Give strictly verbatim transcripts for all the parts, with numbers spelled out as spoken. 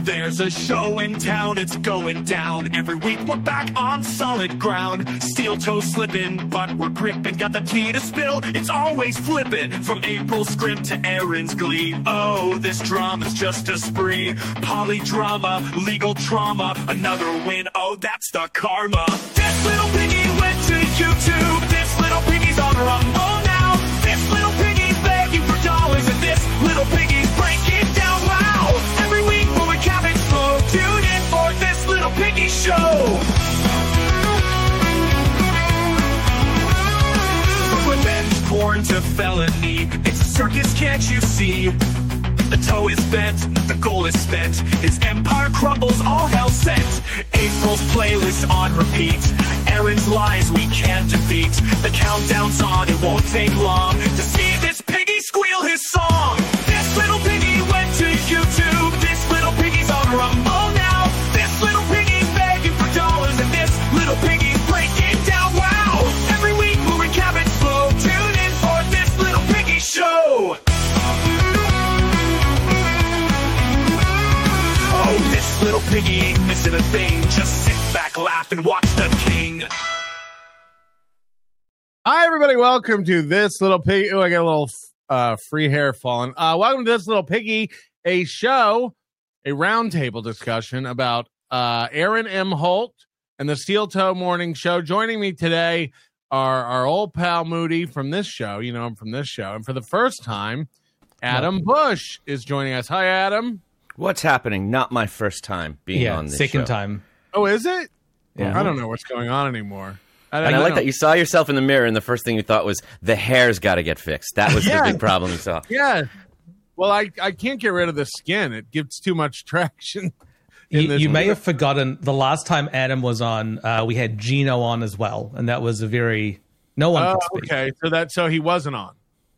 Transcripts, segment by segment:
There's a show in town, it's going down. Every week we're back on solid ground. Steel toe slipping, but we're gripping. Got the tea to spill, it's always flipping. From April's script to Aaron's glee. Oh, this drama's just a spree. Polydrama, legal trauma, another win. Oh, that's the karma. This little piggy went to YouTube. This little piggy's on her own now. This little piggy's begging for dollars, and this little piggy's breaking down. Wow! Every week when we cabin flow, tune in for this little piggy show. From revenge porn to felony, it's a circus, can't you see? The toe is bent, the goal is spent. His empire crumbles, all hell sent. April's playlist on repeat. Aaron's lies we can't defeat. The countdown's on, it won't take long to see this piggy squeal his song. This little piggy went to YouTube. This little piggy's on her own now. This little piggy's begging for dollars, and this little piggy's breaking down. Wow! Every week we'll recap it slow. Tune in for this little piggy show. Oh, this little piggy ain't missing a thing. Just sit back, laugh, and watch the king. Hi, everybody. Welcome to This Little Piggy. Oh, I got a little uh, free hair falling. Uh, welcome to This Little Piggy, a show, a roundtable discussion about uh, Aaron M. Holt and the Steel Toe Morning Show. Joining me today are our old pal Moody from this show. You know him from this show. And for the first time, Adam Bush is joining us. Hi, Adam. What's happening? Not my first time being yeah, on this second show. time. Oh, is it? Yeah. I don't know what's going on anymore. I, And I, I like don't- that you saw yourself in the mirror and the first thing you thought was, the hair's got to get fixed. That was Yeah. the big problem you saw. Yeah. Well, I, I can't get rid of the skin. It gives too much traction. in You, this you may video. have forgotten the last time Adam was on, uh, we had Gino on as well, and that was a very no one Oh, could speak. okay. So that so he wasn't on.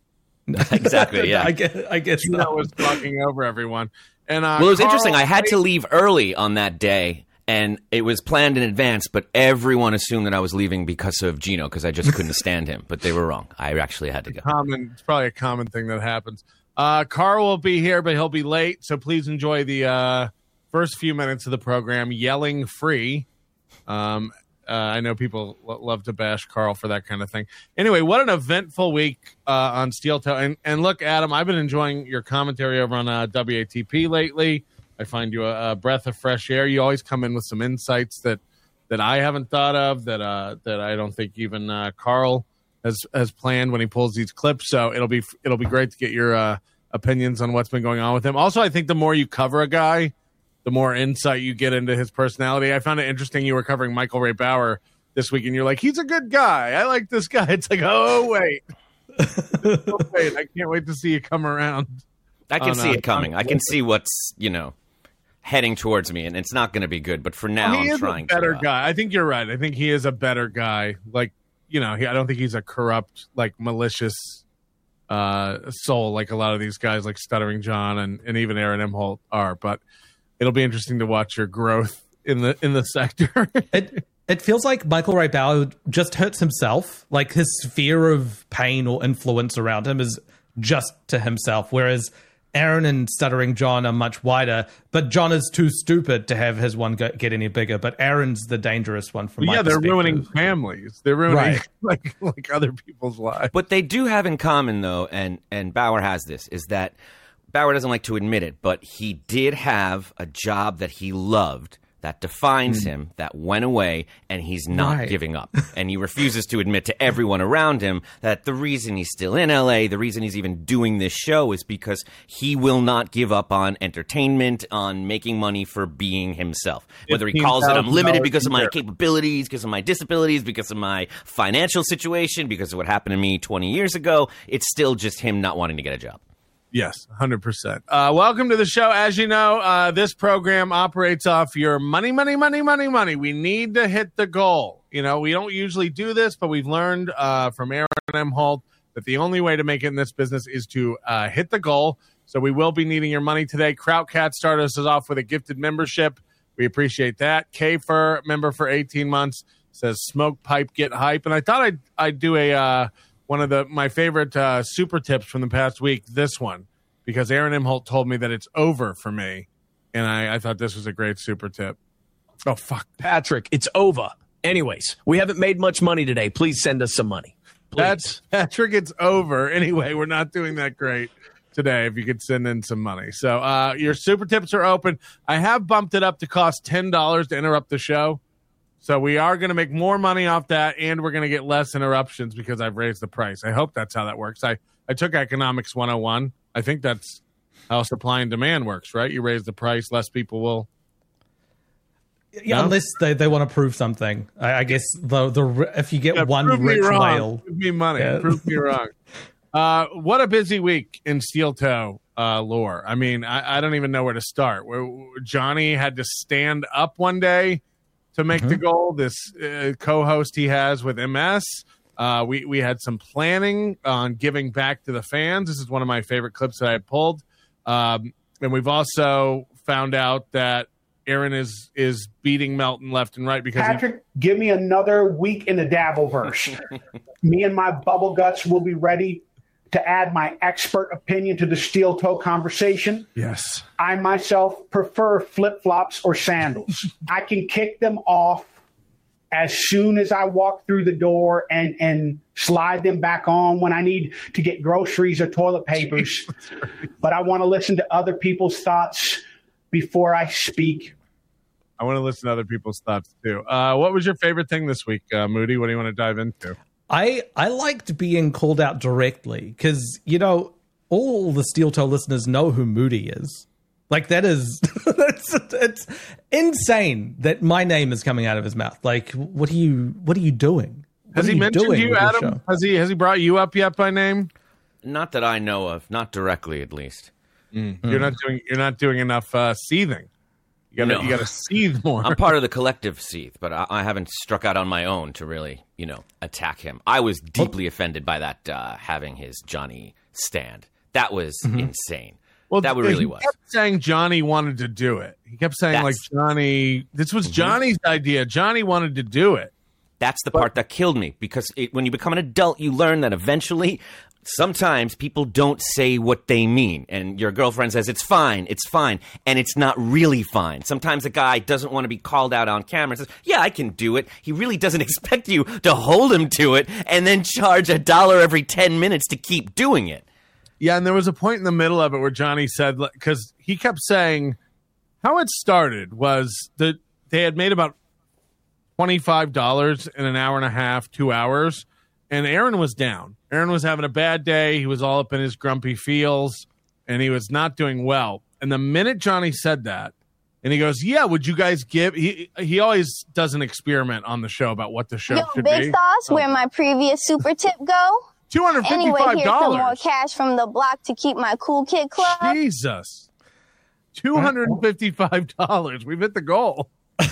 Exactly, yeah. I guess, I guess Gino not. was talking over everyone. And uh, Well, it was Carl- interesting. I had to leave early on that day, and it was planned in advance, but everyone assumed that I was leaving because of Gino, because I just couldn't stand him. But they were wrong. I actually had to go. Common. It's probably a common thing that happens. Uh, Carl will be here, but he'll be late. So please enjoy the uh, first few minutes of the program, yelling free. Um, uh, I know people lo- love to bash Carl for that kind of thing. Anyway, what an eventful week uh, on Steel Toe. And, and look, Adam, I've been enjoying your commentary over on uh, W A T P lately. I find you a, a breath of fresh air. You always come in with some insights that that I haven't thought of, that uh, that I don't think even uh, Carl has has planned when he pulls these clips. So it'll be it'll be great to get your uh, opinions on what's been going on with him. Also, I think the more you cover a guy, the more insight you get into his personality. I found it interesting you were covering Michael Ray Bauer this week, and you're like, he's a good guy. I like this guy. It's like, oh, wait. oh, wait. I can't wait to see you come around. I can on, see uh, it coming. I can see what's, you know, heading towards me, and it's not going to be good. But for now, he I'm is trying a better to. Uh, guy. I think you're right. I think he is a better guy. Like, you know, he, I don't think he's a corrupt, like, malicious uh, soul like a lot of these guys, like Stuttering John and, and even Aaron M. Holt are. But it'll be interesting to watch your growth in the in the sector. It it feels like Michael Ray Bauer just hurts himself. Like his sphere of pain or influence around him is just to himself, whereas Aaron and Stuttering John are much wider. But John is too stupid to have his one go, get any bigger. But Aaron's the dangerous one from my yeah, they're perspective. ruining families. They're ruining Right. like like other people's lives. What they do have in common, though, and, and Bauer has this, is that Bauer doesn't like to admit it, but he did have a job that he loved that defines him, that went away, and he's not Right. giving up. And he refuses to admit to everyone around him that the reason he's still in L A, the reason he's even doing this show is because he will not give up on entertainment, on making money for being himself. Whether he calls it I'm limited because of my capabilities, because of my disabilities, because of my financial situation, because of what happened to me twenty years ago, it's still just him not wanting to get a job. Yes, one hundred percent. Uh, welcome to the show. As you know, uh, this program operates off your money, money, money, money, money. We need to hit the goal. You know, we don't usually do this, but we've learned uh, from Aaron M. Holt that the only way to make it in this business is to uh, hit the goal. So we will be needing your money today. Krautcat started us off with a gifted membership. We appreciate that. K-Fur, member for eighteen months, says smoke pipe, get hype. And I thought I'd, I'd do a... Uh, one of the my favorite uh, super tips from the past week, this one, because Aaron M. Holt told me that it's over for me and I, I thought this was a great super tip. Oh, fuck. Patrick, it's over. Anyways, we haven't made much money today. Please send us some money. Please. That's Patrick, it's over. Anyway, we're not doing that great today if you could send in some money. So uh, your super tips are open. I have bumped it up to cost ten dollars to interrupt the show. So we are going to make more money off that, and we're going to get less interruptions because I've raised the price. I hope that's how that works. I, I took Economics one oh one. I think that's how supply and demand works, right? You raise the price, less people will. Yeah, No? unless they, they want to prove something. I, I guess the the if you get Yeah, one prove me rich wrong. whale, Give me money. Yeah. Prove me wrong. Uh, what a busy week in Steel Toe uh, lore. I mean, I, I don't even know where to start. Where Johnny had to stand up one day to make mm-hmm. the goal. This uh, co-host he has with M S. Uh, we we had some planning on giving back to the fans. This is one of my favorite clips that I pulled. Um, and we've also found out that Aaron is is beating Melton left and right because Patrick, he- give me another week in the Dabbleverse. Me and my bubble guts will be ready to add my expert opinion to the steel toe conversation. Yes. I myself prefer flip-flops or sandals. I can kick them off as soon as I walk through the door and, and slide them back on when I need to get groceries or toilet papers. But I want to listen to other people's thoughts before I speak. I want to listen to other people's thoughts too. Uh, what was your favorite thing this week, uh, Moody? What do you want to dive into? I I liked being called out directly because, you know, all the Steel Toe listeners know who Moody is. Like, that is, it's, it's insane that my name is coming out of his mouth. Like, what are you, what are you doing? What Has he you mentioned you, Adam? Has he, has he brought you up yet by name? Not that I know of, not directly at least. Mm. You're not doing, you're not doing enough uh, seething. You gotta, No. you gotta seethe more. I'm part of the collective seethe, but I, I haven't struck out on my own to really, you know, attack him. I was deeply offended by that uh, having his Johnny stand. That was mm-hmm. insane. Well, that really he was. He kept saying Johnny wanted to do it. He kept saying That's, like Johnny. This was mm-hmm. Johnny's idea. Johnny wanted to do it. That's the but, part that killed me because it, when you become an adult, you learn that eventually. Sometimes people don't say what they mean, and your girlfriend says, it's fine, it's fine, and it's not really fine. Sometimes a guy doesn't want to be called out on camera and says, yeah, I can do it. He really doesn't expect you to hold him to it and then charge a dollar every ten minutes to keep doing it. Yeah, and there was a point in the middle of it where Johnny said, because he kept saying how it started was that they had made about twenty-five dollars in an hour and a half, two hours, and Aaron was down. Aaron was having a bad day. He was all up in his grumpy feels, and he was not doing well. And the minute Johnny said that, and he goes, yeah, would you guys give... He he always does an experiment on the show about what the show Yo, should Big be. Sauce, where my previous super tip go? two hundred fifty-five dollars. Anyway, here's some more cash from the block to keep my Cool Kid Club. Jesus. two hundred fifty-five dollars. We've hit the goal.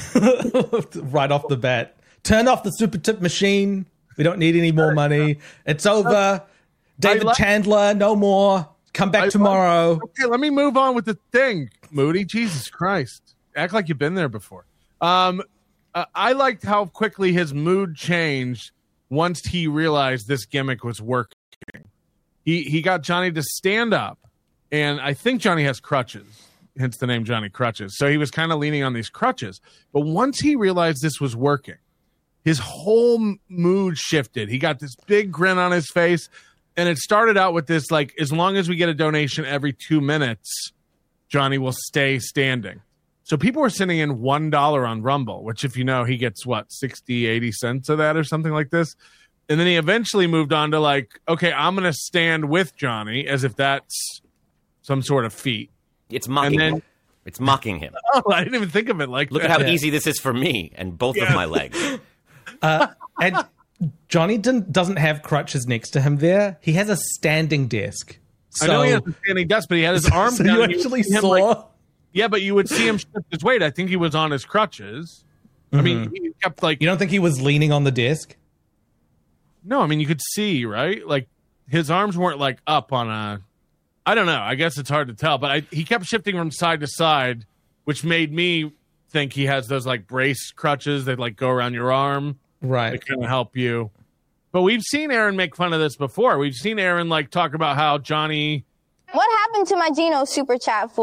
Right off the bat. Turn off the super tip machine. We don't need any more money. It's over. David like, Chandler, no more. Come back I tomorrow. Like, okay, let me move on with the thing, Moody. Jesus Christ. Act like you've been there before. Um, uh, I liked how quickly his mood changed once he realized this gimmick was working. He he got Johnny to stand up, and I think Johnny has crutches, hence the name Johnny Crutches. So he was kind of leaning on these crutches. But once he realized this was working, his whole mood shifted. He got this big grin on his face, and it started out with this, like, as long as we get a donation every two minutes, Johnny will stay standing. So people were sending in one dollar on Rumble, which, if you know, he gets, what, sixty, eighty cents of that or something like this. And then he eventually moved on to, like, okay, I'm going to stand with Johnny, as if that's some sort of feat. It's mocking then, him. It's mocking him. Oh, I didn't even think of it like Look that. Look at how yeah. easy this is for me and both yeah. of my legs. Uh, and Johnny didn't, doesn't have crutches next to him there. He has a standing desk. So, I know he has a standing desk, but he had his arm so down. You actually saw? Like, yeah, but you would see him shift his weight. I think he was on his crutches. Mm-hmm. I mean, he kept like... You don't think he was leaning on the desk? No, I mean, you could see, right? Like, his arms weren't like up on a... I don't know. I guess it's hard to tell, but I, he kept shifting from side to side, which made me think he has those like brace crutches that like go around your arm. Right. That kind of help you. But we've seen Aaron make fun of this before. We've seen Aaron like talk about how Johnny... What happened to my Geno super chat, fool?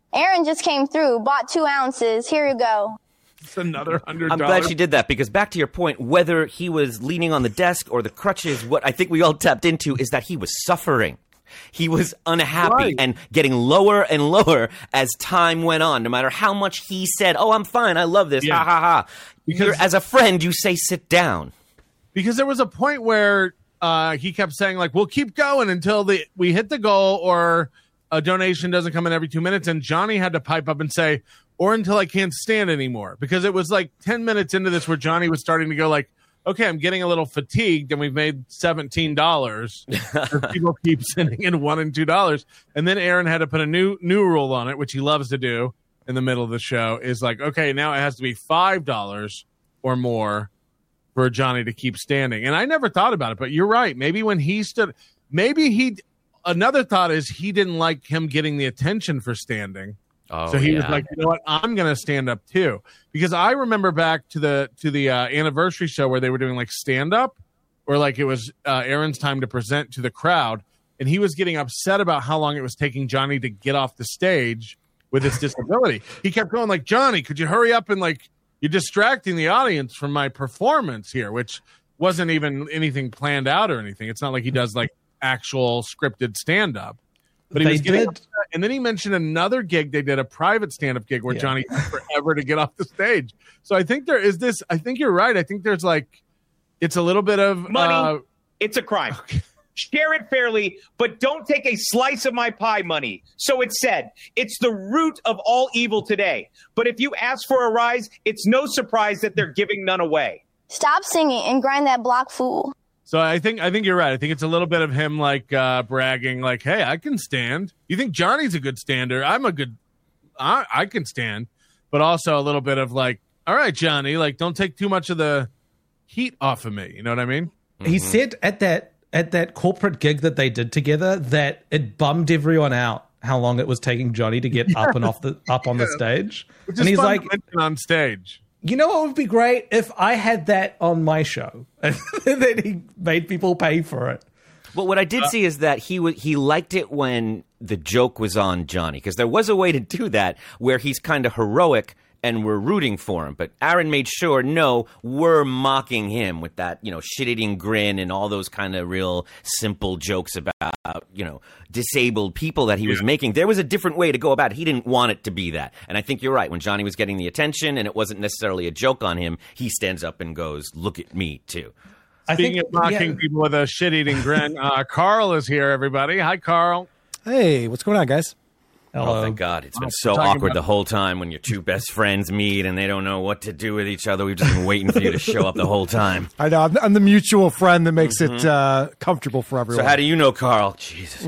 Aaron just came through, bought two ounces. Here you go. It's another hundred I'm dollars. glad she did that, because back to your point, whether he was leaning on the desk or the crutches, what I think we all tapped into is that he was suffering. He was unhappy Right. and getting lower and lower as time went on. No matter how much he said, "Oh, I'm fine. I love this." Yeah. Ha ha ha. Because- You're, as a friend, you say, "Sit down." Because there was a point where uh, he kept saying, like, we'll keep going until the we hit the goal or a donation doesn't come in every two minutes. And Johnny had to pipe up and say, or until I can't stand anymore. Because it was like ten minutes into this where Johnny was starting to go like, okay, I'm getting a little fatigued and we've made seventeen dollars. People keep sending in one and two dollars. And then Aaron had to put a new new rule on it, which he loves to do in the middle of the show, is like, okay, now it has to be five dollars or more for Johnny to keep standing. And I never thought about it, but you're right. Maybe when he stood, maybe he, another thought is he didn't like him getting the attention for standing. Oh, So he was yeah. like, you know what, I'm going to stand up too. Because I remember back to the to the uh, anniversary show where they were doing like stand up, or like it was uh, Aaron's time to present to the crowd, and he was getting upset about how long it was taking Johnny to get off the stage with his disability. He kept going like, Johnny, could you hurry up and like, you're distracting the audience from my performance here, which wasn't even anything planned out or anything. It's not like he does like actual scripted stand up. But he They was getting did- upset. And then he mentioned another gig. They did a private stand-up gig where Yeah. Johnny took forever to get off the stage. So I think there is this. I think you're right. I think there's like, it's a little bit of Money. Uh, It's a crime. Share it fairly, but don't take a slice of my pie money. So it's said, it's the root of all evil today. But if you ask for a rise, it's no surprise that they're giving none away. Stop singing and grind that block, fool. so I think I think you're right. I think it's a little bit of him like uh, bragging, like, "Hey, I can stand." You think Johnny's a good stander? I'm a good. I, I can stand, but also a little bit of like, "All right, Johnny, like, don't take too much of the heat off of me." You know what I mean? He said at that at that corporate gig that they did together that it bummed everyone out how long it was taking Johnny to get up and off the up on the stage. Which And is he's fun like, to mention on stage. you know what would be great if I had that on my show, and then he made people pay for it. Well, what I did see is that he w- he liked it when the joke was on Johnny, because there was a way to do that where he's kind of heroic and we're rooting for him. But Aaron made sure, no, we're mocking him with that, you know, shit-eating grin and all those kind of real simple jokes about, you know, disabled people that he was making. There was a different way to go about it. He didn't want it to be that. And I think you're right. When Johnny was getting the attention and it wasn't necessarily a joke on him, he stands up and goes, "Look at me, too." I Speaking think of mocking yeah, people with a shit-eating grin, uh, Carl is here, everybody. Hi, Carl. Hey, what's going on, guys? hello. Oh, thank God. It's been Oh, so talking awkward about- the whole time when your two best friends meet and they don't know what to do with each other. We've just been waiting for you to show up the whole time. I know I'm, I'm the mutual friend that makes it uh, comfortable for everyone. So how do you know Carl? Jesus.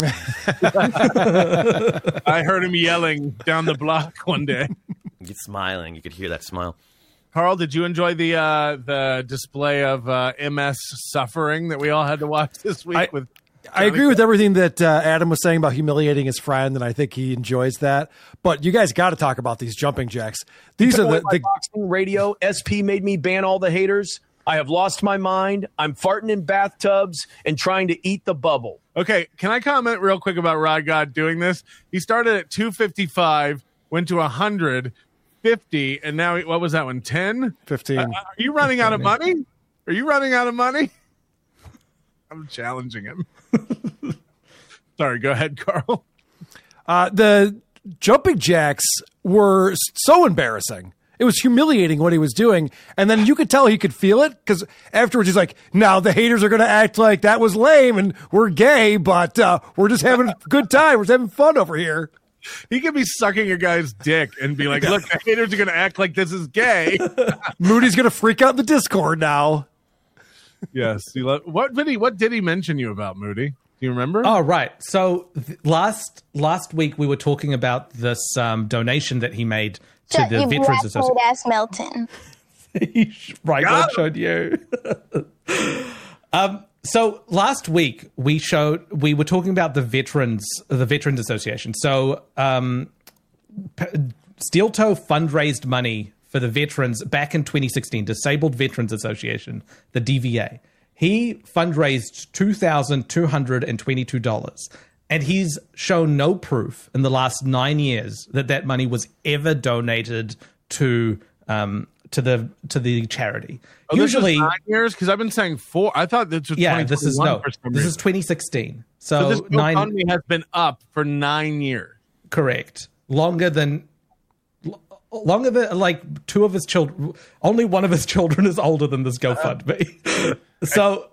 I heard him yelling down the block one day. You're smiling. You could hear that smile. Carl, did you enjoy the uh, the display of uh, M S suffering that we all had to watch this week? I- with I agree with everything that uh, Adam was saying about humiliating his friend, and I think he enjoys that. But you guys got to talk about these jumping jacks. These are the, my the boxing radio. S P made me ban all the haters. I have lost my mind. I'm farting in bathtubs and trying to eat the bubble. Okay, can I comment real quick about Rod God doing this? He started at two fifty-five, went to one hundred fifty, and now he, what was that one? ten? fifteen. Uh, are you running out of money? Are you running out of money? I'm challenging him. Sorry, go ahead, Carl. Uh, the jumping jacks were so embarrassing. It was humiliating what he was doing. And then you could tell he could feel it because afterwards he's like, now the haters are going to act like that was lame and we're gay, but uh, we're just having a good time. We're just having fun over here. He could be sucking a guy's dick and be like, look, the haters are going to act like this is gay. Moody's going to freak out in the Discord now. Yes. He lo- what did he What did he mention you about, Moody? Do you remember? Oh, right. So th- last last week we were talking about this um, donation that he made to Shut the your Veterans black Association. old ass Melton. Right, Got I showed you. um, so last week we showed we were talking about the veterans, the Veterans Association. So um, P- Steel Toe fundraised money for the veterans back in twenty sixteen, Disabled Veterans Association, the D V A. He fundraised two thousand two hundred twenty-two dollars. And he's shown no proof in the last nine years that that money was ever donated to um, to the to the charity. Oh, Usually, this is nine years because I've been saying four. I thought this was yeah, this is no, for some this reason. is twenty sixteen. So, So, this nine, GoFundMe has been up for nine years. correct, longer than longer than like two of his children. Only one of his children is older than this GoFundMe. so,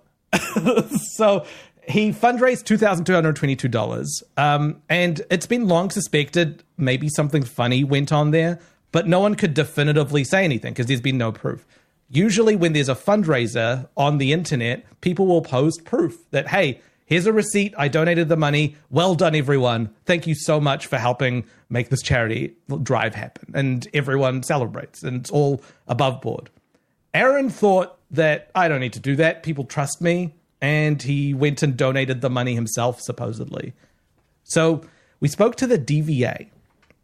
so. He fundraised two thousand two hundred twenty-two dollars, um, and it's been long suspected maybe something funny went on there, but no one could definitively say anything because there's been no proof. Usually when there's a fundraiser on the internet, people will post proof that, hey, here's a receipt, I donated the money, well done everyone, thank you so much for helping make this charity drive happen, and everyone celebrates, and it's all above board. Aaron thought that, I don't need to do that, people trust me, and he went and donated the money himself, supposedly. So we spoke to the D V A,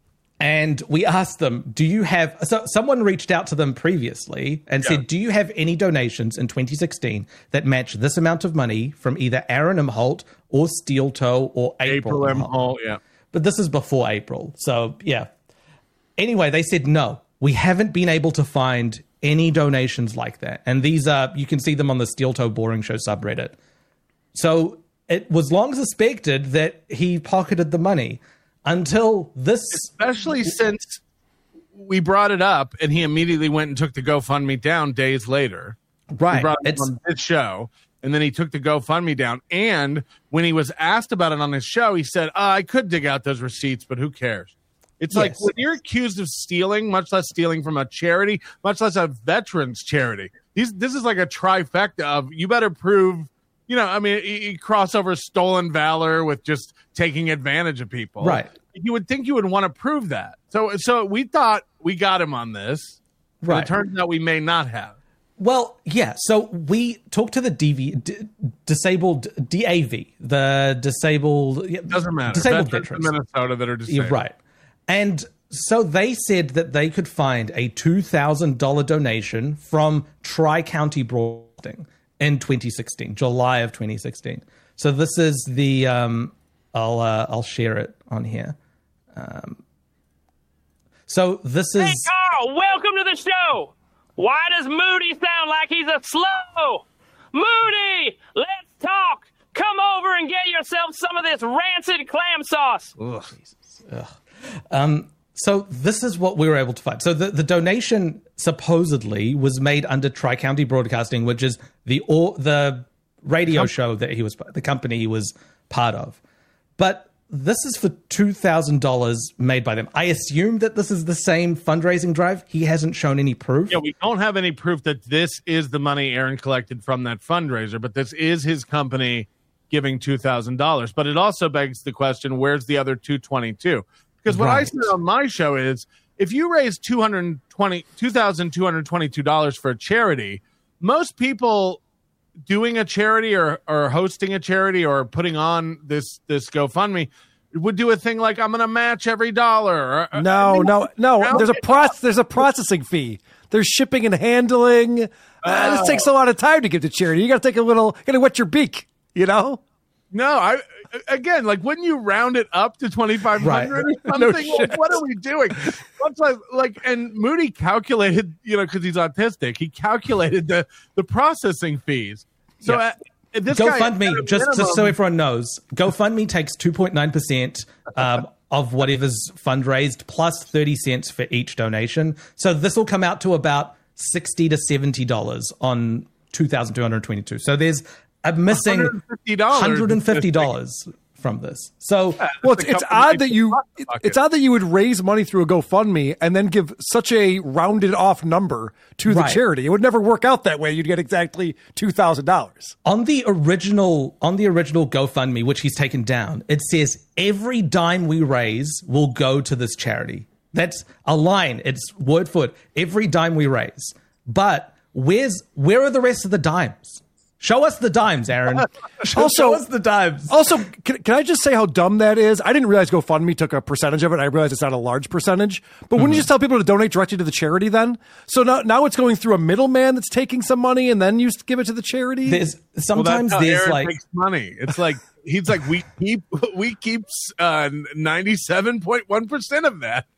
and we asked them, do you have... So someone reached out to them previously and yeah. said, do you have any donations in twenty sixteen that match this amount of money from either Aaron Imholt or Steel Toe or April, April Imholt? Yeah. But this is before April, so yeah. Anyway, they said, no, we haven't been able to find any donations like that. And these are, you can see them on the Steel Toe Boring Show subreddit. So it was long suspected that he pocketed the money until this. Especially since we brought it up and he immediately went and took the GoFundMe down days later. Right. We brought it it's, on this show. And then he took the GoFundMe down. And when he was asked about it on his show, he said, oh, I could dig out those receipts, but who cares? It's yes. like when you're accused of stealing, much less stealing from a charity, much less a veterans charity. These, this is like a trifecta of you better prove, you know, I mean, you, you cross over stolen valor with just taking advantage of people. Right. You would think you would want to prove that. So, so we thought we got him on this. Right. It turns out we may not have. Well, yeah. So we talked to the D V, D, disabled D A V, the disabled. Doesn't matter. Disabled veterans veterans in Minnesota that are disabled. You're right. And so they said that they could find a two thousand dollars donation from Tri-County Broadcasting in twenty sixteen, July of twenty sixteen. So this is the, um, I'll uh, I'll share it on here. Um, so this is... Hey, Carl, welcome to the show. Why does Moody sound like he's a slow? Moody, let's talk. Come over and get yourself some of this rancid clam sauce. Ugh. Jesus. Ugh. Um, so this is what we were able to find. So the, the donation supposedly was made under Tri-County Broadcasting, which is the or, the radio Com- show that he was, the company he was part of. But this is for two thousand dollars made by them. I assume that this is the same fundraising drive. He hasn't shown any proof. Yeah, we don't have any proof that this is the money Aaron collected from that fundraiser, but this is his company giving two thousand dollars. But it also begs the question, where's the other two hundred twenty-two dollars? Because what right. I said on my show is, if you raise two hundred twenty, two thousand two hundred twenty-two dollars for a charity, most people doing a charity or, or hosting a charity or putting on this, this GoFundMe would do a thing like, I'm going to match every dollar. Or, no, I mean, no, no. There's a process. There's a processing fee. There's shipping and handling. Uh, uh, this takes a lot of time to give to charity. You got to take a little, got to wet your beak, you know? No, I again, like, wouldn't you round it up to twenty-five hundred right. or something? No like, what are we doing? Like, like, and Moody calculated, you know, because he's autistic, he calculated the, the processing fees. So yeah. uh, this GoFundMe, just, just so everyone knows, GoFundMe takes two point nine percent um, of whatever's fundraised plus thirty cents for each donation. So this will come out to about sixty to seventy dollars on two thousand two hundred twenty-two. So there's a missing one hundred fifty dollars, one hundred fifty dollars from this. So yeah, well, it's, it's odd that you it, it's odd that you would raise money through a GoFundMe and then give such a rounded off number to the right. charity. It would never work out that way. You'd get exactly two thousand dollars. On the original on the original GoFundMe, which he's taken down, it says every dime we raise will go to this charity. That's a line. It's word for word. Every dime we raise. But where's where are the rest of the dimes? Show us the dimes, Aaron. Show, Also- show us the dimes. Also, can, can I just say how dumb that is? I didn't realize GoFundMe took a percentage of it. I realize it's not a large percentage. But wouldn't you just tell people to donate directly to the charity then? So now, now it's going through a middleman that's taking some money and then you give it to the charity? There's Well, sometimes that's how there's Aaron like makes money. It's like he's like we keep we keep uh, ninety-seven point one percent of that.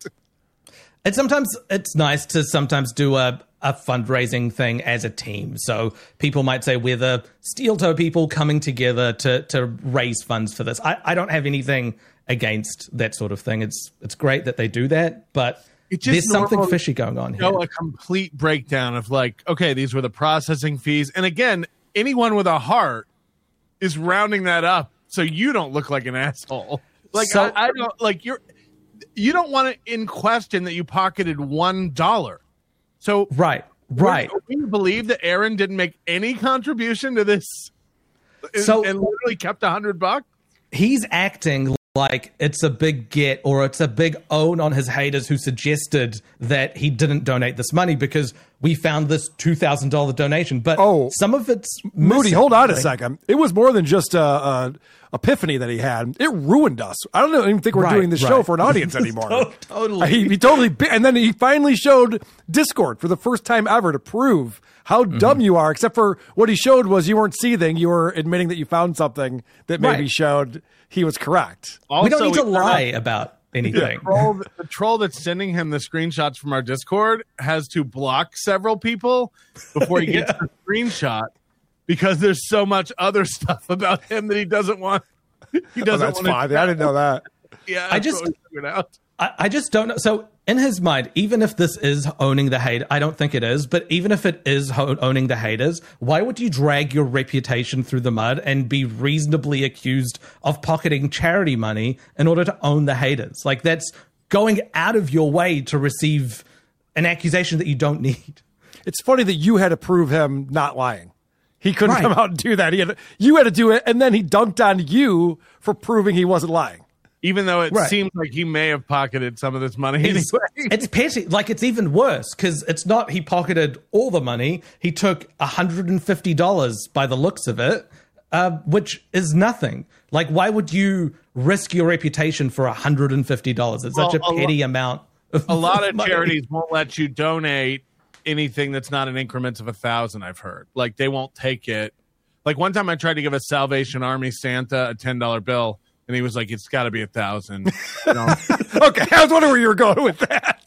it's sometimes it's nice to sometimes do a a fundraising thing as a team. So people might say we're the Steel Toe people coming together to to raise funds for this. I, I don't have anything against that sort of thing. It's it's great that they do that, but It's just there's something normal fishy going on here. Show a complete breakdown of like, okay, these were the processing fees, and again, anyone with a heart is rounding that up so you don't look like an asshole. Like So- I, I don't like you're you don't want it in question that you pocketed one dollar. So Right, right. we believe that Aaron didn't make any contribution to this, and, So- and literally kept a hundred bucks. He's acting like it's a big get or it's a big own on his haters who suggested that he didn't donate this money because we found this two thousand dollars donation. But Oh. some of it's Moody, missing. hold on a second. It was more than just a, a epiphany that he had. It ruined us. I don't even think we're Right, doing this right. show for an audience anymore. To- totally. He, he totally, bi- and then he finally showed Discord for the first time ever to prove how Mm-hmm. dumb you are. Except for what he showed was you weren't seething. You were admitting that you found something that maybe Right. showed he was correct. We don't Also, need to we- lie about The anything. troll, the troll that's sending him the screenshots from our Discord has to block several people before he gets the screenshot because there's so much other stuff about him that he doesn't want. He Oh, doesn't that's want fine. I didn't know that. Yeah, I that's just- what we figured out. I, I just don't know. So in his mind, even if this is owning the hate, I don't think it is, but even if it is ho- owning the haters, why would you drag your reputation through the mud and be reasonably accused of pocketing charity money in order to own the haters? Like that's going out of your way to receive an accusation that you don't need. It's funny that you had to prove him not lying. He couldn't Right. come out and do that. He had to, you had to do it, and then he dunked on you for proving he wasn't lying. Even though it Right. seems like he may have pocketed some of this money It's, anyway. it's petty. Like it's even worse because it's not he pocketed all the money. He took one hundred fifty dollars by the looks of it, uh, which is nothing. Like why would you risk your reputation for one hundred fifty dollars? It's such a Well, a lo- petty amount. Of A lot of money. charities won't let you donate anything that's not in increments of a thousand. I've heard like they won't take it. Like one time I tried to give a Salvation Army Santa a ten dollar bill. And he was like, "It's got to be a thousand." You know? Okay, I was wondering where you were going with that.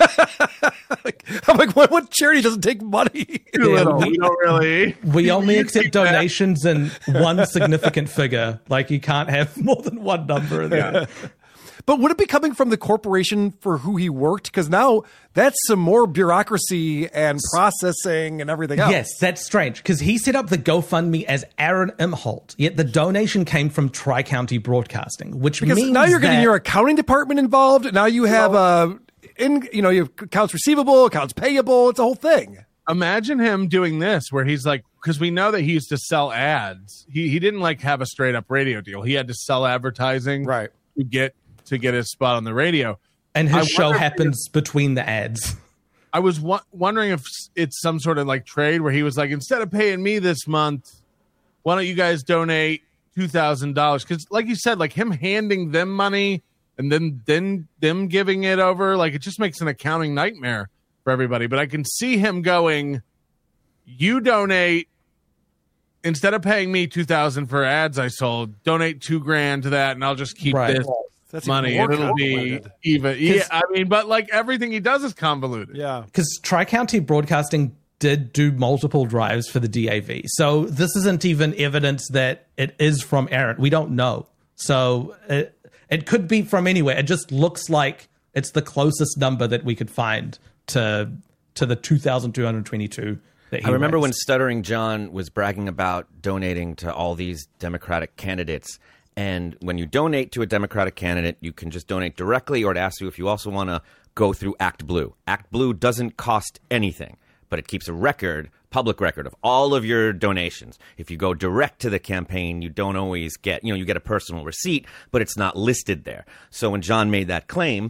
Like, I'm like, what, what charity doesn't take money? Too little. we- We don't really. We only You accept keep that. donations in one significant figure. Like you can't have more than one number in there. But would it be coming from the corporation for who he worked? Because now that's some more bureaucracy and processing and everything else. Yes, that's strange because he set up the GoFundMe as Aaron Imholt, yet the donation came from Tri County Broadcasting, which Because means now you're getting that- your accounting department involved. Now you have uh, in you know you have accounts receivable, accounts payable. It's a whole thing. Imagine him doing this, where he's like, because we know that he used to sell ads. He he didn't like have a straight up radio deal. He had to sell advertising, Right. to get to get his spot on the radio. and I his show wonder if happens between the ads. I was w- wondering if it's some sort of like trade where he was like, instead of paying me this month, why don't you guys donate two thousand dollars? Because, like you said, like him handing them money and then then them giving it over, like it just makes an accounting nightmare for everybody. But I can see him going, you donate instead of paying me two thousand for ads I sold, donate two grand to that, and I'll just keep Right. this That's even money, more and it'll be convoluted. even. Yeah, I mean, but like everything he does is convoluted. Yeah. Because Tri County Broadcasting did do multiple drives for the D A V. So this isn't even evidence that it is from Aaron. We don't know. So it, it could be from anywhere. It just looks like it's the closest number that we could find to to the two thousand two hundred twenty-two that he I remember raised. when Stuttering John was bragging about donating to all these Democratic candidates. And when you donate to a Democratic candidate, you can just donate directly, or it asks you if you also want to go through Act Blue. Act Blue doesn't cost anything, but it keeps a record, public record of all of your donations. If you go direct to the campaign, you don't always get, you know, you get a personal receipt, but it's not listed there. So when John made that claim,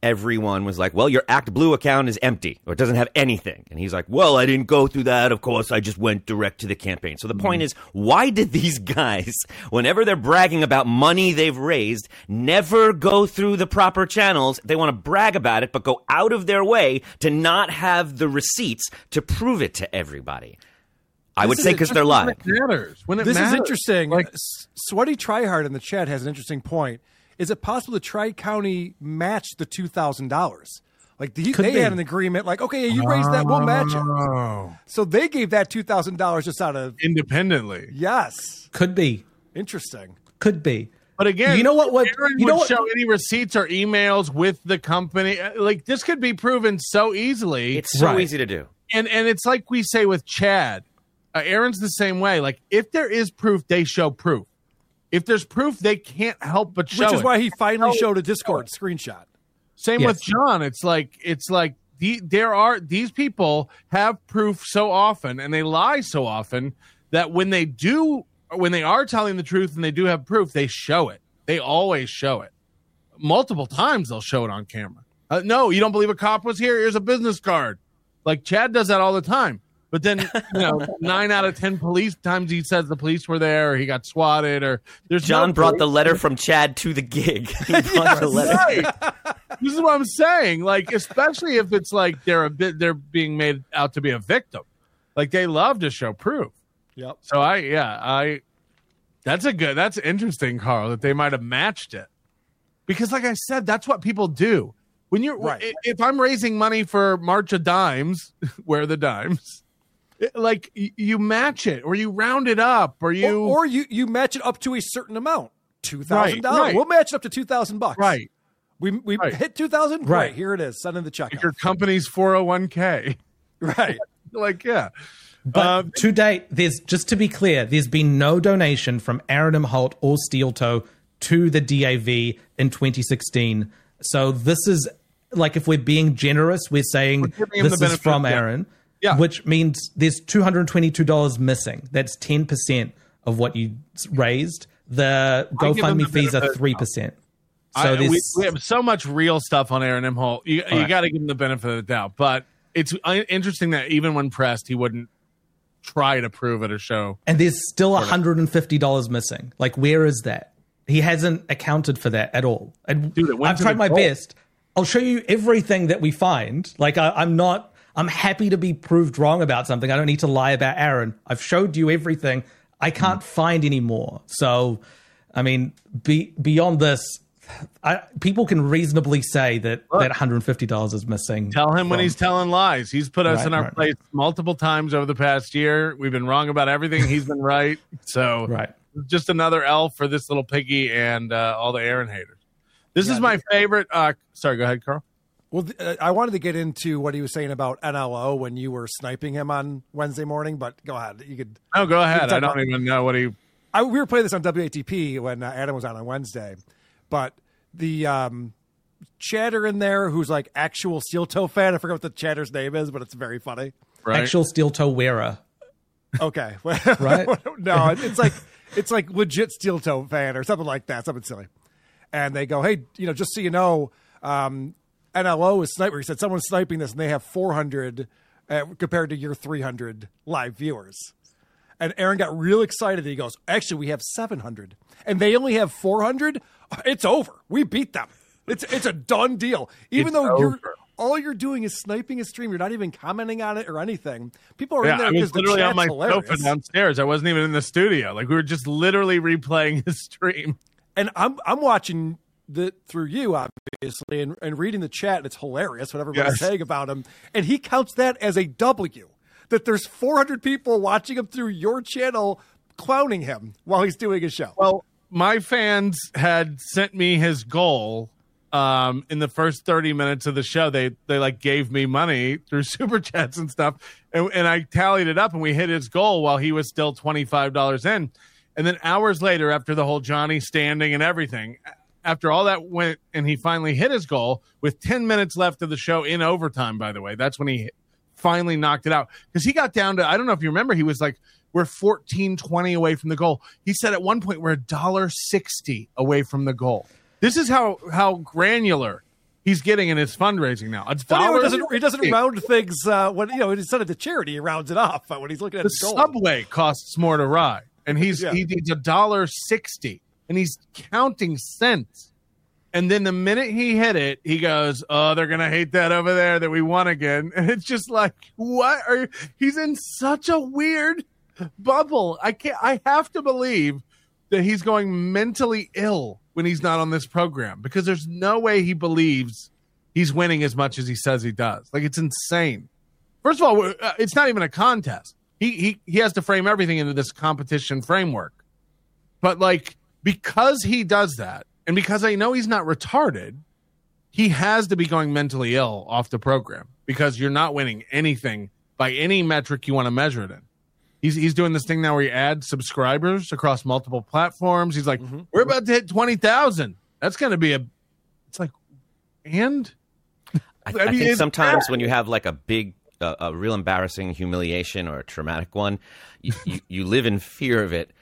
everyone was like, well, your ActBlue account is empty or it doesn't have anything. And he's like, well, I didn't go through that. Of course, I just went direct to the campaign. So the point is, why did these guys, whenever they're bragging about money they've raised, never go through the proper channels? They want to brag about it, but go out of their way to not have the receipts to prove it to everybody. I would say because they're lying. When it matters. When it this matters. is interesting. Like, S- Sweaty Tryhard in the chat has an interesting point. Is it possible the Tri-County matched the two thousand dollars? Like, the, they be. had an agreement, like, okay, you raised that, we'll match it. Oh. So they gave that two thousand dollars just out of... Independently. Yes. Could be. Interesting. Could be. But again, You know what- what- Aaron you know would what- show any receipts or emails with the company. Like, this could be proven so easily. It's so Right. easy to do. And and it's like we say with Chad. Uh, Aaron's the same way. Like, if there is proof, they show proof. If there's proof, they can't help but show it. Which is why he finally showed a Discord screenshot. Same Yes. with John. It's like it's like the, there are these people have proof so often and they lie so often that when they do when they are telling the truth and they do have proof, they show it. They always show it. Multiple times they'll show it on camera. Uh, no, you don't believe a cop was here? Here's a business card. Like Chad does that all the time. But then, you know, nine out of ten police times he says the police were there or he got swatted or there's John no brought proof. the letter from Chad to the gig. He brought the letter. Right. This is what I'm saying. Like, especially if it's like they're a bit, they're being made out to be a victim. Like they love to show proof. Yep. So I, yeah, I. That's a good. That's interesting, Carl. That they might have matched it, because like I said, that's what people do. When you're, Right. if I'm raising money for March of Dimes, where are the dimes? It- like y- you match it, or you round it up, or you, Or, or you, you match it up to a certain amount. two thousand dollars. Right, right. We'll match it up to two thousand bucks. right. We, we Right. hit two thousand? Right. Right. Here it is. Send in the check. Like your company's four oh one k. Right. Like, yeah. But Um, to date, there's just to be clear, there's been no donation from Aaron M. Holt or Steel Toe to the D A V in twenty sixteen. So this is like, if we're being generous, we're saying We're giving him this the is benefit from of- yeah. Aaron, Yeah. which means there's two hundred twenty-two dollars missing. That's ten percent of what you raised. The I give him GoFundMe the fees are benefit of- three percent. So I, there's we, we have so much real stuff on Aaron M. Holt. You, you right. got to give him the benefit of the doubt. But it's uh, interesting that even when pressed, he wouldn't try to prove it or show. and there's still one hundred fifty dollars missing. Like, where is that? He hasn't accounted for that at all. And Dude, it went I've to tried the my goal. best. I'll show you everything that we find. Like, I, I'm not, I'm happy to be proved wrong about something. I don't need to lie about Aaron. I've showed you everything. I can't find any more. So, I mean, be, beyond this, I, people can reasonably say that that one hundred fifty dollars is missing. Tell him when from- he's telling lies. He's put us Right, in our right, place multiple times over the past year. We've been wrong about everything. He's been right. So Right. just another L for this little piggy and uh, all the Aaron haters. This is my favorite. Uh, sorry, go ahead, Carl. Well, th- uh, I wanted to get into what he was saying about N L O when you were sniping him on Wednesday morning, but go ahead. You could. No, go ahead. talk I don't about- even know what he. I, we were playing this on W A T P when uh, Adam was on on Wednesday, but the um, chatter in there who's like actual Steel Toe fan. I forget what the chatter's name is, but it's very funny. Right. Actual steel toe wearer. Okay, Right? no, it's like it's like legit Steel Toe fan or something like that, something silly. And they go, hey, you know, just so you know, um, N L O is sniper. He said someone's sniping this, and they have four hundred uh, compared to your three hundred live viewers. And Aaron got real excited. He goes, actually, we have seven hundred, and they only have four hundred. It's over. We beat them. It's it's a done deal. Even It's though you're over. all you're doing is sniping a stream, you're not even commenting on it or anything. People are Yeah, in there I because was the literally chat's on my hilarious. sofa downstairs. I wasn't even in the studio. Like we were just literally replaying his stream. And I'm I'm watching the through you obviously and, and reading the chat. And it's hilarious what everybody's Yes. saying about him, and he counts that as a W. That there's four hundred people watching him through your channel, clowning him while he's doing his show. Well, my fans had sent me his goal um, in the first thirty minutes of the show. They they like gave me money through super chats and stuff, and, and I tallied it up, and we hit his goal while he was still twenty-five dollars in. And then hours later, after the whole Johnny standing and everything, after all that went, and he finally hit his goal with ten minutes left of the show in overtime. By the way, that's when he finally knocked it out, because he got down to, I don't know if you remember, he was like, we're fourteen twenty away from the goal. He said at one point we're a dollar sixty away from the goal. This is how how granular he's getting in his fundraising now. It's Well, dollar. he doesn't, he doesn't round things uh, when you know instead of the charity, he rounds it off uh, when he's looking at the his goal. subway costs more to ride, and he's Yeah. he needs a dollar sixty, and he's counting cents. And then the minute he hit it, he goes, "Oh, they're gonna hate that over there that we won again." And it's just like, what are you? He's in such a weird bubble. I can't. I have to believe that he's going mentally ill when he's not on this program, because there's no way he believes he's winning as much as he says he does. Like, it's insane. First of all, uh, it's not even a contest. He he he has to frame everything into this competition framework. But like, because he does that, and because I know he's not retarded, he has to be going mentally ill off the program, because you're not winning anything by any metric you want to measure it in. He's he's doing this thing now where he adds subscribers across multiple platforms. He's like, Mm-hmm. we're about to hit twenty thousand. That's going to be a, it's like, and? I, I I mean, think it's sometimes bad. when you have like a big, uh, a real embarrassing humiliation or a traumatic one, you, you, you live in fear of it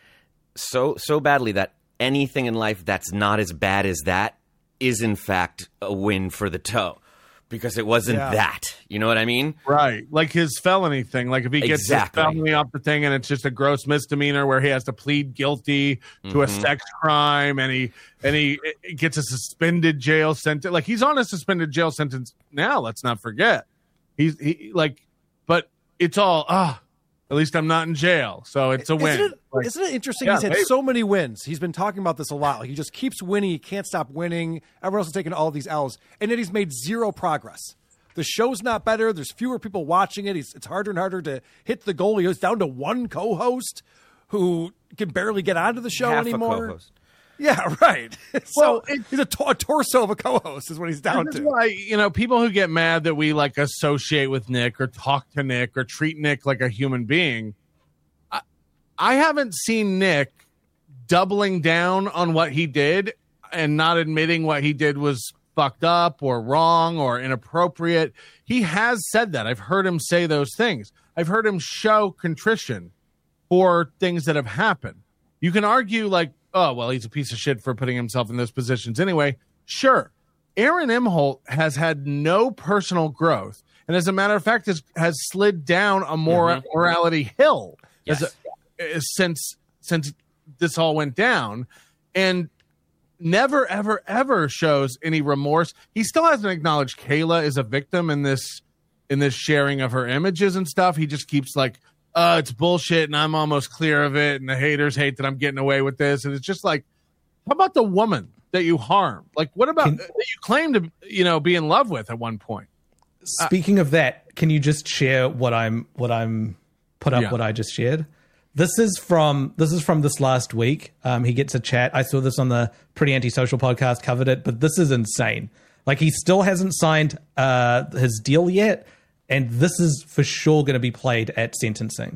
so so badly that anything in life that's not as bad as that is in fact a win for the toe, because it wasn't Yeah. that. You know what I mean? Right. Like his felony thing. Like if he gets Exactly. his felony off the thing and it's just a gross misdemeanor where he has to plead guilty to a Mhm. sex crime, and he and he gets a suspended jail sentence. Like, he's on a suspended jail sentence now, let's not forget. He's he like, but it's all, ah, at least I'm not in jail. So it's a win. Isn't it, Like, isn't it interesting? yeah, He's had maybe. so many wins. He's been talking about this a lot. Like, he just keeps winning. He can't stop winning. Everyone else is taking all these L's, and yet he's made zero progress. The show's not better. There's fewer people watching it. He's, it's harder and harder to hit the goal. He goes down to one co-host who can barely get onto the show Half a anymore. co-host. Yeah, right. So Well, it- he's a, to- a torso of a co-host is what he's down This is to. why, you know, people who get mad that we like associate with Nick or talk to Nick or treat Nick like a human being. I, I haven't seen Nick doubling down on what he did and not admitting what he did was fucked up or wrong or inappropriate. He has said that. I've heard him say those things. I've heard him show contrition for things that have happened. You can argue like, oh, well, he's a piece of shit for putting himself in those positions anyway. Sure. Aaron Imholt has had no personal growth, and as a matter of fact, has, has slid down a mor- Mhm. morality hill Yes. as a, as- since since this all went down, and never, ever, ever shows any remorse. He still hasn't acknowledged Kayla is a victim in this in this sharing of her images and stuff. He just keeps like, uh, it's bullshit, and I'm almost clear of it, and the haters hate that I'm getting away with this. And it's just like, how about the woman that you harmed? Like, what about Can- that you claim to, you know, be in love with at one point? Speaking of that, can you just share what I'm what I'm put up Yeah. what I just shared? This is from this is from this last week. Um, he gets a chat. I saw this on the Pretty Antisocial podcast, covered it, but this is insane. Like, he still hasn't signed uh, his deal yet, and this is for sure going to be played at sentencing.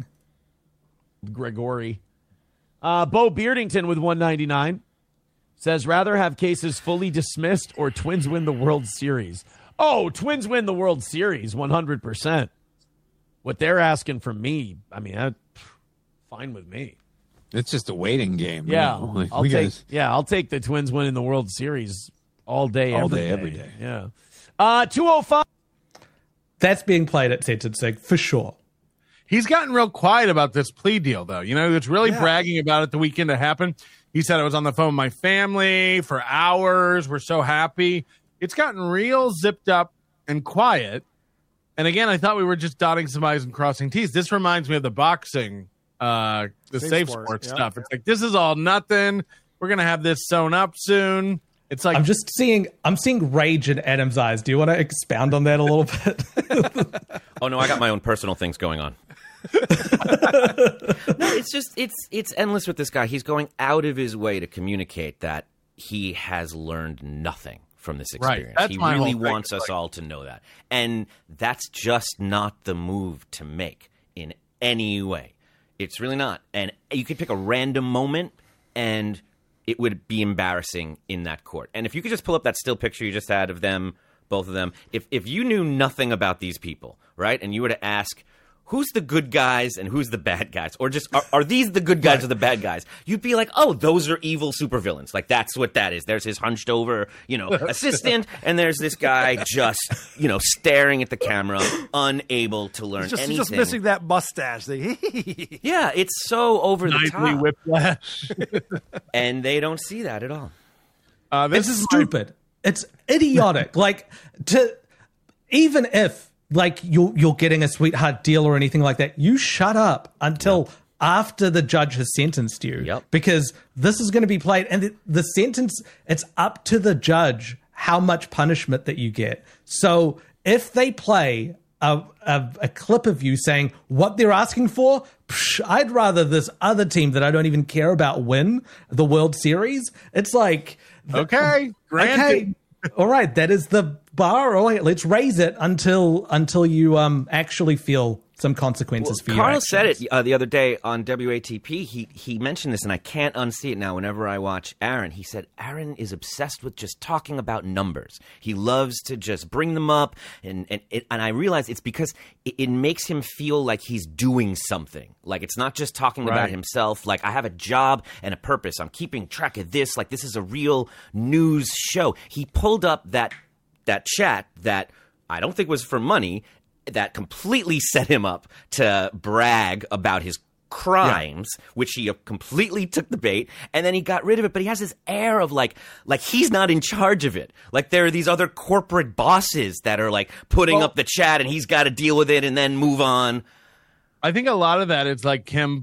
Gregory. Uh, Bo Beardington with one ninety-nine says, rather have cases fully dismissed or Twins win the World Series. Oh, Twins win the World Series, one hundred percent. What they're asking from me, I mean, that, fine with me. It's just a waiting game. Yeah, you know? Like, I'll we take. guys- Yeah, I'll take the Twins winning the World Series all day, All every day, every day. Yeah. Uh, two oh five. That's being played at sentencing for sure. He's gotten real quiet about this plea deal, though. You know, he was really Yeah. bragging about it the weekend it happened. He said, I was on the phone with my family for hours. We're so happy. It's gotten real zipped up and quiet. And again, I thought we were just dotting some I's and crossing T's. This reminds me of the boxing, uh, the Safe safe sport, sports yeah. stuff. It's like, this is all nothing. We're going to have this sewn up soon. It's like, I'm just seeing I'm seeing rage in Adam's eyes. Do you want to expound on that a little bit? Oh no, I got my own personal things going on. No, it's just it's it's endless with this guy. He's going out of his way to communicate that he has learned nothing from this Right. experience. That's He my really whole thing. wants us Like- all to know that. And that's just not the move to make in any way. It's really not. And you could pick a random moment and it would be embarrassing in that court. And if you could just pull up that still picture you just had of them, both of them, if if you knew nothing about these people, right, and you were to ask who's the good guys and who's the bad guys? Or just, are, are these the good guys right. or the bad guys? You'd be like, oh, those are evil supervillains. Like, that's what that is. There's his hunched over, you know, assistant, and there's this guy just, you know, staring at the camera, unable to learn he's just, anything. He's just missing that mustache thing. Yeah, it's so over the top. Whiplash. And they don't see that at all. Uh, this it's is stupid. My- it's idiotic. Like, to even if like you're you're getting a sweetheart deal or anything like that, you shut up until yep. after the judge has sentenced you. Yep. Because this is going to be played, and the, the sentence, it's up to the judge how much punishment that you get. So if they play a, a, a clip of you saying what they're asking for, psh, I'd rather this other team that I don't even care about win the World Series. It's like, okay, granted. Okay, all right, that is the bar. All right, let's raise it until until you um actually feel some consequences well, for Carl you. said it uh, the other day on W A T P. He he mentioned this, and I can't unsee it now whenever I watch Aaron. He said Aaron is obsessed with just talking about numbers. He loves to just bring them up, and and, it, and I realize it's because it, it makes him feel like he's doing something. Like, it's not just talking right. about himself. Like, I have a job and a purpose. I'm keeping track of this. Like, this is a real news show. He pulled up that that chat that I don't think was for money, that completely set him up to brag about his crimes, yeah. which he completely took the bait, and then he got rid of it. But he has this air of like, like he's not in charge of it. Like, there are these other corporate bosses that are like putting well, up the chat, and he's got to deal with it and then move on. I think a lot of that is like him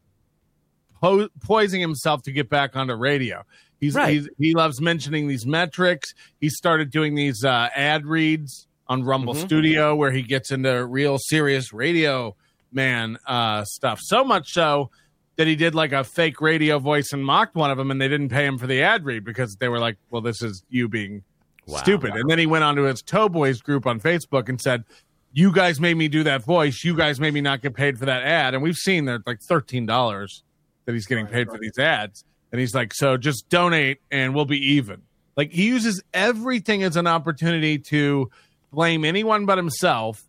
po- poising himself to get back onto radio. He's, right. he's he loves mentioning these metrics. He started doing these uh, ad reads on Rumble mm-hmm. Studio, where he gets into real serious radio man uh, stuff. So much so that he did like a fake radio voice and mocked one of them, and they didn't pay him for the ad read because they were like, well, this is you being wow. stupid. And then he went onto his Toe Boys group on Facebook and said, you guys made me do that voice. You guys made me not get paid for that ad. And we've seen that like thirteen dollars that he's getting paid for these ads. And he's like, so just donate and we'll be even. Like, he uses everything as an opportunity to blame anyone but himself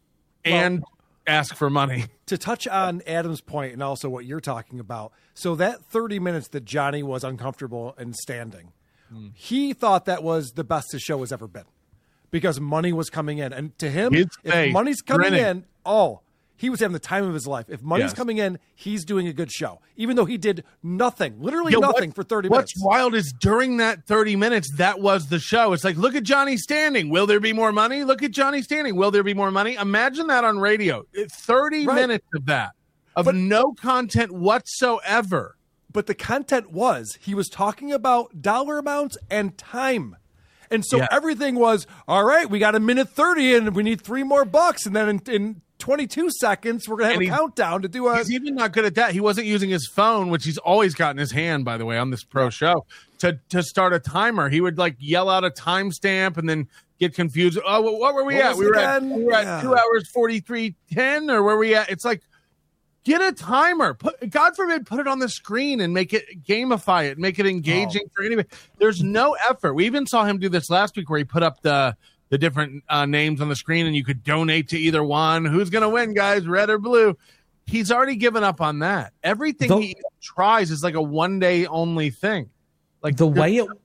and well, ask for money. To touch on Adam's point and also what you're talking about, so that thirty minutes that Johnny was uncomfortable and standing, mm. he thought that was the best the show has ever been because money was coming in. And to him, His if face, money's coming grinning. in, oh, he was having the time of his life. If money's yes. coming in, he's doing a good show, even though he did nothing, literally Yo, nothing what, for thirty what's minutes. What's wild is during that thirty minutes, that was the show. It's like, look at Johnny Standing. Will there be more money? Look at Johnny Standing. Will there be more money? Imagine that on radio. thirty right. minutes of that, of but, no content whatsoever. But the content was, he was talking about dollar amounts and time. And so yeah. everything was, all right, we got a minute thirty and we need three more bucks. And then in, in twenty-two seconds, we're going to have and a countdown to do a... He's even not good at that. He wasn't using his phone, which he's always got in his hand, by the way, on this pro show, to, to start a timer. He would, like, yell out a timestamp and then get confused. Oh, well, what were we what at? We were at, we were yeah. at two hours, forty-three ten, or where were we at? It's like, get a timer. Put, God forbid, put it on the screen and make it, gamify it, make it engaging oh. for anybody. There's no effort. We even saw him do this last week where he put up the... the different uh, names on the screen, and you could donate to either one. Who's going to win, guys, red or blue? He's already given up on that. Everything the, he tries is like a one-day only thing. Like the way it,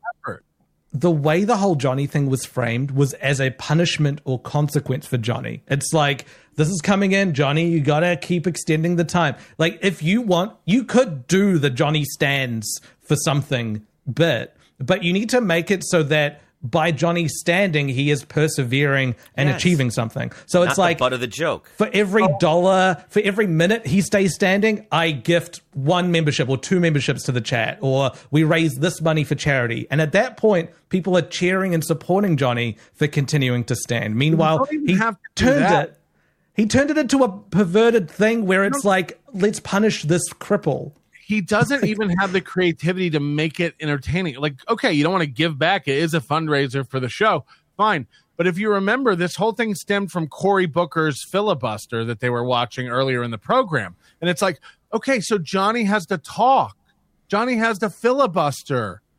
the way the whole Johnny thing was framed was as a punishment or consequence for Johnny. It's like, this is coming in, Johnny, you got to keep extending the time. Like, if you want, you could do the Johnny stands for something bit, but you need to make it so that by Johnny standing, he is persevering and yes. achieving something. So Not it's like the butt of the joke. For every oh. dollar, for every minute he stays standing, I gift one membership or two memberships to the chat, or we raise this money for charity. And at that point, people are cheering and supporting Johnny for continuing to stand. Meanwhile, he turned it. He turned it into a perverted thing where it's like, let's punish this cripple. He doesn't even have the creativity to make it entertaining. Like, okay, you don't want to give back. It is a fundraiser for the show. Fine. But if you remember, this whole thing stemmed from Cory Booker's filibuster that they were watching earlier in the program. And it's like, okay, so Johnny has to talk. Johnny has to filibuster.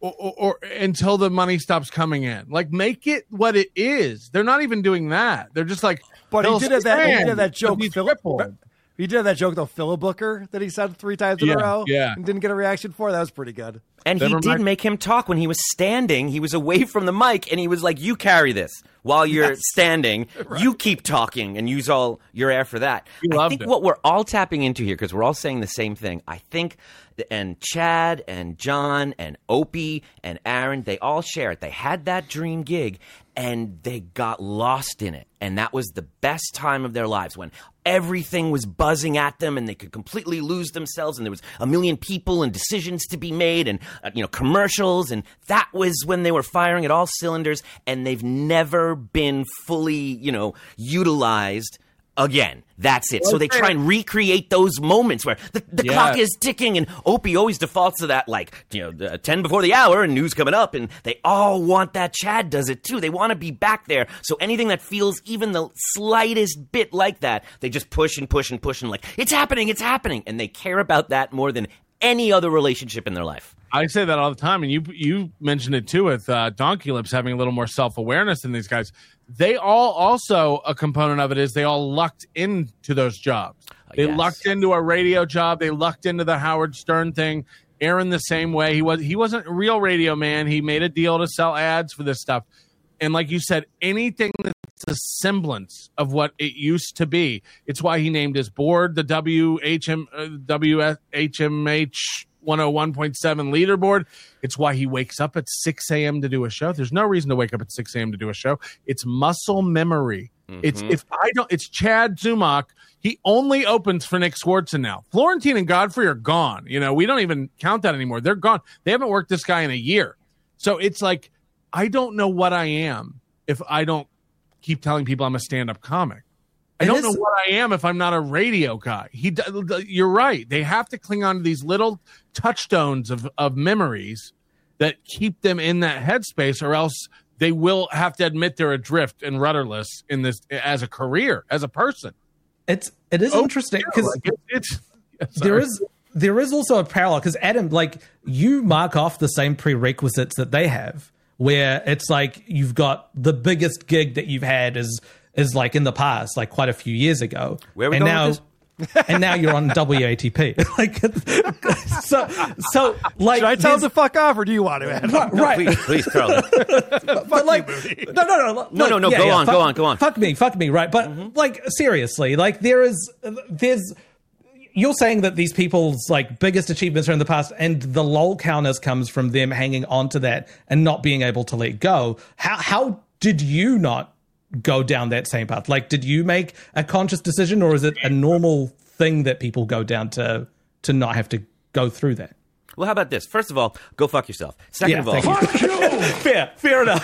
or, or, or until the money stops coming in. Like, make it what it is. They're not even doing that. They're just like, but he did have that. He did have that joke. He's Phil, he did have that joke though. Philip Booker that he said three times in Yeah, a row. yeah. and didn't get a reaction for. That was pretty good. And he Never did mind. make him talk when he was standing. He was away from the mic, and he was like, you carry this while you're Yes. standing. You keep talking and use all your air for that. He I loved think it. what we're all tapping into here, because we're all saying the same thing, I think, and Chad and John and Opie and Aaron, they all share it. They had that dream gig, and they got lost in it. And that was the best time of their lives, when everything was buzzing at them and they could completely lose themselves, and there was a million people and decisions to be made, and uh, you know, commercials, and that was when they were firing at all cylinders, and they've never been fully, you know, utilized again. That's it. So they try and recreate those moments where the, the Yeah. clock is ticking, and Opie always defaults to that, like, you know, the ten before the hour and news coming up, and they all want that. Chad does it too. They want to be back there. So anything that feels even the slightest bit like that, they just push and push and push and like, it's happening, it's happening. And they care about that more than any other relationship in their life. I say that all the time, and you you mentioned it too with uh, Donkey Lips having a little more self awareness than these guys. They all also a component of it is they all lucked into those jobs. They Yes. lucked into a radio job. They lucked into the Howard Stern thing. Aaron the same way. He was he wasn't a real radio man. He made a deal to sell ads for this stuff. And like you said, anything that's a semblance of what it used to be. It's why he named his board the W H M uh, W H M H one oh one point seven leaderboard. It's why he wakes up at six a.m. to do a show. There's no reason to wake up at six a.m. to do a show. It's muscle memory. It's if I don't, it's Chad Zumach. He only opens for Nick Swartzen now. Florentine and Godfrey are gone. You know, we don't even count that anymore. They're gone. They haven't worked this guy in a year. So it's like, I don't know what I am if I don't keep telling people I'm a stand-up comic. I It don't is- know what I am if I'm not a radio guy. He, d- you're right. They have to cling on to these little touchstones of, of memories that keep them in that headspace, or else they will have to admit they're adrift and rudderless in this as a career, as a person. It's it is Oh, interesting yeah, because like, it- it's there sorry. is there is also a parallel because Adam, like, you mark off the same prerequisites that they have, where it's like you've got the biggest gig that you've had is is like in the past, like quite a few years ago, Where are we and going now. with And now you're on W A T P. Like, so, so, like, Should I tell him there's- to fuck off, or do you want to? Adam? right, No, right. please, please, Carl. But like, no, no, no, No, no, no, go on, fuck, go on, go on. Fuck me, fuck me, right? But like, seriously, like, there is, there's, you're saying that these people's like biggest achievements are in the past, and the lol counters comes from them hanging on to that and not being able to let go. How how did you not go down that same path? Like, did you make a conscious decision, or is it a normal thing that people go down to to not have to go through that? Well, how about this? First of all, go fuck yourself. Second Yeah, of all, thank you. fair, fair enough.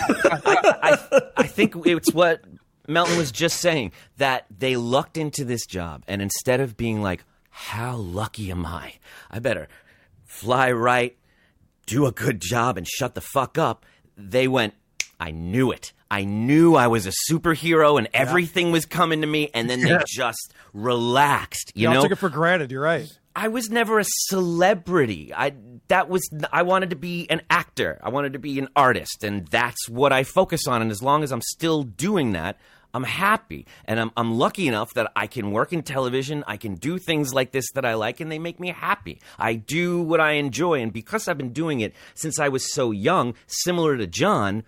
I, I think it's what Melton was just saying, that they lucked into this job, and instead of being like, how lucky am I? I better fly right, do a good job, and shut the fuck up. They went, I knew it. I knew I was a superhero and everything was coming to me, and then they just relaxed. You Y'all know, took it for granted. You're right. I was never a celebrity. I that was I wanted to be an actor. I wanted to be an artist, and that's what I focus on. And as long as I'm still doing that, I'm happy. And I'm I'm lucky enough that I can work in television. I can do things like this that I like, and they make me happy. I do what I enjoy, and because I've been doing it since I was so young, similar to John,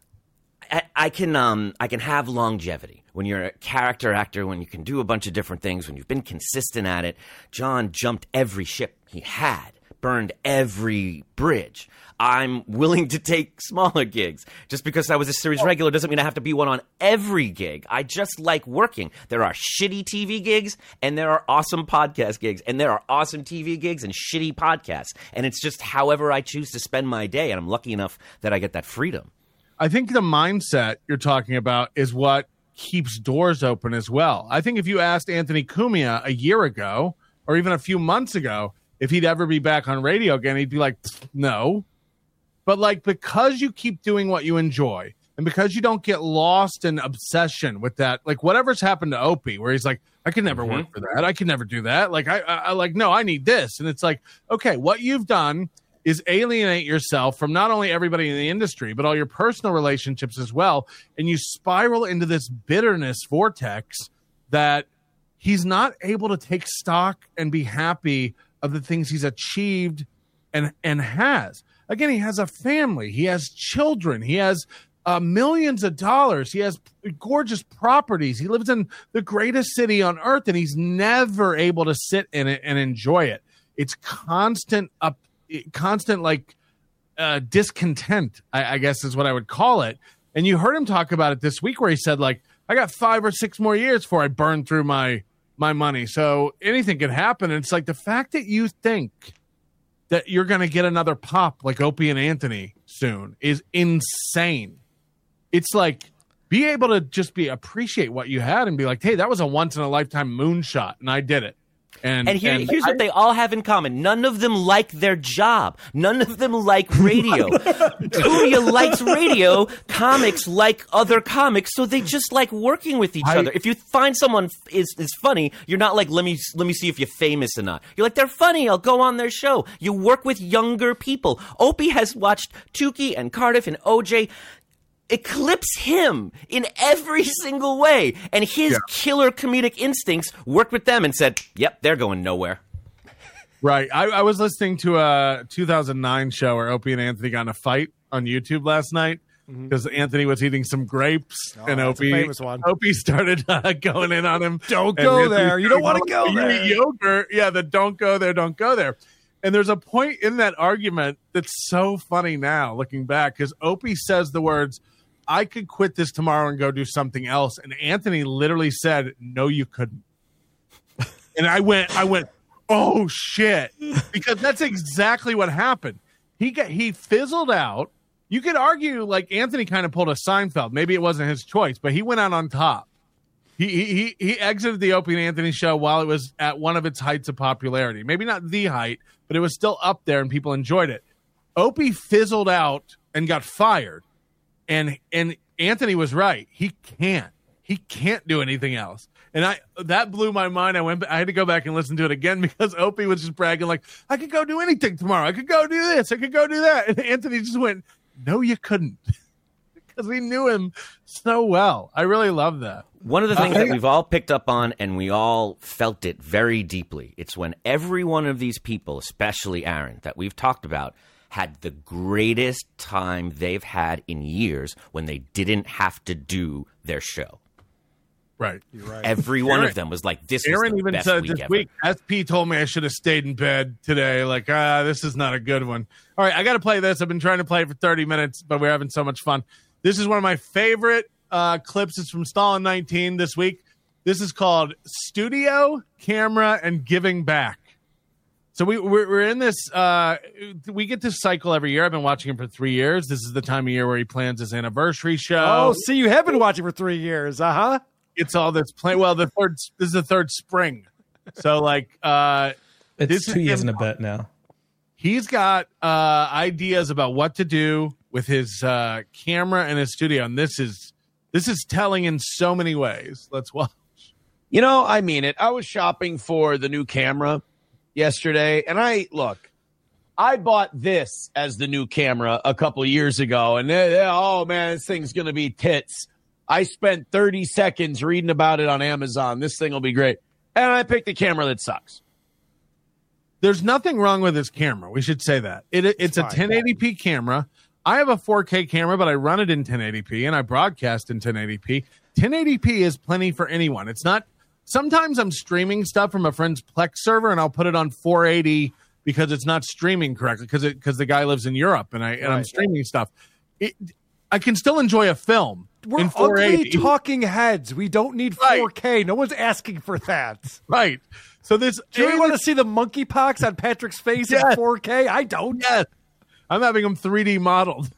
I, I can um I can have longevity. When you're a character actor, when you can do a bunch of different things, when you've been consistent at it. John jumped every ship he had, burned every bridge. I'm willing to take smaller gigs. Just because I was a series regular doesn't mean I have to be one on every gig. I just like working. There are shitty T V gigs, and there are awesome podcast gigs, and there are awesome T V gigs and shitty podcasts. And it's just however I choose to spend my day, and I'm lucky enough that I get that freedom. I think the mindset you're talking about is what keeps doors open as well. I think if you asked Anthony Cumia a year ago, or even a few months ago, if he'd ever be back on radio again, he'd be like, no. But like, because you keep doing what you enjoy, and because you don't get lost in obsession with that, like whatever's happened to Opie, where he's like, I can never Mm-hmm. work for that. I can never do that. Like, I, I, I like, no, I need this. And it's like, okay, what you've done is alienate yourself from not only everybody in the industry, but all your personal relationships as well. And you spiral into this bitterness vortex that he's not able to take stock and be happy of the things he's achieved and, and has. Again, he has a family. He has children. He has uh, millions of dollars. He has gorgeous properties. He lives in the greatest city on earth, and he's never able to sit in it and enjoy it. It's constant up, constant like uh, discontent, I, I guess is what I would call it. And you heard him talk about it this week where he said, like, I got five or six more years before I burn through my my money. So anything could happen. And it's like the fact that you think that you're going to get another pop like Opie and Anthony soon is insane. It's like, be able to just be appreciate what you had and be like, hey, that was a once in a lifetime moonshot, and I did it. And, and, here, and here's I, what they all have in common. None of them like their job. None of them like radio. Tuya likes radio. Comics like other comics, so they just like working with each I, other. If you find someone is is funny, you're not like, let me let me see if you're famous or not. You're like, they're funny, I'll go on their show. You work with younger people. Opie has watched Tukey and Cardiff and O J eclipse him in every single way, and his yeah. killer comedic instincts worked with them and said, yep, they're going nowhere. Right. I, I was listening to a two thousand nine show where Opie and Anthony got in a fight on YouTube last night because mm-hmm. Anthony was eating some grapes, oh, and Opie, famous one. Opie started uh, going in on him. Don't go Anthony there. You don't want to go you there. Eat yogurt. Yeah, the don't go there, don't go there. And there's a point in that argument that's so funny now, looking back, because Opie says the words, I could quit this tomorrow and go do something else. And Anthony literally said, no, you couldn't. And I went, I went, oh shit. Because that's exactly what happened. He got, he fizzled out. You could argue like Anthony kind of pulled a Seinfeld. Maybe it wasn't his choice, but he went out on top. He, he, he exited the Opie and Anthony show while it was at one of its heights of popularity. Maybe not the height, but it was still up there and people enjoyed it. Opie fizzled out and got fired. And and Anthony was right. He can't. He can't do anything else. And I that blew my mind. I went. I had to go back and listen to it again because Opie was just bragging like, I could go do anything tomorrow. I could go do this. I could go do that. And Anthony just went, no, you couldn't. Because we knew him so well. I really love that. One of the things uh, that we've all picked up on and we all felt it very deeply, it's when every one of these people, especially Aaron, that we've talked about, had the greatest time they've had in years when they didn't have to do their show. Right. You're right. Every one Aaron, of them was like, this was Aaron the even best said week this ever. week, S P told me I should have stayed in bed today. Like, ah, this is not a good one. All right, I got to play this. I've been trying to play it for thirty minutes, but we're having so much fun. This is one of my favorite uh, clips. It's from Stalin nineteen this week. This is called Studio, Camera, and Giving Back. So we, we're, we're in this, uh, we get this cycle every year. I've been watching him for three years. This is the time of year where he plans his anniversary show. Oh, see, you have been watching for three years. Uh-huh. It's all this play. Well, the third, this is the third spring. So like, uh, it's this two years and a bit now. He's got, uh, ideas about what to do with his, uh, camera and his studio. And this is, this is telling in so many ways. Let's watch. You know, I mean it. I was shopping for the new camera yesterday, and I look, I bought this as the new camera a couple of years ago, and they, oh man, this thing's gonna be tits. I spent thirty seconds reading about it on Amazon. This thing will be great, and I picked the camera that sucks. There's nothing wrong with this camera. We should say that it, it's, it's a ten eighty p camera. I have a four K camera, but I run it in ten eighty p and I broadcast in ten eighty p. ten eighty p is plenty for anyone. It's not. Sometimes I'm streaming stuff from a friend's Plex server, and I'll put it on four eighty because it's not streaming correctly because it because the guy lives in Europe, and I and right. I'm streaming stuff. It, I can still enjoy a film. We're in four eighty. Ugly talking heads. We don't need four K. Right. No one's asking for that. Right. So this. Do you want to see the monkeypox on Patrick's face yes. in four K? I don't. Yes. I'm having him three D modeled.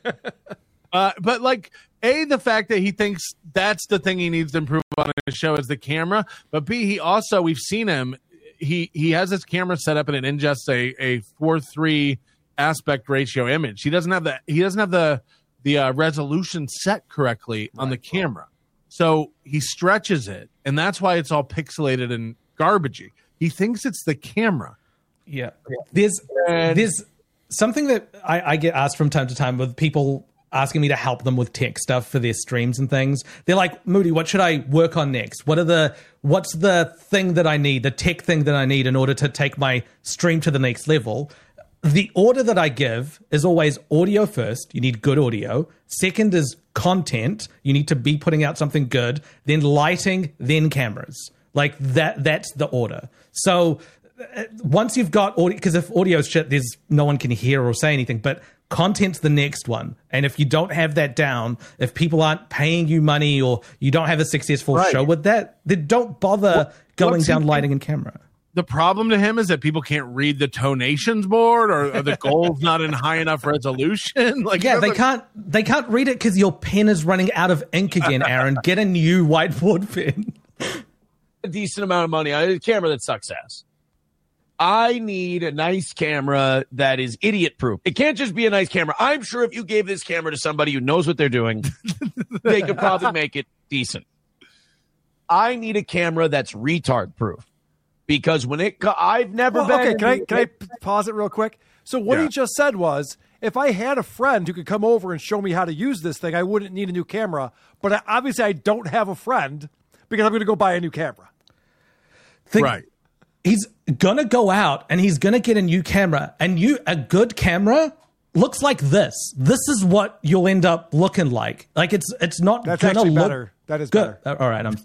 uh, but like. A, the fact that he thinks that's the thing he needs to improve on his show is the camera. But B, he also, we've seen him, he he has his camera set up and it ingests a a four three aspect ratio image. He doesn't have the he doesn't have the the uh, resolution set correctly on right. the camera. So he stretches it, and that's why it's all pixelated and garbagey. He thinks it's the camera. Yeah. There's and, there's something that I, I get asked from time to time with people asking me to help them with tech stuff for their streams and things. They're like, Moody, what should I work on next? What are the what's the thing that I need, the tech thing that I need in order to take my stream to the next level? The order that I give is always audio first. You need good audio. Second is content. You need to be putting out something good. Then lighting, then cameras. Like that. That's the order. So uh, once you've got audio, because if audio is shit, there's no one can hear or say anything. But content's the next one. And if you don't have that down, if people aren't paying you money or you don't have a successful right. show with that, then don't bother what, going down lighting and camera. The problem to him is that people can't read the tonations board, or, or the goal's not in high enough resolution. Like, yeah, they can't they can't read it because your pen is running out of ink again, Aaron. Get a new whiteboard pen. A decent amount of money on a camera that sucks ass. I need a nice camera that is idiot proof. It can't just be a nice camera. I'm sure if you gave this camera to somebody who knows what they're doing, they could probably make it decent. I need a camera that's retard proof. Because when it, co- I've never well, been. Okay, can I can I pause it real quick? So what yeah. he just said was, if I had a friend who could come over and show me how to use this thing, I wouldn't need a new camera. But I, obviously, I don't have a friend because I'm going to go buy a new camera. Think, right. He's gonna go out and he's gonna get a new camera, and you a good camera looks like this. This is what you'll end up looking like. Like it's it's not That's gonna actually look better. That is good. better. All right, I'm.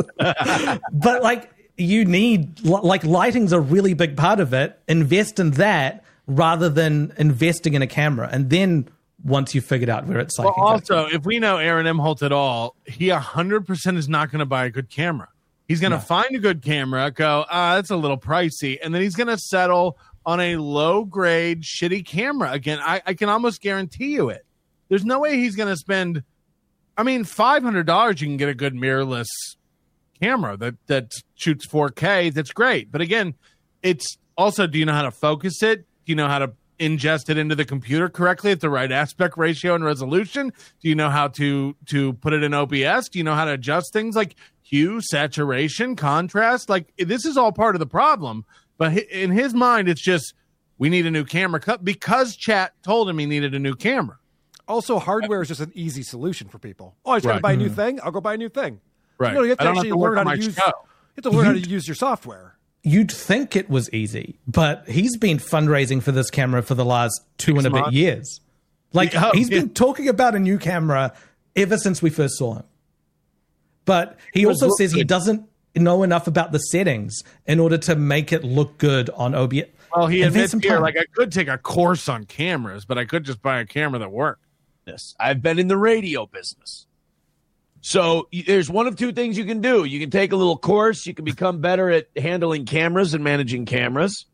But like. You need, like, lighting's a really big part of it. Invest in that rather than investing in a camera. And then once you've figured out where it's like. Well, also, if we know Aaron Emholt at all, he one hundred percent is not going to buy a good camera. He's going to no. find a good camera, go, ah, that's a little pricey. And then he's going to settle on a low-grade, shitty camera. Again, I, I can almost guarantee you it. There's no way he's going to spend, I mean, five hundred dollars you can get a good mirrorless camera that that shoots four K. That's great, but again, it's also, do you know how to focus it? Do you know how to ingest it into the computer correctly at the right aspect ratio and resolution? Do you know how to to put it in O B S? Do you know how to adjust things like hue, saturation, contrast? Like, this is all part of the problem, but in his mind, it's just, we need a new camera cut because chat told him he needed a new camera. Also, hardware is just an easy solution for people. Oh, I just got to right. buy a new mm-hmm. thing. I'll go buy a new thing. Right. No, you have to I don't actually have to learn work how on to my use. show. You have to learn how to use your software. You'd think it was easy, but he's been fundraising for this camera for the last two Six and a months. bit years. Like, oh, he's yeah. been talking about a new camera ever since we first saw him. But he also says he doesn't know enough about the settings in order to make it look good on O B S. Well, he admits here, like, I could take a course on cameras, but I could just buy a camera that worked. Yes, I've been in the radio business. So there's one of two things you can do. You can take a little course. You can become better at handling cameras and managing cameras.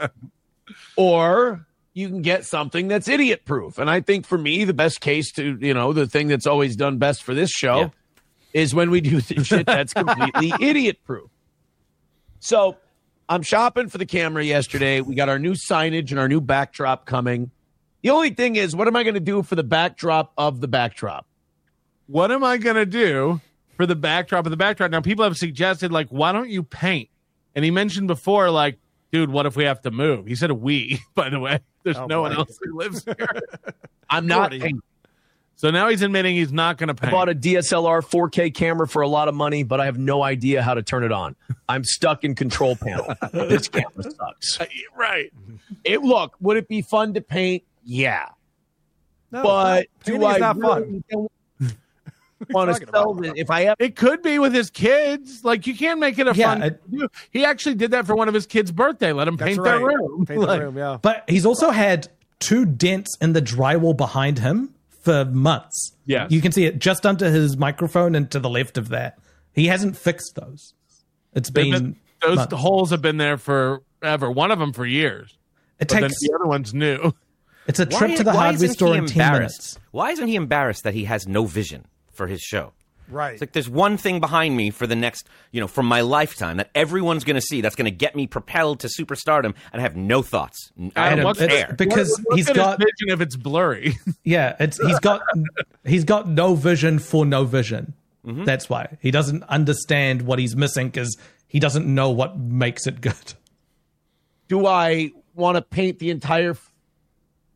Or you can get something that's idiot proof. And I think for me, the best case to, you know, the thing that's always done best for this show yeah. is when we do shit that's completely idiot proof. So I'm shopping for the camera yesterday. We got our new signage and our new backdrop coming. The only thing is, what am I going to do for the backdrop of the backdrop? What am I going to do for the backdrop of the backdrop? Now, people have suggested, like, why don't you paint? And he mentioned before, like, dude, what if we have to move? He said we, by the way. There's oh, no boy. one else who lives here. I'm not painting. So now he's admitting he's not going to paint. I bought a D S L R four K camera for a lot of money, but I have no idea how to turn it on. I'm stuck in control panel. This camera sucks. Right. It, look, would it be fun to paint? Yeah. No, but no, do I not really fun. want to sell it? If I have, it could be with his kids. Like, you can't make it a yeah, fun. It, he actually did that for one of his kids' birthday. Let him paint right. their room. Paint like, the room, yeah. But he's also had two dents in the drywall behind him for months. Yeah, you can see it just under his microphone and to the left of that. He hasn't fixed those. It's been, been those months. holes have been there forever. One of them for years. It but takes then the other one's new. It's a trip why, to the hardware store in ten minutes. Why isn't he embarrassed that he has no vision for his show? Right. It's like there's one thing behind me for the next, you know, from my lifetime that everyone's going to see that's going to get me propelled to superstardom, and I have no thoughts. I Adam, don't care. Because what, he's got vision if it's blurry. Yeah, it's he's got he's got no vision for no vision. Mm-hmm. That's why he doesn't understand what he's missing because he doesn't know what makes it good. Do I want to paint the entire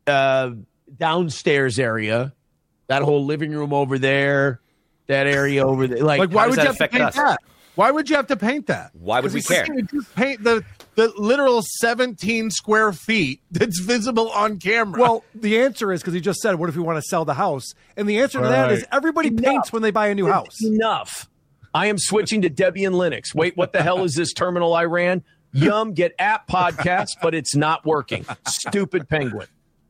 uh, downstairs area, that whole living room over there, that area over there. Like, Like, why how would does you that have to affect paint us? that? Why would you have to paint that? Why would we Because it's care? like, just paint the the literal seventeen square feet that's visible on camera. Well, the answer is because he just said, "What if we want to sell the house?" And the answer to that is Right. everybody Enough. paints when they buy a new house. Enough. I am switching to Debian Linux. Wait, what the hell is this terminal I ran? Yum, get app podcast, but it's not working. Stupid penguin.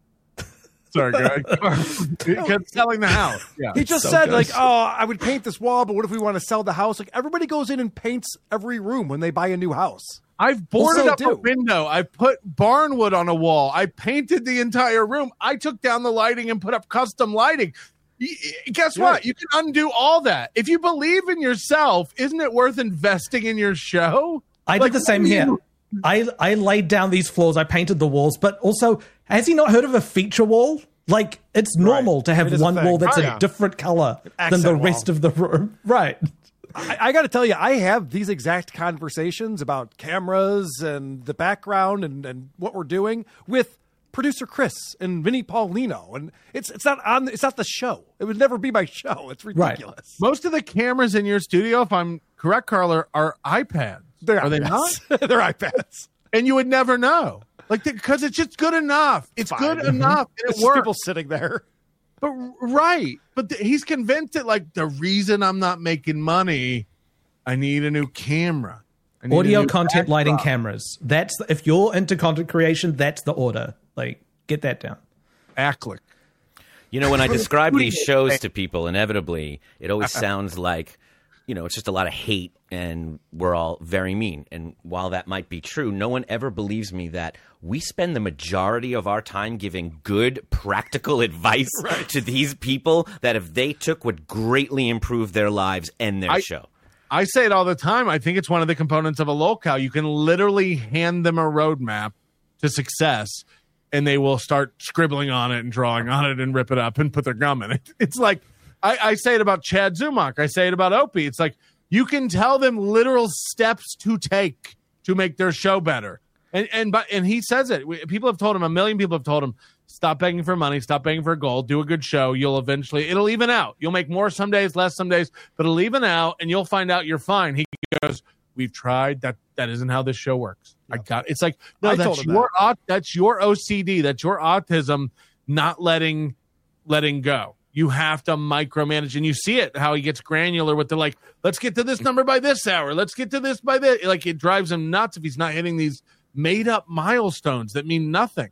Sorry, Greg. Because selling the house. Yeah. He just So said, good. like, "Oh, I would paint this wall, but what if we want to sell the house?" Like, everybody goes in and paints every room when they buy a new house. I've boarded Also up do. a window. I put barnwood on a wall. I painted the entire room. I took down the lighting and put up custom lighting. Y- y- Guess what? You can undo all that. If you believe in yourself, isn't it worth investing in your show? I Like, did the same what do here. you- I I laid down these floors. I painted the walls, but also, has he not heard of a feature wall? Like, it's normal to have It is a one thing. wall that's Oh, a yeah. different color than accent the wall. rest of the room. Right. I, I got to tell you, I have these exact conversations about cameras and the background and, and what we're doing with producer Chris and Vinny Paulino, and it's it's not on. It's not the show. It would never be my show. It's ridiculous. Most of the cameras in your studio, if I'm correct, Carla, are iPads. They're Are they not? iPads. They're iPads. And you would never know. Like, because it's just good enough. It's Fine. good enough. And It's it just works. people sitting there. But right, but th- he's convinced that like the reason I'm not making money, I need a new camera, I need a Audio new content lighting backdrop. cameras. That's if you're into content creation, that's the order. Like, get that down. Acklick. You know, when I describe these shows to people, inevitably, it always sounds like, you know, it's just a lot of hate and we're all very mean. And while that might be true, no one ever believes me that we spend the majority of our time giving good, practical advice to these people that if they took would greatly improve their lives and their I- show. I say it all the time. I think it's one of the components of a locale. You can literally hand them a roadmap to success, and they will start scribbling on it and drawing on it and rip it up and put their gum in it. It's like I, I say it about Chad Zumach. I say it about Opie. It's like you can tell them literal steps to take to make their show better. And and but and he says it. We- People have told him, a million people have told him, stop begging for money, stop begging for gold, do a good show. You'll eventually, it'll even out. You'll make more some days, less some days, but it'll even out, and you'll find out you're fine. He goes, we've tried. That that isn't how this show works. I got. It's like no, I told that's him your aut- that's your O C D, that's your autism, not letting letting go. You have to micromanage, and you see it how he gets granular with the like. Let's get to this number by this hour. Let's get to this by this. Like it drives him nuts if he's not hitting these made up milestones that mean nothing.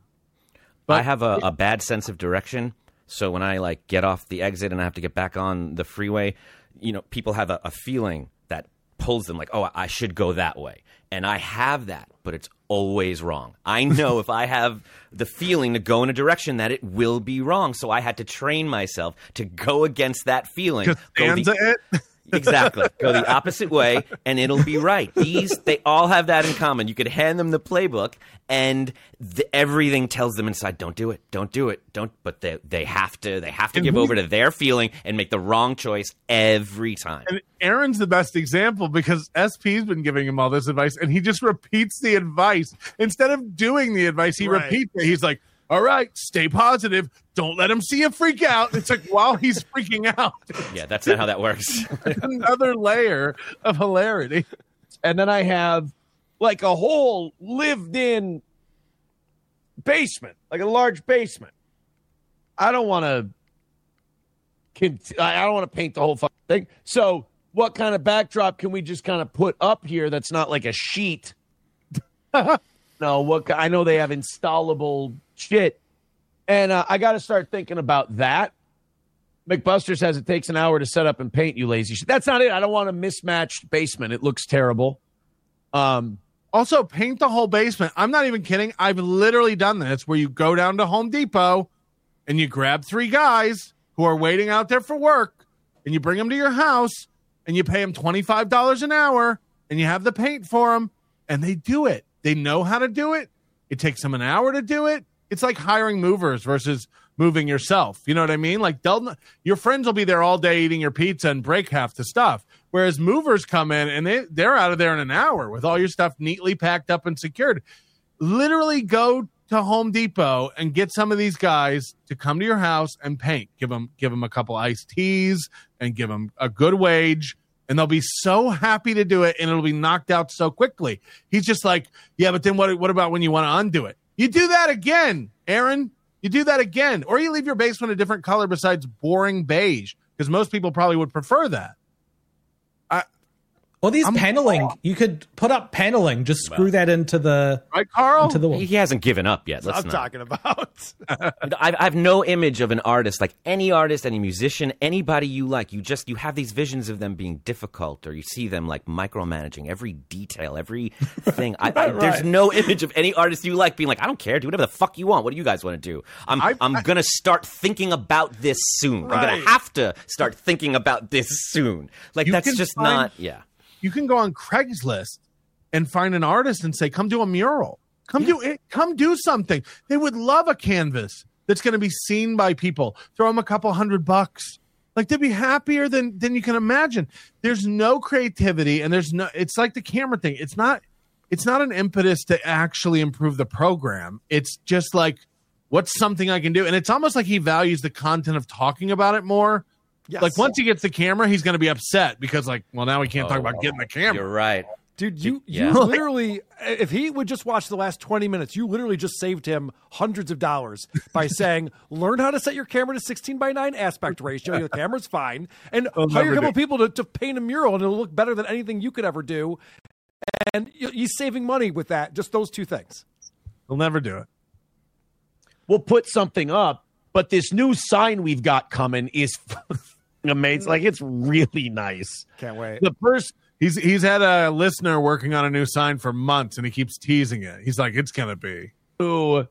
I have a, a bad sense of direction. So when I like get off the exit and I have to get back on the freeway, you know, people have a, a feeling that pulls them like, oh, I should go that way. And I have that, but it's always wrong. I know if I have the feeling to go in a direction that it will be wrong. So I had to train myself to go against that feeling. Go the- Costanza it. Exactly. Go the opposite way, and it'll be right. These, they all have that in common. You could hand them the playbook, and the, everything tells them inside, "Don't do it, don't do it, don't." But they they have to they have to And give we- over to their feeling and make the wrong choice every time. And Aaron's the best example because S P's been giving him all this advice, and he just repeats the advice instead of doing the advice. He Right. repeats it. He's like, "All right, stay positive. Don't let him see you freak out." It's like while he's freaking out, Yeah, that's not how that works. another layer of hilarity. And then I have like a whole lived-in basement, like a large basement. I don't want to. I don't want to paint the whole fucking thing. So, what kind of backdrop can we just kind of put up here that's not like a sheet? No, what I know they have installable shit, and uh, I got to start thinking about that. McBuster says it takes an hour to set up and paint. You lazy shit. That's not it. I don't want a mismatched basement. It looks terrible. Um. Also, paint the whole basement. I'm not even kidding. I've literally done this where you go down to Home Depot and you grab three guys who are waiting out there for work and you bring them to your house and you pay them twenty-five dollars an hour and you have the paint for them and they do it. They know how to do it. It takes them an hour to do it. It's like hiring movers versus moving yourself. You know what I mean? Like they'll, your friends will be there all day eating your pizza and break half the stuff. Whereas movers come in and they, they're out of there in an hour with all your stuff neatly packed up and secured. Literally go to Home Depot and get some of these guys to come to your house and paint. Give them, give them a couple iced teas and give them a good wage. And they'll be so happy to do it, and it'll be knocked out so quickly. He's just like, yeah, but then what, what about when you want to undo it? You do that again, Aaron. You do that again. Or you leave your basement a different color besides boring beige, because most people probably would prefer that. Well, these I'm, paneling, you could put up paneling. Just screw that into the right, Carl. Into the wall. He hasn't given up yet. Let's I'm not. talking about. I, I have no image of an artist, like any artist, any musician, anybody you like. You just you have these visions of them being difficult, or you see them like micromanaging every detail, every thing. I, I, right. There's no image of any artist you like being like, I don't care, do whatever the fuck you want. What do you guys want to do? I'm I, I'm I, gonna start thinking about this soon. Right. I'm gonna have to start thinking about this soon. Like You that's can just find- not. Yeah. You can go on Craigslist and find an artist and say, come do a mural. Come Yeah. do it. Come do something. They would love a canvas that's going to be seen by people. Throw them a couple hundred bucks. Like, they'd be happier than than you can imagine. There's no creativity, and there's no. It's like the camera thing. It's not. It's not an impetus to actually improve the program. It's just like, what's something I can do? And it's almost like he values the content of talking about it more. Yes. Like, once he gets the camera, he's going to be upset because, like, well, now we can't talk Oh, about getting the camera. You're right. Dude, you, Yeah. you literally, if he would just watch the last twenty minutes, you literally just saved him hundreds of dollars by saying, learn how to set your camera to sixteen by nine aspect ratio. Your camera's fine. And I'll hire a never couple do- people to, to paint a mural, and it'll look better than anything you could ever do. And you- he's saving money with that, just those two things. He'll never do it. We'll put something up, but this new sign we've got coming is amazing. Like, it's really nice. Can't wait. The first He's he's had a listener working on a new sign for months, and he keeps teasing it. He's like, it's going to be. who,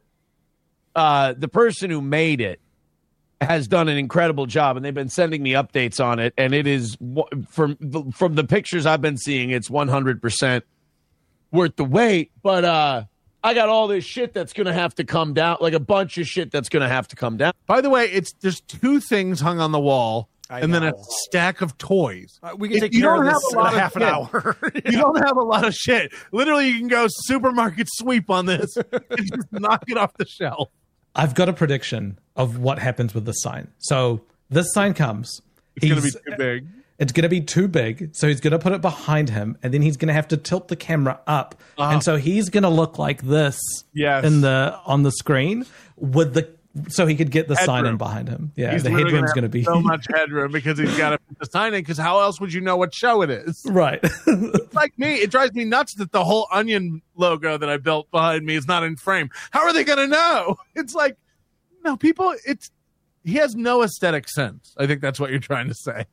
uh, the person who made it has done an incredible job, and they've been sending me updates on it. And it is from from the pictures I've been seeing, it's one hundred percent worth the wait. But uh, I got all this shit that's going to have to come down, like a bunch of shit that's going to have to come down. By the way, it's there's two things hung on the wall, I and then a know. stack of toys. Uh, we can If take you care of don't this have a in lot a of half an shit, hour. You don't have a lot of shit. Literally, you can go supermarket sweep on this and just knock it off the shelf. I've got a prediction of what happens with this sign. So this sign comes. It's going to be He's- too big. It's going to be too big, so he's going to put it behind him, and then he's going to have to tilt the camera up, Uh-huh. and so he's going to look like this Yes. in the on the screen with the so he could get the sign in Headroom. behind him. Yeah, He's the literally headroom's gonna going to have be so much headroom because he's got to put the sign in. Because how else would you know what show it is? right. It's like me. It drives me nuts that the whole Onion logo that I built behind me is not in frame. How are they going to know? It's like, no, people. It's he has no aesthetic sense. I think that's what you're trying to say.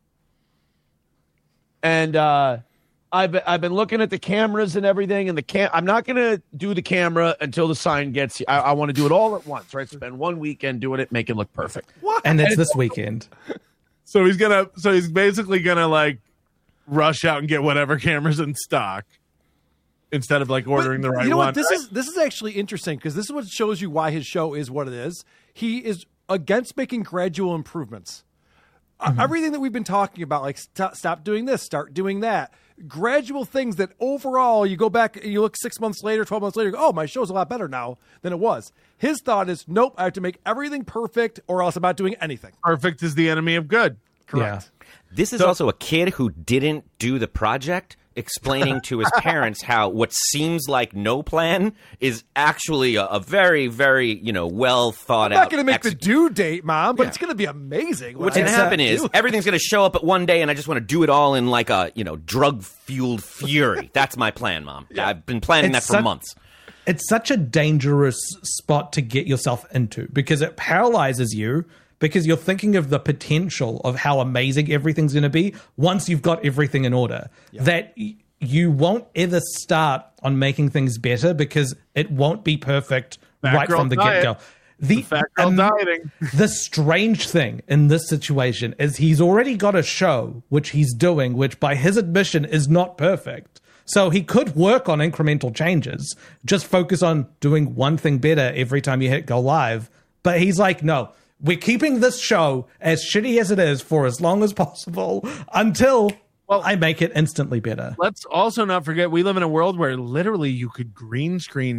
And uh, I've been, I've been looking at the cameras and everything, and the cam. I'm not going to do the camera until the sign gets here. I, I want to do it all at once, right? Spend one weekend doing it, make it look perfect. and it's this weekend. So he's gonna. So he's basically gonna like rush out and get whatever cameras in stock instead of like ordering But the right you know one. what? This right? is this is actually interesting because this is what shows you why his show is what it is. He is against making gradual improvements. Uh, everything that we've been talking about, like st- stop doing this, start doing that, gradual things that overall you go back, you look six months later, twelve months later, you go, oh, my show's a lot better now than it was. His thought is, nope, I have to make everything perfect or else I'm not doing anything. Perfect is the enemy of good. Correct. This is So- also a kid who didn't do the project, explaining to his parents how what seems like no plan is actually a, a very, very, you know, well thought I'm out. not going to make ex- the due date, Mom, but Yeah. it's going to be amazing. when What's I going to do happen it. is everything's going to show up at one day, and I just want to do it all in like a, you know, drug-fueled fury. That's my plan, Mom. I've been planning It's that for such- months. It's such a dangerous spot to get yourself into because it paralyzes you because you're thinking of the potential of how amazing everything's going to be once you've got everything in order. That y- you won't ever start on making things better because it won't be perfect Fat right girl from the diet. get-go. The, Fat girl um, dieting. the strange thing in this situation is he's already got a show, which he's doing, which by his admission is not perfect. So he could work on incremental changes, just focus on doing one thing better every time you hit go live. But he's like, no, we're keeping this show as shitty as it is for as long as possible until well, I make it instantly better. Let's also not forget we live in a world where literally you could green screen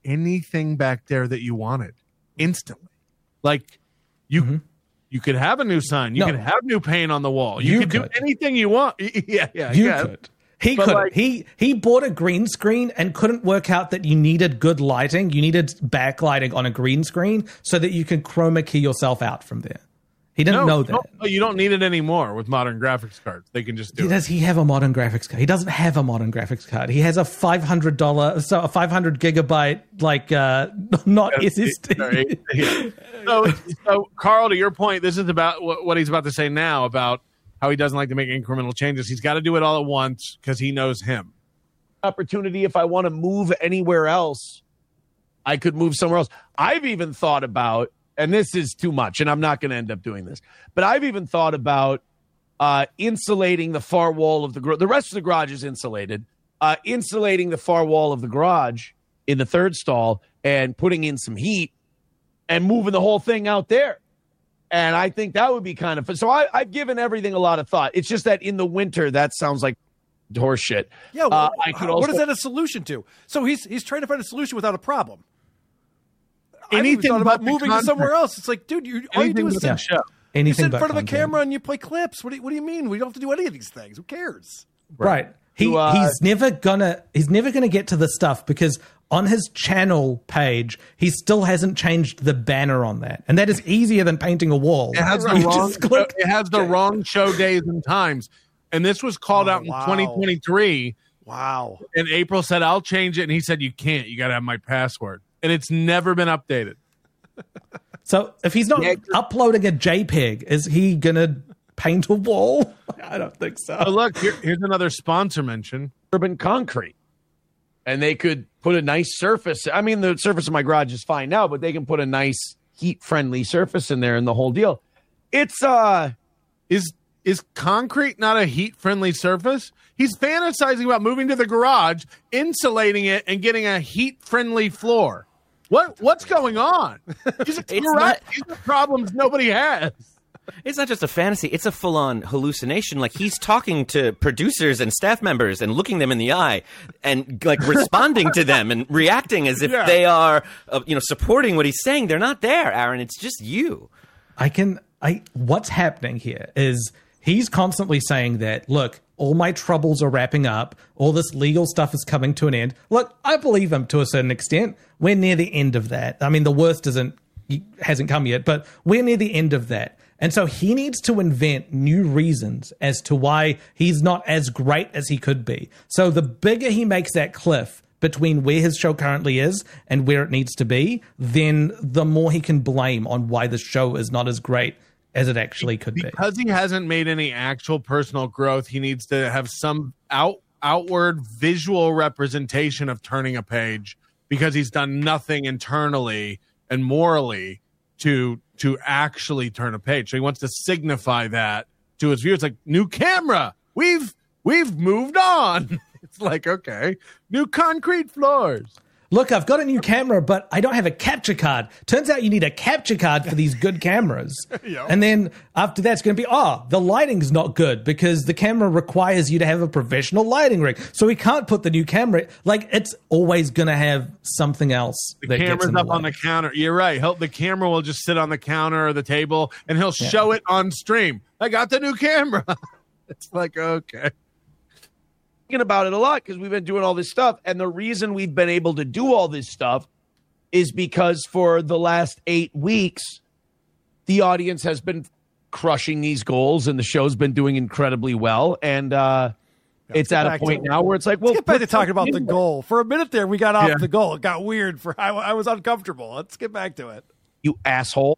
anything back there that you wanted instantly. Like you, mm-hmm. you could have a new sign. You no. could have new paint on the wall. You, you could, could do anything you want. yeah, yeah, you yeah. could. He could. Like, he he bought a green screen and couldn't work out that you needed good lighting. You needed backlighting on a green screen so that you could chroma key yourself out from there. He didn't no, know that. No, you don't need it anymore with modern graphics cards. They can just do Does it. he have a modern graphics card? He doesn't have a modern graphics card. He has a five hundred dollars, so a five hundred gigabyte, like, uh, not yeah, S S D. Yeah. So, so, Carl, to your point, this is about what, what he's about to say now about how he doesn't like to make incremental changes. He's got to do it all at once because he knows him. Opportunity, if I want to move anywhere else, I could move somewhere else. I've even thought about, and this is too much, and I'm not going to end up doing this, but I've even thought about uh, insulating the far wall of the garage. The rest of the garage is insulated. Uh, insulating the far wall of the garage in the third stall and putting in some heat and moving the whole thing out there. And I think that would be kind of fun. So I, I've given everything a lot of thought. It's just that in the winter, that sounds like horse shit. Yeah, well, uh, I could also, what is that a solution to? So he's he's trying to find a solution without a problem. Anything about but moving to somewhere else. It's like, dude, you, all you do is sit, show. you sit in front of a camera and you play clips. What do you, what do you mean? We don't have to do any of these things. Who cares? Right. right. He uh, he's never gonna he's never gonna get to the stuff because on his channel page he still hasn't changed the banner on that, and that is easier than painting a wall. It has the wrong. Click, it has the wrong show days and times, and this was called oh, out in wow. twenty twenty-three. Wow. And April said, "I'll change it," and he said, "You can't. You got to have my password," and it's never been updated. So if he's not yeah. uploading a JPEG, is he gonna paint a wall? I don't think so. Oh, look, here, here's another sponsor mention. Urban Concrete. And they could put a nice surface. I mean, the surface of my garage is fine now, but they can put a nice heat-friendly surface in there and the whole deal. It's, uh... Is is concrete not a heat-friendly surface? He's fantasizing about moving to the garage, insulating it, and getting a heat-friendly floor. What What's going on? These are, correct. Not... These are problems nobody has. It's not just a fantasy. It's a full-on hallucination. Like, he's talking to producers and staff members and looking them in the eye and, like, responding to them and reacting as if yeah. they are, uh, you know, supporting what he's saying. They're not there, Aaron. It's just you. I can – I. What's happening here is he's constantly saying that, look, all my troubles are wrapping up. All this legal stuff is coming to an end. Look, I believe him to a certain extent. We're near the end of that. I mean, the worst isn't hasn't come yet, but we're near the end of that. And so he needs to invent new reasons as to why he's not as great as he could be. So the bigger he makes that cliff between where his show currently is and where it needs to be, then the more he can blame on why the show is not as great as it actually could be. Because he hasn't made any actual personal growth, he needs to have some out outward visual representation of turning a page because he's done nothing internally and morally to to actually turn a page. So he wants to signify that to his viewers, like, new camera. We've we've moved on. It's like, okay, new concrete floors. Look, I've got a new camera, but I don't have a capture card. Turns out you need a capture card for these good cameras. Yep. And then after that's going to be, oh, the lighting's not good because the camera requires you to have a professional lighting rig. So we can't put the new camera. Like, it's always going to have something else. The that camera's gets up on the counter. You're right. He'll, the camera will just sit on the counter or the table, and he'll yeah. show it on stream. I got the new camera. It's like, okay. About it a lot because we've been doing all this stuff, and the reason we've been able to do all this stuff is because for the last eight weeks the audience has been crushing these goals and the show's been doing incredibly well, and uh yeah, it's at a point to, now where it's like, well, let's get back to talking about the goal. For a minute there we got off yeah. the goal. It got weird. For I, I was uncomfortable. Let's get back to it. You asshole.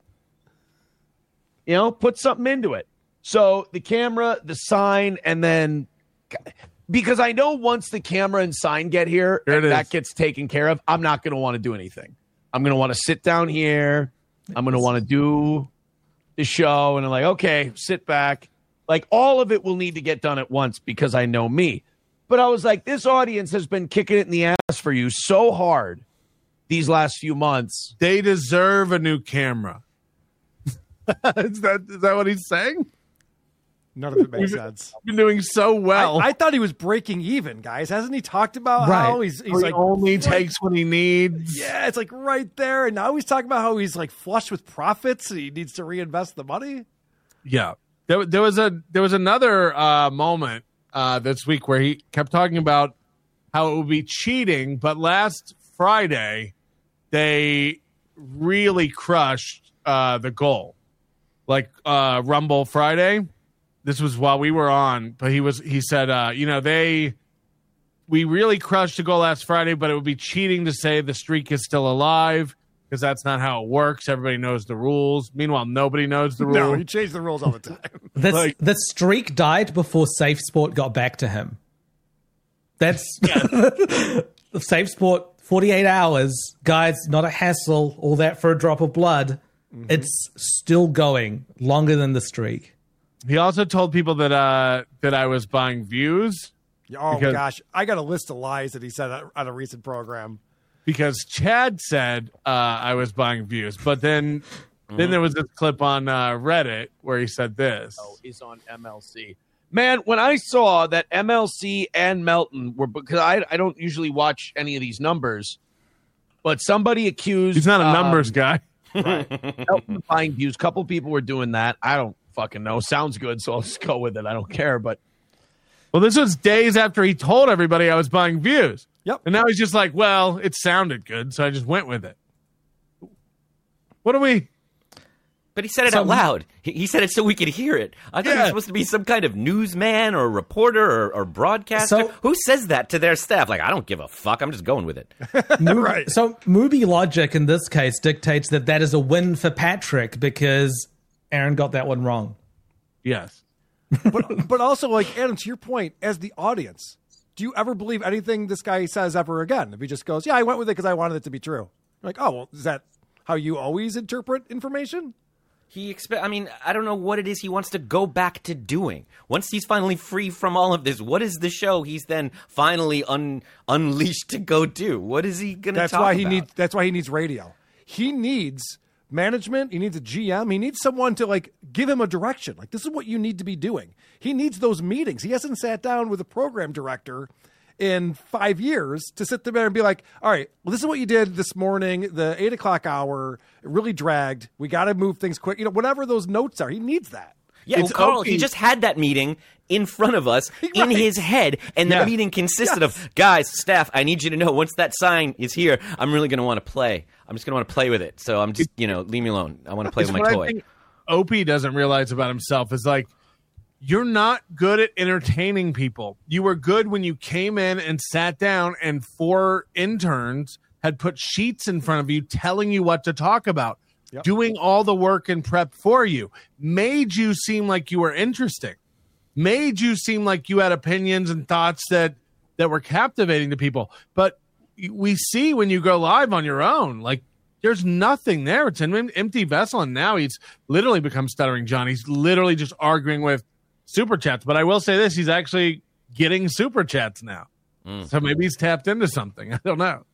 You know, put something into it. So the camera, the sign, and then because I know once the camera and sign get here, and that gets taken care of, I'm not going to want to do anything. I'm going to want to sit down here. I'm going to want to do the show. And I'm like, okay, sit back. Like, all of it will need to get done at once because I know me. But I was like, this audience has been kicking it in the ass for you so hard these last few months. They deserve a new camera. is that is that what he's saying? None of it makes sense. Been doing so well. I, I thought he was breaking even, guys. Hasn't he talked about Right. how he's he's He like only like- takes what he needs. Yeah, it's like right there. And now he's talking about how he's like flush with profits. And he needs to reinvest the money. Yeah, there, there was a there was another uh, moment uh, this week where he kept talking about how it would be cheating, but last Friday they really crushed uh, the goal, like uh, Rumble Friday. This was while we were on, but he was he said, uh, you know, they we really crushed the goal last Friday, but it would be cheating to say the streak is still alive. Because that's not how it works. Everybody knows the rules. Meanwhile, nobody knows the rules. No, he changed the rules all the time. The, Like- the streak died before Safe Sport got back to him. That's Safe Sport, forty-eight hours. Guys, not a hassle. All that for a drop of blood. Mm-hmm. It's still going longer than the streak. He also told people that uh, that I was buying views. Oh, because, gosh. I got a list of lies that he said on a recent program. Because Chad said uh, I was buying views. But then then there was this clip on uh, Reddit where he said this. Oh, he's on M L C. Man, when I saw that M L C and Melton were, because I, I don't usually watch any of these numbers, but somebody accused. He's not a um, numbers guy. Right. Melton buying views. A couple people were doing that. I don't fucking know. Sounds good, so I'll just go with it. I don't care. But Well, this was days after he told everybody I was buying views. Yep. And now he's just like, well, it sounded good, so I just went with it. What are we? But he said it So- out loud. He, he said it so we could hear it. I thought he Yeah. was supposed to be some kind of newsman or reporter or, or broadcaster. So- Who says that to their staff? Like, I don't give a fuck. I'm just going with it. Right. So movie logic in this case dictates that that is a win for Patrick because Aaron got that one wrong. Yes. but but also, like, Adam, to your point, as the audience, do you ever believe anything this guy says ever again? If he just goes, yeah, I went with it because I wanted it to be true. You're like, oh, well, is that how you always interpret information? He expect. I mean, I don't know what it is he wants to go back to doing. Once he's finally free from all of this, what is the show he's then finally un- unleashed to go do? What is he going to talk That's why he about? needs. That's why he needs radio. He needs management. He needs a G M. He needs someone to like give him a direction. Like, this is what you need to be doing. He needs those meetings. He hasn't sat down with a program director in five years to sit there and be like, all right, well, this is what you did this morning, the eight o'clock hour. It really dragged. We got to move things quick. You know, whatever those notes are, he needs that. Yeah, well, Carl, he just had that meeting in front of us, in his head, and the Yeah. meeting consisted Yes. of, guys, staff, I need you to know, once that sign is here, I'm really going to want to play. I'm just going to want to play with it. So I'm just, you know, leave me alone. I want to play It's with my what toy. I think Opie doesn't realize about himself is like, you're not good at entertaining people. You were good when you came in and sat down and four interns had put sheets in front of you telling you what to talk about, Yep. doing all the work and prep for you, made you seem like you were interesting, made you seem like you had opinions and thoughts that, that were captivating to people. But we see when you go live on your own, like, there's nothing there. It's an em- empty vessel, and now he's literally become Stuttering John. He's literally just arguing with super chats. But I will say this: he's actually getting super chats now, Mm. so maybe he's tapped into something. I don't know.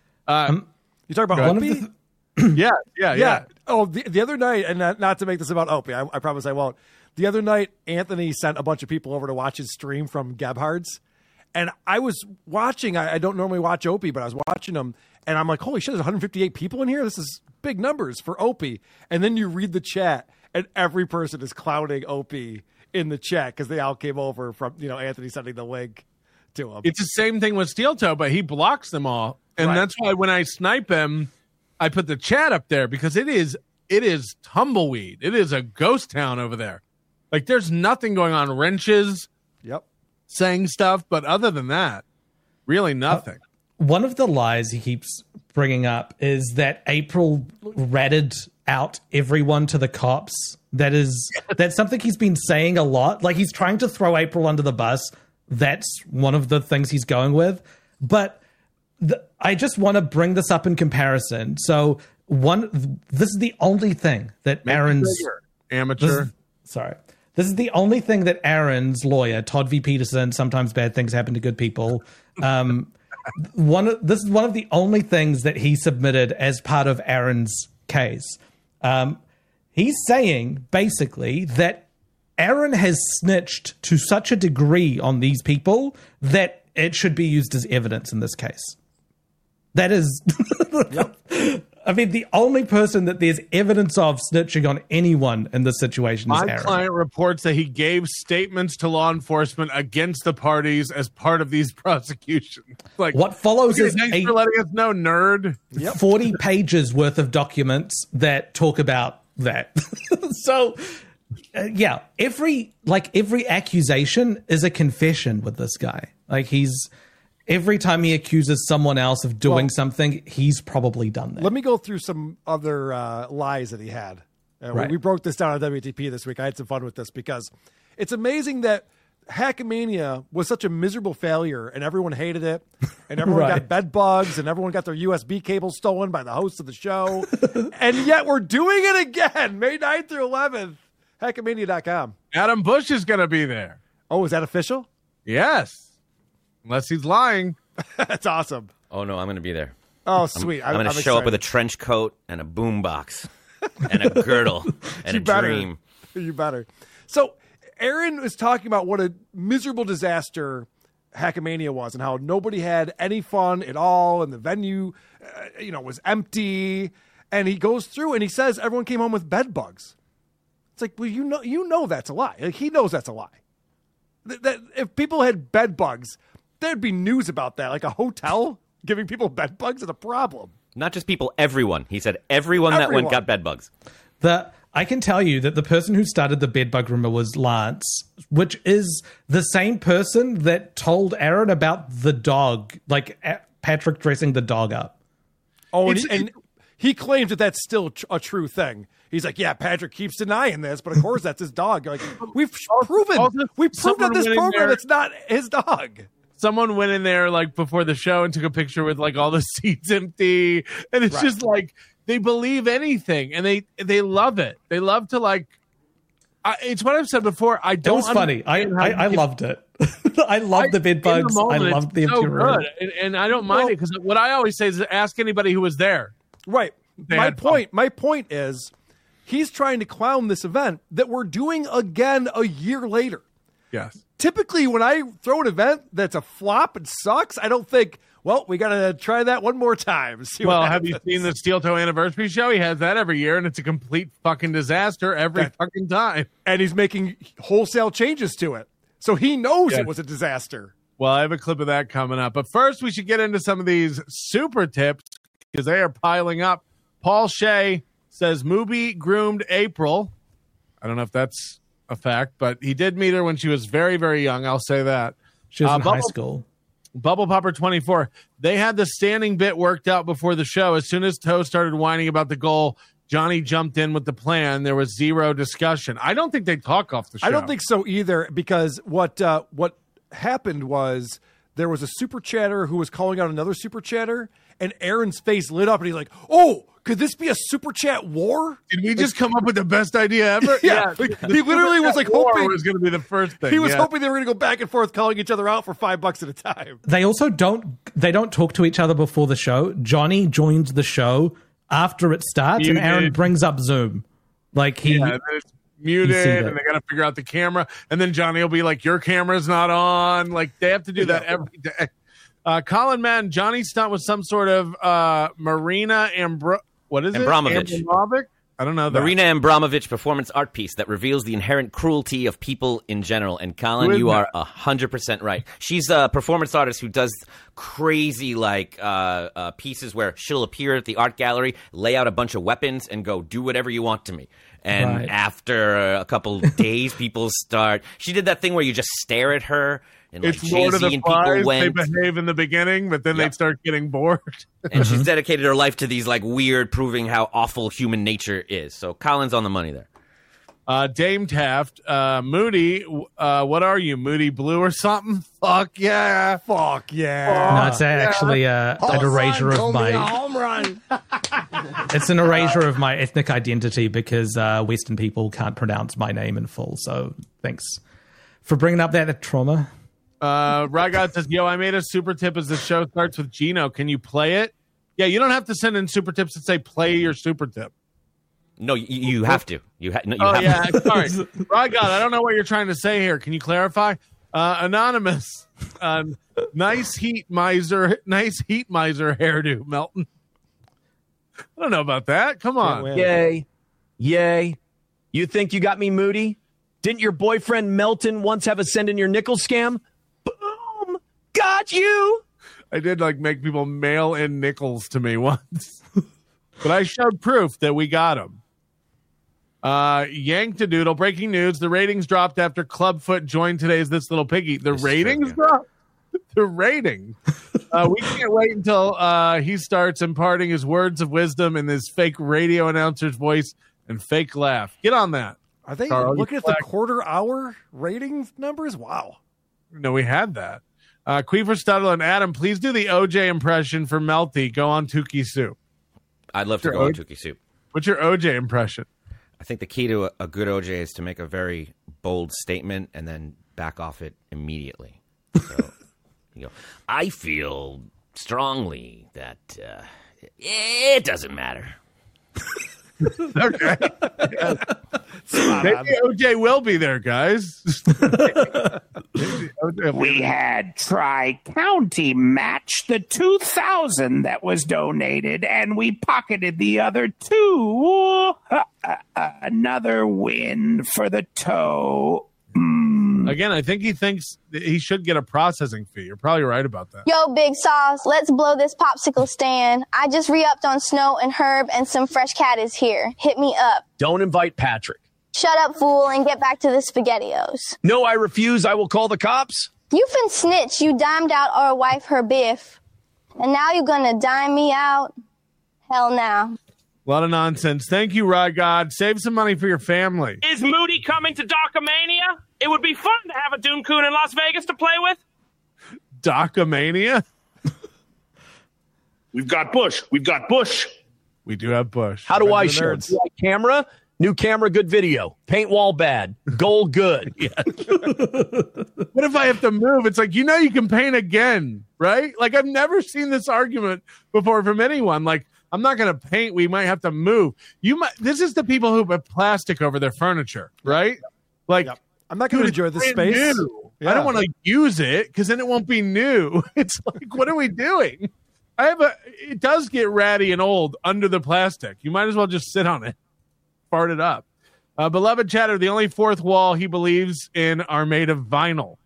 Uh, You talk about Go ahead. Opie? yeah, yeah, yeah, Yeah. Oh, the, the other night, and not, not to make this about Opie, I, I promise I won't. The other night, Anthony sent a bunch of people over to watch his stream from Gebhard's. And I was watching, I, I don't normally watch Opie, but I was watching him. And I'm like, holy shit, there's one hundred fifty-eight people in here? This is big numbers for Opie. And then you read the chat, and every person is clowning Opie in the chat because they all came over from, you know, Anthony sending the link to him. It's the same thing with Steel Toe, but he blocks them all, and Right. that's why when I snipe him, I put the chat up there because it is it is tumbleweed. It is a ghost town over there. Like, there's nothing going on. Wrenches, Yep. saying stuff, but other than that, really nothing. One of the lies he keeps bringing up is that April ratted out everyone to the cops. That is that's something he's been saying a lot. Like, he's trying to throw April under the bus. That's one of the things he's going with. But the, I just want to bring this up in comparison. So one, this is the only thing that Aaron's Amateur. This, sorry. This is the only thing that Aaron's lawyer, Todd V. Peterson, sometimes bad things happen to good people. Um, one, this is one of the only things that he submitted as part of Aaron's case. Um, he's saying basically that Aaron has snitched to such a degree on these people that it should be used as evidence in this case. That is, yep. I mean, the only person that there's evidence of snitching on anyone in this situation is My Aaron. client reports that he gave statements to law enforcement against the parties as part of these prosecutions. Like, what follows okay, is thanks a for letting us know, nerd. Yep. forty pages worth of documents that talk about that. So, uh, yeah, every like every accusation is a confession with this guy. Like he's. Every time he accuses someone else of doing well, something, he's probably done that. Let me go through some other uh, lies that he had. Uh, right. we, we broke this down on W T P this week. I had some fun with this because it's amazing that Hackamania was such a miserable failure and everyone hated it and everyone right. got bed bugs and everyone got their U S B cables stolen by the host of the show. And yet we're doing it again, May ninth through eleventh, Hackamania dot com. Adam Bush is going to be there. Oh, is that official? Yes. Unless he's lying. That's awesome. Oh, no, I'm going to be there. Oh, sweet. I'm, I'm going to show excited. up with a trench coat and a boombox and a girdle and you a better. dream. You better. So Aaron was talking about what a miserable disaster Hackamania was and how nobody had any fun at all and the venue uh, you know, was empty. And he goes through and he says everyone came home with bed bugs. It's like, well, you know, you know that's a lie. Like, he knows that's a lie. That, that if people had bed bugs, there'd be news about that. Like a hotel giving people bed bugs is a problem. Not just people, everyone. He said everyone, everyone. that went got bed bugs. The I can tell you that the person who started the bed bug rumor was Lance, which is the same person that told Aaron about the dog, like Patrick dressing the dog up. Oh, and he, and he claims that that's still a true thing. He's like, yeah, Patrick keeps denying this, but of course that's his dog. Like, we've proven, we've proven on this program it's not his dog. Someone went in there like before the show and took a picture with like all the seats empty, and it's right. just like they believe anything, and they they love it. They love to like. I, it's what I've said before. I don't. It was funny. I I, I loved it. I loved the bed bugs. The moment, I loved the empty so room, and, and I don't mind well, it because what I always say is ask anybody who was there. Right. My point. Fun. My point is, he's trying to clown this event that we're doing again a year later. Yes. Typically, when I throw an event that's a flop and sucks, I don't think, well, we got to try that one more time. See well, what have you seen the Steel Toe Anniversary show? He has that every year, and it's a complete fucking disaster every that, fucking time. And he's making wholesale changes to it. So he knows yes. it was a disaster. Well, I have a clip of that coming up. But first, we should get into some of these super tips because they are piling up. Paul Shea says, Mubi groomed April. I don't know if that's a fact, but he did meet her when she was very, very young. I'll say that. She was uh, in Bubble, high school. Bubble Popper twenty-four. They had the standing bit worked out before the show. As soon as Toe started whining about the goal, Johnny jumped in with the plan. There was zero discussion. I don't think they talk off the show. I don't think so either, because what uh, what happened was there was a super chatter who was calling out another super chatter, and Aaron's face lit up, and he's like, oh, could this be a super chat war? Did we just come up with the best idea ever? yeah, yeah. He literally was like hoping it was going to be the first thing. He was yeah. hoping they were going to go back and forth calling each other out for five bucks at a time. They also don't they don't talk to each other before the show. Johnny joins the show after it starts, muted. And Aaron brings up Zoom. Like he yeah, it's muted, and they got to figure out the camera, and then Johnny will be like, "Your camera's not on." Like they have to do that every day. Uh, Colin Madden, Johnny's stunt was some sort of uh, Marina Ambro. What is Abramovich. it? Abramovich? I don't know that. Marina Abramovich performance art piece that reveals the inherent cruelty of people in general. And Colin, you that? are one hundred percent right. She's a performance artist who does crazy like uh, uh, pieces where she'll appear at the art gallery, lay out a bunch of weapons, and go, do whatever you want to me. And right. after a couple days, people start... She did that thing where you just stare at her. And like it's Lord of the Flies. They behave in the beginning, but then yep. they start getting bored. And mm-hmm. she's dedicated her life to these like weird, proving how awful human nature is. So Colin's on the money there. Uh, Dame Taft, uh, Moody, uh, what are you, Moody Blue or something? Fuck yeah. Fuck yeah. No, it's actually uh, an erasure of my... home run. It's an erasure of my ethnic identity because uh, Western people can't pronounce my name in full. So thanks for bringing up that trauma. Uh, Rygod says, yo, I made a super tip as the show starts with Gino. Can you play it? Yeah, you don't have to send in super tips that say play your super tip. No, you, you have to. You, ha- no, you oh have yeah, to. sorry. Right, God, I don't know what you're trying to say here. Can you clarify? Uh, anonymous, um, nice heat miser, nice heat miser hairdo, Melton. I don't know about that. Come on. Yay. Yay. You think you got me, Moody? Didn't your boyfriend Melton once have a send in your nickel scam? Boom. Got you. I did like make people mail in nickels to me once, but I showed proof that we got them. Uh, Yank to Doodle. Breaking news. The ratings dropped after Clubfoot joined today's This Little Piggy. The This ratings true, yeah. dropped? The rating. Uh, we can't wait until uh, he starts imparting his words of wisdom in his fake radio announcer's voice and fake laugh. Get on that. Are they Carl, looking you at the flag- quarter hour ratings numbers? Wow. No, we had that. Uh, Queefer Studdle and Adam, please do the O J impression for Melty. Go on Tukey Soup. I'd love to Your go on O- Tukey Soup. What's your O J impression? I think the key to a, a good O J is to make a very bold statement and then back off it immediately. So, you go, I feel strongly that uh, it doesn't matter. Okay. Maybe O J will be there, guys. Maybe O J will be We there. had Tri-County match the two thousand that was donated, and we pocketed the other two. Uh, uh, uh, another win for the toe. Again, I think he thinks that he should get a processing fee. You're probably right about that. Yo, Big Sauce, let's blow this popsicle stand. I just re-upped on Snow and Herb, and some fresh cat is here. Hit me up. Don't invite Patrick. Shut up, fool, and get back to the SpaghettiOs. No, I refuse. I will call the cops. You fin snitch. You dimed out our wife, her biff. And now you gonna dime me out? Hell now. A lot of nonsense. Thank you, Rod God. Save some money for your family. Is Moody coming to Docomania? It would be fun to have a Doom Coon in Las Vegas to play with. Docomania? We've got Bush. We've got Bush. We do have Bush. How do Red I the share? nerds. Do I camera? New camera, good video. Paint wall bad. Goal good. What if I have to move? It's like, you know, you can paint again, right? Like, I've never seen this argument before from anyone. Like, I'm not going to paint. We might have to move. You might. This is the people who put plastic over their furniture, right? Like, Yep. I'm not going to dude, enjoy this it's brand space. new. Yeah. I don't want to use it because then it won't be new. It's like, what are we doing? I have a. It does get ratty and old under the plastic. You might as well just sit on it, fart it up. Uh, beloved chatter, the only fourth wall he believes in are made of vinyl.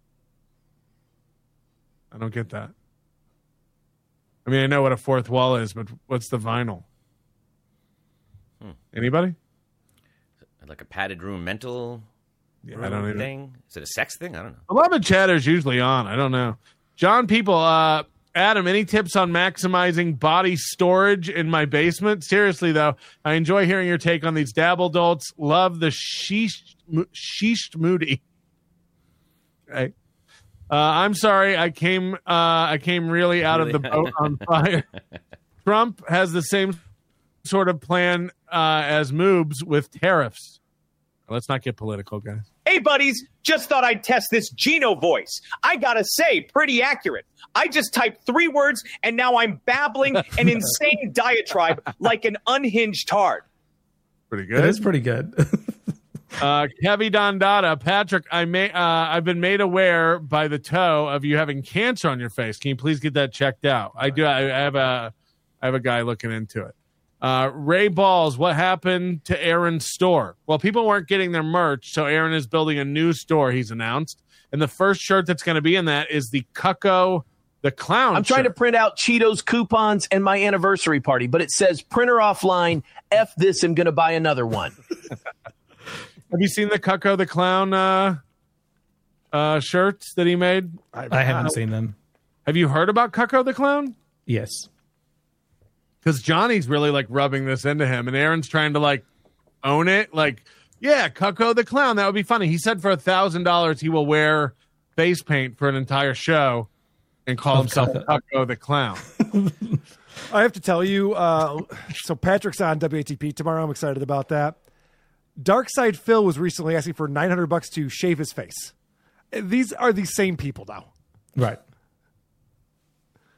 I don't get that. I mean, I know what a fourth wall is, but what's the vinyl? Hmm. Anybody? Like a padded room mental Yeah, room I don't even. thing? Is it a sex thing? I don't know. Beloved chatter's usually on. I don't know. John People, uh, Adam, any tips on maximizing body storage in my basement? Seriously, though, I enjoy hearing your take on these dabble dolts. Love the sheesh, sheesh moody. Okay. Uh, I'm sorry. I came. Uh, I came really out of the boat on fire. Trump has the same sort of plan uh, as Moobs with tariffs. Let's not get political, guys. Hey, buddies, just thought I'd test this Geno voice. I gotta say, pretty accurate. I just typed three words, and now I'm babbling an insane diatribe like an unhinged tard. Pretty good. It is pretty good. Uh, Kevi Dondada, Patrick, I may, uh, I've been made aware by the toe of you having cancer on your face. Can you please get that checked out? I do. I, I have a, I have a guy looking into it. Uh, Ray Balls, what happened to Aaron's store? Well, people weren't getting their merch, so Aaron is building a new store. He's announced, and the first shirt that's going to be in that is the Cucko the Clown. I'm trying to print out Cheetos coupons and my anniversary party, but it says printer offline. F this. I'm going to buy another one. Have you seen the Cucko the Clown uh, uh, shirts that he made? I haven't seen them. Have you heard about Cucko the Clown? Yes. Because Johnny's really like rubbing this into him, and Aaron's trying to like own it. Like, yeah, Cucko the Clown. That would be funny. He said for a thousand dollars he will wear face paint for an entire show and call himself Cucko the Clown. I have to tell you, uh, so Patrick's on W A T P tomorrow. I'm excited about that. Darkside Phil was recently asking for nine hundred bucks to shave his face. These are the same people now. Right.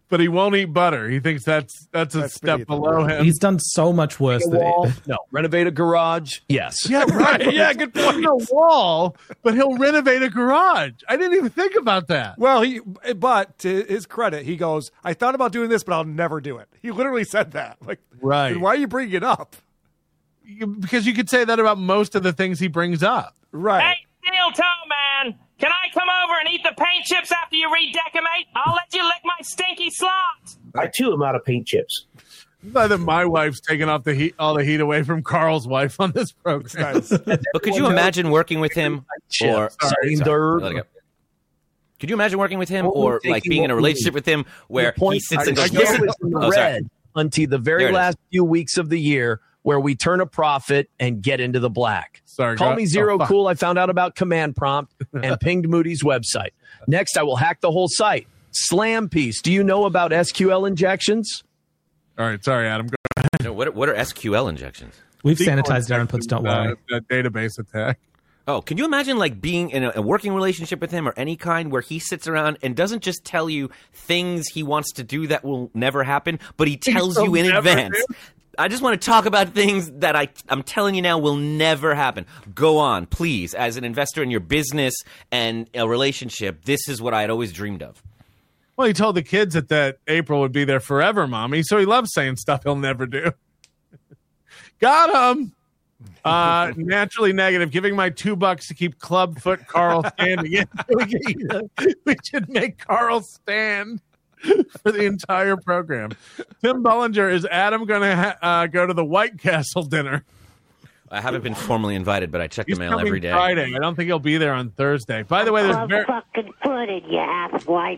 but he won't eat butter. He thinks that's that's a That's step beneath below him. He's done so much worse A than wall? he. No. Renovate a garage? Yes. Yeah, right. Yeah, good point. A wall, but he'll renovate a garage. I didn't even think about that. Well, he, but to his credit, he goes, I thought about doing this, but I'll never do it. He literally said that. Like, Right. then why are you bringing it up? You- Because you could say that about most of the things he brings up. Right. Hey, Steel Toe Man, can I come over and eat the paint chips after you redecimate? I'll let you lick my stinky slots. I too am out of paint chips. By the my wife's taking off the heat, all the heat away from Carl's wife on this program. But could you imagine working with him, or Sorry, sorry. Let it go. Could you imagine working with him, or like being in a relationship with him where he sits and goes, I "Listen, in the oh, sorry. red until the There very it is. last few weeks of the year, where we turn a profit and get into the black." Sorry, Call go- me Zero oh, fuck. Cool. I found out about Command Prompt and pinged Moody's website. Next, I will hack the whole site. Slam piece. Do you know about S Q L injections? All right, sorry, Adam. Go No, what, are- what are S Q L injections? We've sanitized our inputs, don't worry. Uh, that database attack. Oh, can you imagine like being in a, a working relationship with him or any kind where he sits around and doesn't just tell you things he wants to do that will never happen, but he tells you in He'll never advance. do. I just want to talk about things that I, I'm telling you now will never happen. Go on, please. As an investor in your business and a relationship, this is what I had always dreamed of. Well, he told the kids that, that April would be there forever, mommy. So he loves saying stuff he'll never do. Got him. Uh, naturally negative. Giving my two bucks to keep Clubfoot Carl standing. We should make Carl stand for the entire program. Tim Bollinger, is Adam going to ha- uh, go to the White Castle dinner? I haven't been formally invited, but I check He's the mail coming every day. Friday. I don't think he'll be there on Thursday. By the way, there's very, fucking footed, you ass white.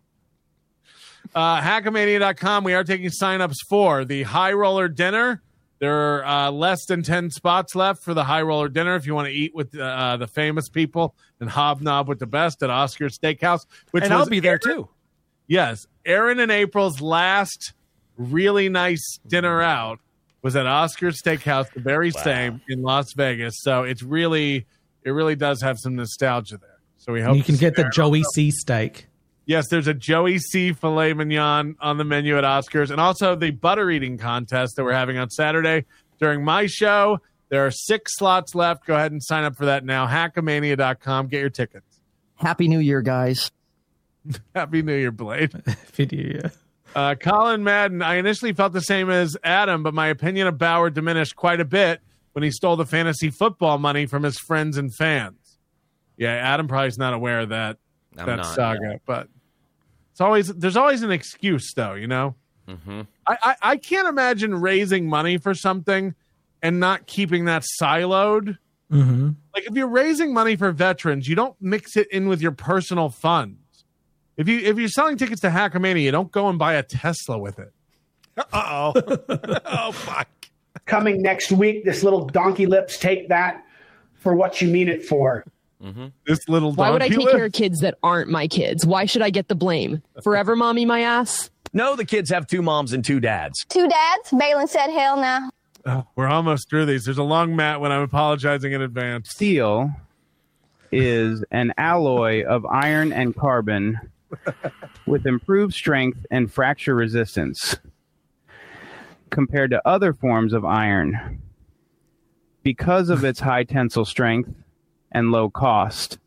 uh, Hackamania dot com. We are taking signups for the High Roller Dinner. There are uh, less than ten spots left for the High Roller Dinner if you want to eat with uh, the famous people and hobnob with the best at Oscar's Steakhouse. Which And I'll was be there, Aaron- too. Yes. Aaron and April's last really nice dinner out was at Oscar's Steakhouse, the very same in Las Vegas. So it's really, it really does have some nostalgia there. So we hope You can to get the share. Joey C steak. Yes, there's a Joey C filet mignon on the menu at Oscars, and also the butter eating contest that we're having on Saturday during my show. There are six slots left. Go ahead and sign up for that now. Hackamania dot com. Get your tickets. Happy New Year, guys. Happy New Year, Blade. Happy New Year. Uh, Colin Madden, I initially felt the same as Adam, but my opinion of Bauer diminished quite a bit when he stole the fantasy football money from his friends and fans. Yeah, Adam probably is not aware of that, I'm that not. saga, but it's always there's always an excuse, though, you know? Mm-hmm. I, I, I can't imagine raising money for something and not keeping that siloed. Mm-hmm. Like if you're raising money for veterans, you don't mix it in with your personal funds. If you if you're selling tickets to Hackamania, you don't go and buy a Tesla with it. Uh-oh. Oh, fuck. Coming next week, this little donkey lips, take that for what you mean it for. Mm-hmm. This little Why would I donkey take lip? care of kids that aren't my kids? Why should I get the blame? Forever mommy my ass? No, the kids have two moms and two dads. Two dads? Balin said hell now. Oh, we're almost through these. There's a long mat when I'm apologizing in advance. Steel is an alloy of iron and carbon with improved strength and fracture resistance compared to other forms of iron. Because of its high tensile strength and low cost,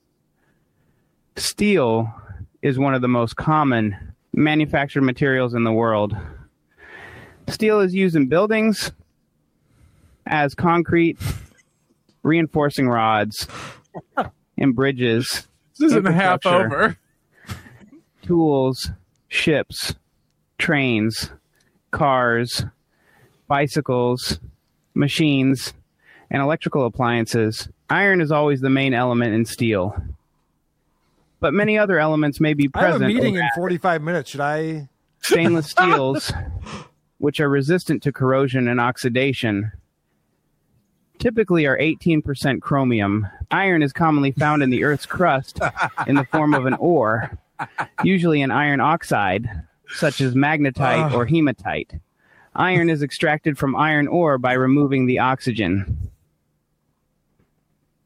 steel is one of the most common manufactured materials in the world. Steel is used in buildings as concrete reinforcing rods in bridges. This isn't half infrastructure, over. Tools, ships, trains, cars, bicycles, machines, and electrical appliances. Iron is always the main element in steel, but many other elements may be I have present. a meeting or in forty-five minutes. Should I? Stainless steels, which are resistant to corrosion and oxidation, typically are eighteen percent chromium. Iron is commonly found in the Earth's crust in the form of an ore, usually an iron oxide, such as magnetite or hematite. Iron is extracted from iron ore by removing the oxygen.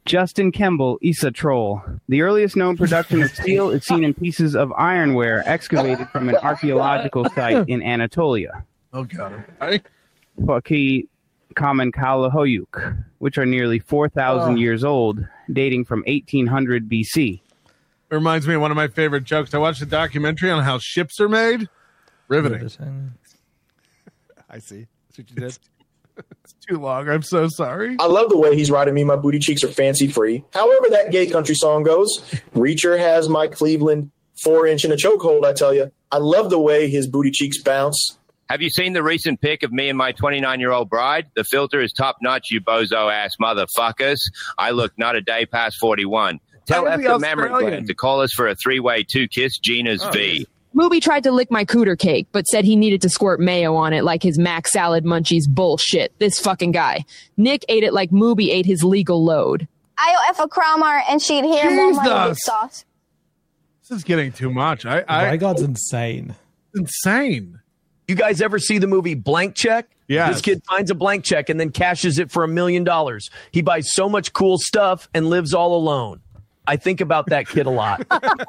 Justin Kemble, Issa Troll. The earliest known production of steel is seen in pieces of ironware excavated from an archaeological site in Anatolia. Oh, God. Okay. Paki Kamen Kalahoyuk, which are nearly four thousand Oh. years old, dating from eighteen hundred B C. It reminds me of one of my favorite jokes. I watched a documentary on how ships are made. Riveting. I see. That's what you did. It's too long. I'm so sorry. I love the way he's riding me. My booty cheeks are fancy free. However, that gay country song goes, Reacher has Mike Cleveland four inch in a chokehold. I tell you, I love the way his booty cheeks bounce. Have you seen the recent pic of me and my twenty-nine-year-old bride? The filter is top-notch, you bozo-ass motherfuckers. I look not a day past forty-one. Tell I'm F the the memory Australian. gland to call us for a three-way two-kiss Gina's V. Mooby tried to lick my cooter cake, but said he needed to squirt mayo on it like his Mac Salad Munchies bullshit. This fucking guy. Nick ate it like Mooby ate his legal load. I'll F a Cromer and she'd hear more money with Jesus. sauce. This is getting too much. I, I My God's insane. Insane. You guys ever see the movie Blank Check? Yes. This kid finds a blank check and then cashes it for a million dollars. He buys so much cool stuff and lives all alone. I think about that kid a lot.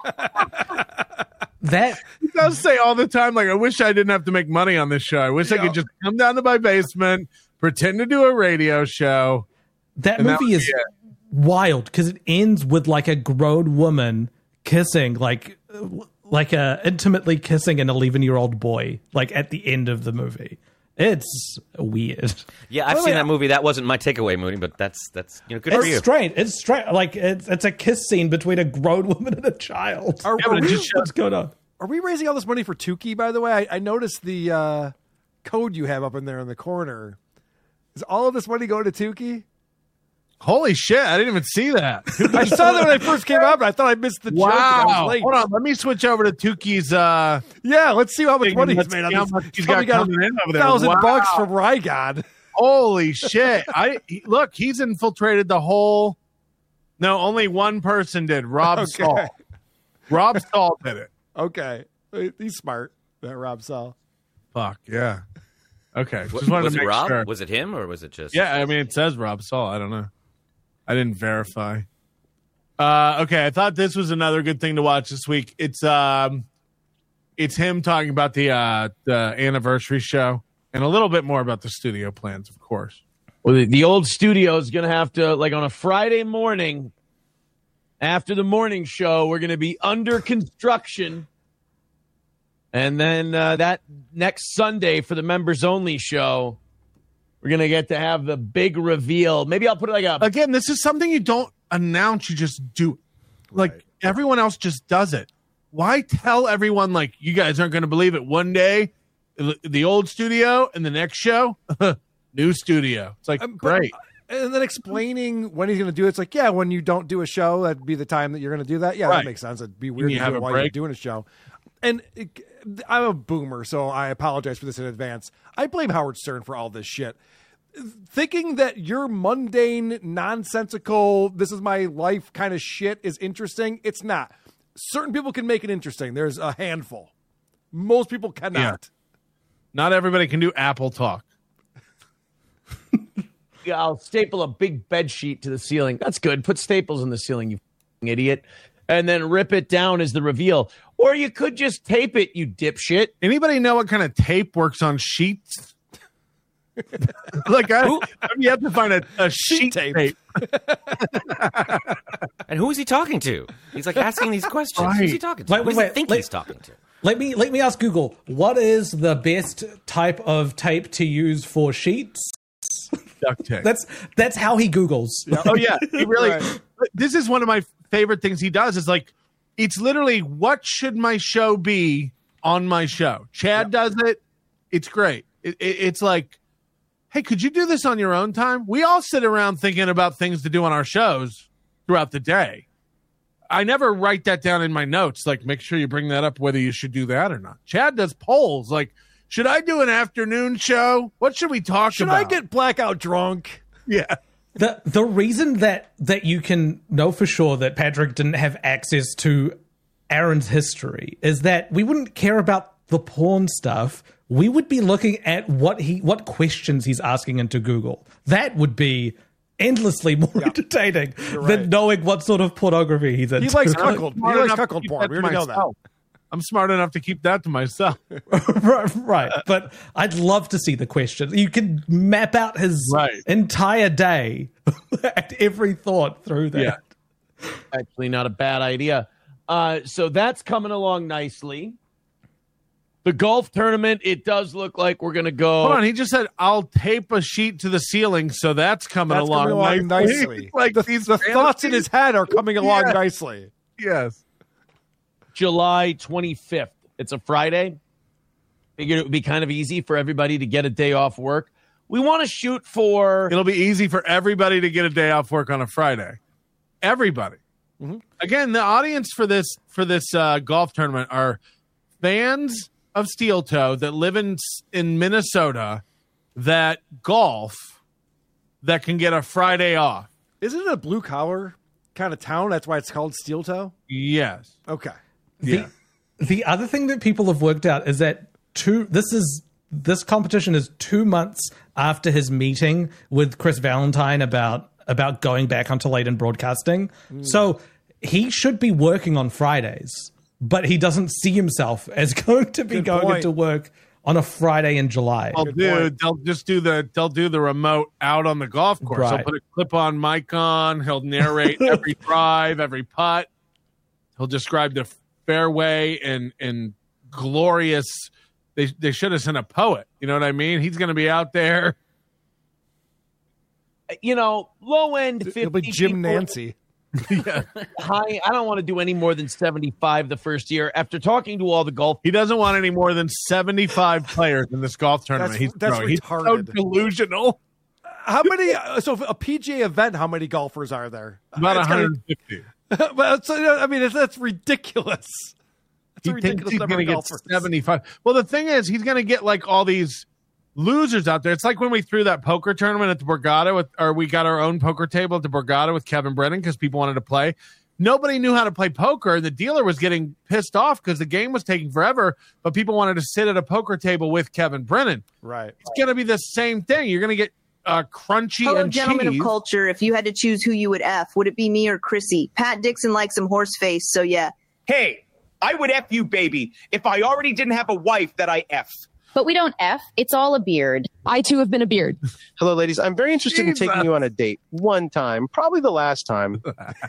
That he does say all the time, like, I wish I didn't have to make money on this show. I wish I could just come down to my basement, pretend to do a radio show. That and that movie would is be it. wild because it ends with like a grown woman kissing, like like a intimately kissing an eleven year old boy, like at the end of the movie. It's weird. Yeah, I've By the seen way, that movie. That wasn't my takeaway, Moody, but that's that's you know good It's for you. strange. It's strange. Like it's it's a kiss scene between a grown woman and a child. Are, Yeah, are but it we, just- what's going on? Are we raising all this money for Tukey, by the way? I, I noticed the uh, code you have up in there in the corner. Is all of this money going to Tukey? Holy shit, I didn't even see that. I saw that when I first came out, but I thought I missed the joke. and I was Wow. late. Hold on, let me switch over to Tukey's. Uh, yeah, let's see how much thing, money and he's let's made on see how this. much he's Probably got coming in over there. thousand Wow. bucks from Rygon. Holy shit. I he- look, he's infiltrated the whole. No, only one person did. Rob Okay. Saul. Rob Saul did it. Okay, he's smart. That Rob Saul. Fuck yeah. Okay, Wa- just wanted was to it make Rob? sure. Was it him or was it just? Yeah, I mean it says Rob Saul. I don't know. I didn't verify. Uh, okay, I thought this was another good thing to watch this week. It's um, it's him talking about the uh, the anniversary show and a little bit more about the studio plans, of course. Well, the, the old studio is going to have to, like on a Friday morning, after the morning show, we're going to be under construction. And then uh, that next Sunday for the members only show, we're going to get to have the big reveal. Maybe I'll put it like a. Again, this is something you don't announce, you just do. Like everyone else just does it. Why tell everyone, like, you guys aren't going to believe it? One day, the the old studio, and the next show, new studio. It's like, Um, but- great. And then explaining when he's going to do it. It's like, yeah, when you don't do a show, that'd be the time that you're going to do that. Yeah, Right. that makes sense. It'd be weird you to have do a it while you're break. doing a show. And it, I'm a boomer, so I apologize for this in advance. I blame Howard Stern for all this shit. Thinking that your mundane, nonsensical, this is my life kind of shit is interesting, it's not. Certain people can make it interesting. There's a handful. Most people cannot. Not everybody can do Apple Talk. Yeah, I'll staple a big bed sheet to the ceiling. That's good. Put staples in the ceiling, you f***ing idiot. And then rip it down as the reveal. Or you could just tape it, you dipshit. Anybody know what kind of tape works on sheets? Like, I, I mean, you have to find a, a sheet tape. tape. And who is he talking to? He's like asking these questions. Who's he talking to? Wait, Who wait, does he wait, think let- he's talking to? Let me let me ask Google, what is the best type of tape to use for sheets? Duct tape. That's that's how he Googles. Oh yeah, he really. Right. This is one of my favorite things he does. Is like, it's literally, what should my show be on my show? Chad does it. It's great. It, it, it's like, hey, could you do this on your own time? We all sit around thinking about things to do on our shows throughout the day. I never write that down in my notes. Like, make sure you bring that up, whether you should do that or not. Chad does polls. Like, should I do an afternoon show? What should we talk Should about? I get blackout drunk? Yeah. The the reason that that you can know for sure that Patrick didn't have access to Aaron's history is that we wouldn't care about the porn stuff. We would be looking at what he what questions he's asking into Google. That would be endlessly more entertaining right. than knowing what sort of pornography he's into. He likes cuckold. He Smart likes enough to cuckold keep porn. that We to already know that. myself. I'm smart enough to keep that to myself. right, right. But I'd love to see the question. You can map out his Right. entire day and every thought through that. Yeah. Actually, not a bad idea. Uh, so that's coming along nicely. The golf tournament, it does look like we're going to go. Hold on, he just said, I'll tape a sheet to the ceiling, so that's coming That's along, coming along nicely. nicely. like the these the thoughts in fantasies. his head are coming along Yeah. nicely. Yes. July twenty-fifth. It's a Friday. Figured it would be kind of easy for everybody to get a day off work. We want to shoot for. It'll be easy for everybody to get a day off work on a Friday. Everybody. Mhm. Again, the audience for this for this uh, golf tournament are fans of Steel Toe that live in in Minnesota that golf that can get a Friday off. Isn't it a blue collar kind of town? That's why it's called Steel Toe? Yes. Okay. Yeah. The, the other thing that people have worked out is that two this is this competition is two months after his meeting with Chris Valentine about about going back onto late in broadcasting. Mm. So he should be working on Fridays, but he doesn't see himself as going to be Good going point. into work on a Friday in July. Well, dude, they'll just do the they'll do the remote out on the golf course. Right. He'll put a clip-on mic on. He'll narrate every drive, every putt. He'll describe the fairway and and glorious. They they should have sent a poet. You know what I mean? He's going to be out there. You know, low end fifty. It'll be Jim people. Nancy. High, I don't want to do any more than seventy-five the first year. After talking to all the golf, He doesn't want any more than seventy-five players in this golf tournament. That's- he's that's throwing. He's so retarded. delusional. How many? Uh, so a P G A event, how many golfers are there? About It's gotta- one hundred fifty. But so, you know, I mean, it's, that's ridiculous. That's He a thinks ridiculous he's number going of to get golfers. seventy-five. Well, the thing is, he's going to get like all these losers out there. It's like when we threw that poker tournament at the Borgata, with, or we got our own poker table at the Borgata with Kevin Brennan because people wanted to play. Nobody knew how to play poker, and the dealer was getting pissed off because the game was taking forever, but people wanted to sit at a poker table with Kevin Brennan. Right. It's going to be the same thing. You're going to get uh, crunchy Hello, and gentlemen cheese. of culture. If you had to choose who you would F, would it be me or Chrissy? Pat Dixon likes some horse face, so yeah. Hey, I would F you, baby, if I already didn't have a wife that I F. But we don't F. It's all a beard. I too have been a beard. Hello, ladies. I'm very interested Jesus. in taking you on a date. One time, probably the last time.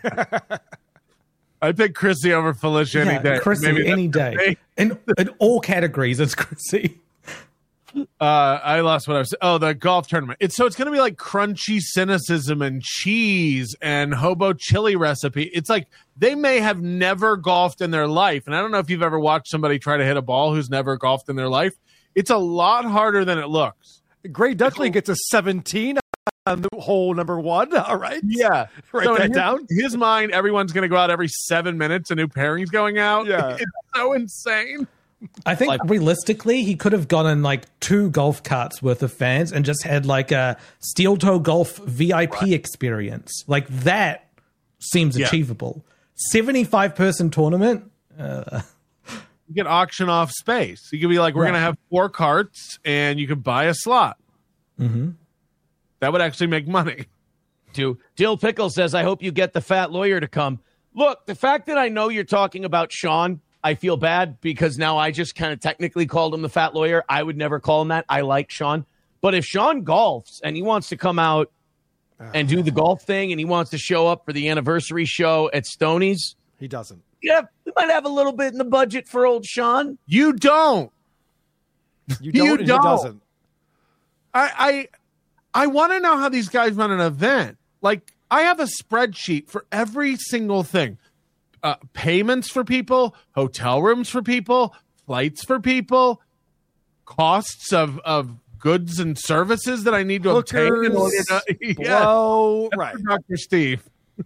I pick Chrissy over Felicia any Yeah, day. Chrissy, Maybe any that's day. me. In, in all categories, it's Chrissy. Uh, I lost what I was. Oh, the golf tournament. It's so it's going to be like crunchy cynicism and cheese and hobo chili recipe. It's like they may have never golfed in their life, and I don't know if you've ever watched somebody try to hit a ball who's never golfed in their life. It's a lot harder than it looks. Gray Duckling gets a seventeen on the hole number one. All right. Yeah, Write so in that his, down. His mind, everyone's going to go out every seven minutes. A new pairing's going out. Yeah. It's so insane. I think realistically, he could have gotten like two golf carts worth of fans and just had like a Steel Toe Golf V I P experience. Like that seems Yeah. achievable. seventy-five person tournament. Uh, You can auction off space. You could be like, we're Right. going to have four carts, and you could buy a slot. mhm. That would actually make money. to Dill Pickle says, I hope you get the fat lawyer to come. Look, the fact that I know you're talking about Sean, I feel bad because now I just kind of technically called him the fat lawyer. I would never call him that. I like Sean. But if Sean golfs and he wants to come out and do the golf thing and he wants to show up for the anniversary show at Stoney's, He doesn't. yeah, we might have a little bit in the budget for old Sean. You don't. You don't. You and don't. He doesn't. I I, I want to know how these guys run an event. Like, I have a spreadsheet for every single thing. Uh, payments for people, hotel rooms for people, flights for people, costs of, of goods and services that I need to obtain in order to yeah, Blow. that's Right. for Doctor Steve.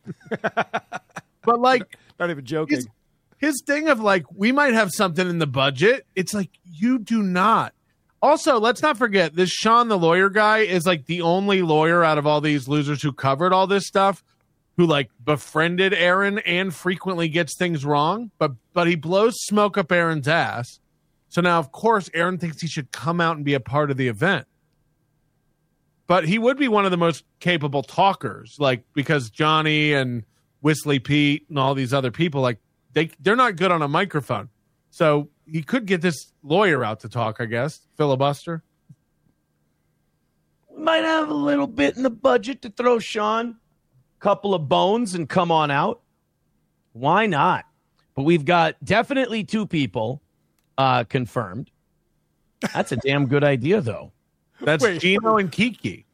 But like, Not even joking. his, his thing of like, we might have something in the budget. It's like, you do not. Also, let's not forget this Sean the lawyer guy is like the only lawyer out of all these losers who covered all this stuff who like befriended Aaron and frequently gets things wrong, but but he blows smoke up Aaron's ass. So now, of course, Aaron thinks he should come out and be a part of the event. but he would be one of the most capable talkers, like because Johnny and Whistly Pete and all these other people, like they they're not good on a microphone. So he could get this lawyer out to talk, I guess. Filibuster. We might have a little bit in the budget to throw Sean a couple of bones and come on out. Why not? But we've got definitely two people uh, confirmed. That's a damn good idea, though. That's Wait. Gino and Kiki.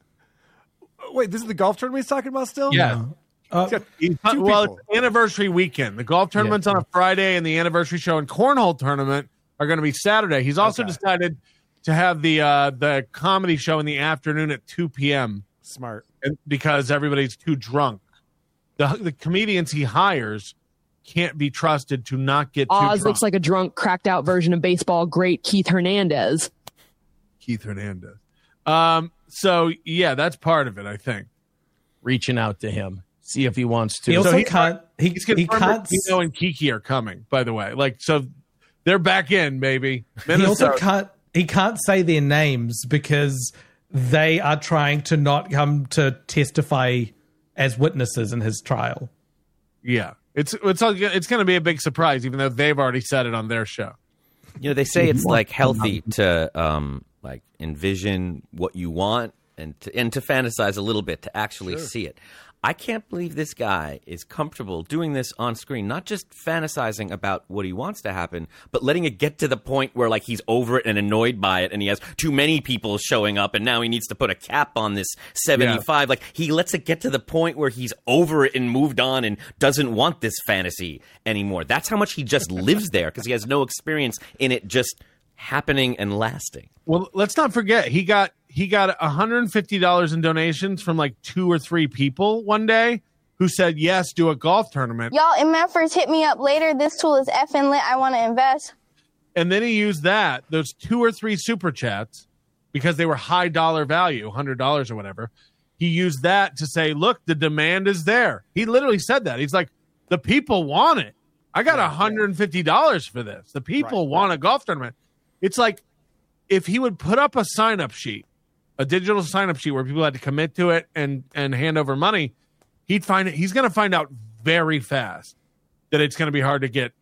Wait, this is the golf tournament he's talking about still? Yeah. Uh, He's- two well, people. it's anniversary weekend. The golf tournament's on a Friday, and the anniversary show and cornhole tournament are going to be Saturday. He's also Okay. decided to have the uh, the comedy show in the afternoon at two p.m. Smart. and- because everybody's too drunk. The the comedians he hires can't be trusted to not get too Oz drunk. looks like a drunk, cracked out version of baseball great Keith Hernandez. Keith Hernandez. Um. So yeah, that's part of it. I think. Reaching out to him, see if he wants to. He also So he- can't. He, He's he confirmed can't. that Gino and Kiki are coming. By the way, like so, they're back in, baby. He also Minnesota. can't. He can't say their names because they are trying to not come to testify as witnesses in his trial. Yeah, it's it's all, it's going to be a big surprise, even though they've already said it on their show. You know, they say it's like healthy to um, like envision what you want and to, and to fantasize a little bit to actually Sure. see it. I can't believe this guy is comfortable doing this on screen, not just fantasizing about what he wants to happen, but letting it get to the point where like he's over it and annoyed by it and he has too many people showing up and now he needs to put a cap on this seventy-five. Like he lets it get to the point where he's over it and moved on and doesn't want this fantasy anymore. That's how much he just lives there because he has no experience in it just happening and lasting. Well, let's not forget he got he got one hundred fifty dollars in donations from like two or three people one day who said yes, do a golf tournament, Y'all in Memphis, hit me up later. This tool is effing lit. I want to invest. and then he used that those two or three super chats because they were high dollar value, one hundred dollars or whatever. He used that to say, look, the demand is there. He literally said that. He's like, the people want it. I got one hundred fifty dollars for this. The people want a golf tournament. It's like if he would put up a sign-up sheet, a digital sign-up sheet where people had to commit to it and and hand over money, he'd find it. He's going to find out very fast that it's going to be hard to get.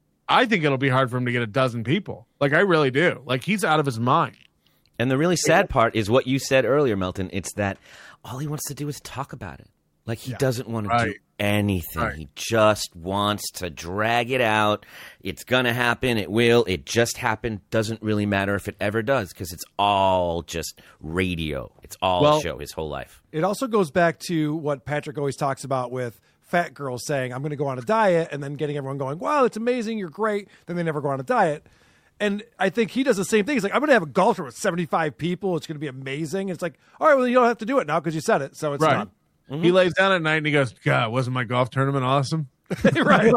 I think it'll be hard for him to get a dozen people. Like I really do. Like he's out of his mind. And the really sad part is what you said earlier, Milton. It's that all he wants to do is talk about it. Like he doesn't want to Right. do anything. Right. He just wants to drag it out. It's going to happen. It will. It just happened. Doesn't really matter if it ever does because it's all just radio. It's all Well- show his whole life. It also goes back to what Patrick always talks about with fat girls saying, I'm going to go on a diet, and then getting everyone going, wow, it's amazing, you're great. Then they never go on a diet. And I think he does the same thing. He's like, I'm going to have a golf tournament with seventy-five people. It's going to be amazing. It's like, all right, well, you don't have to do it now because you said it. So it's Right. done. He lays down at night and he goes, God, wasn't my golf tournament awesome? right.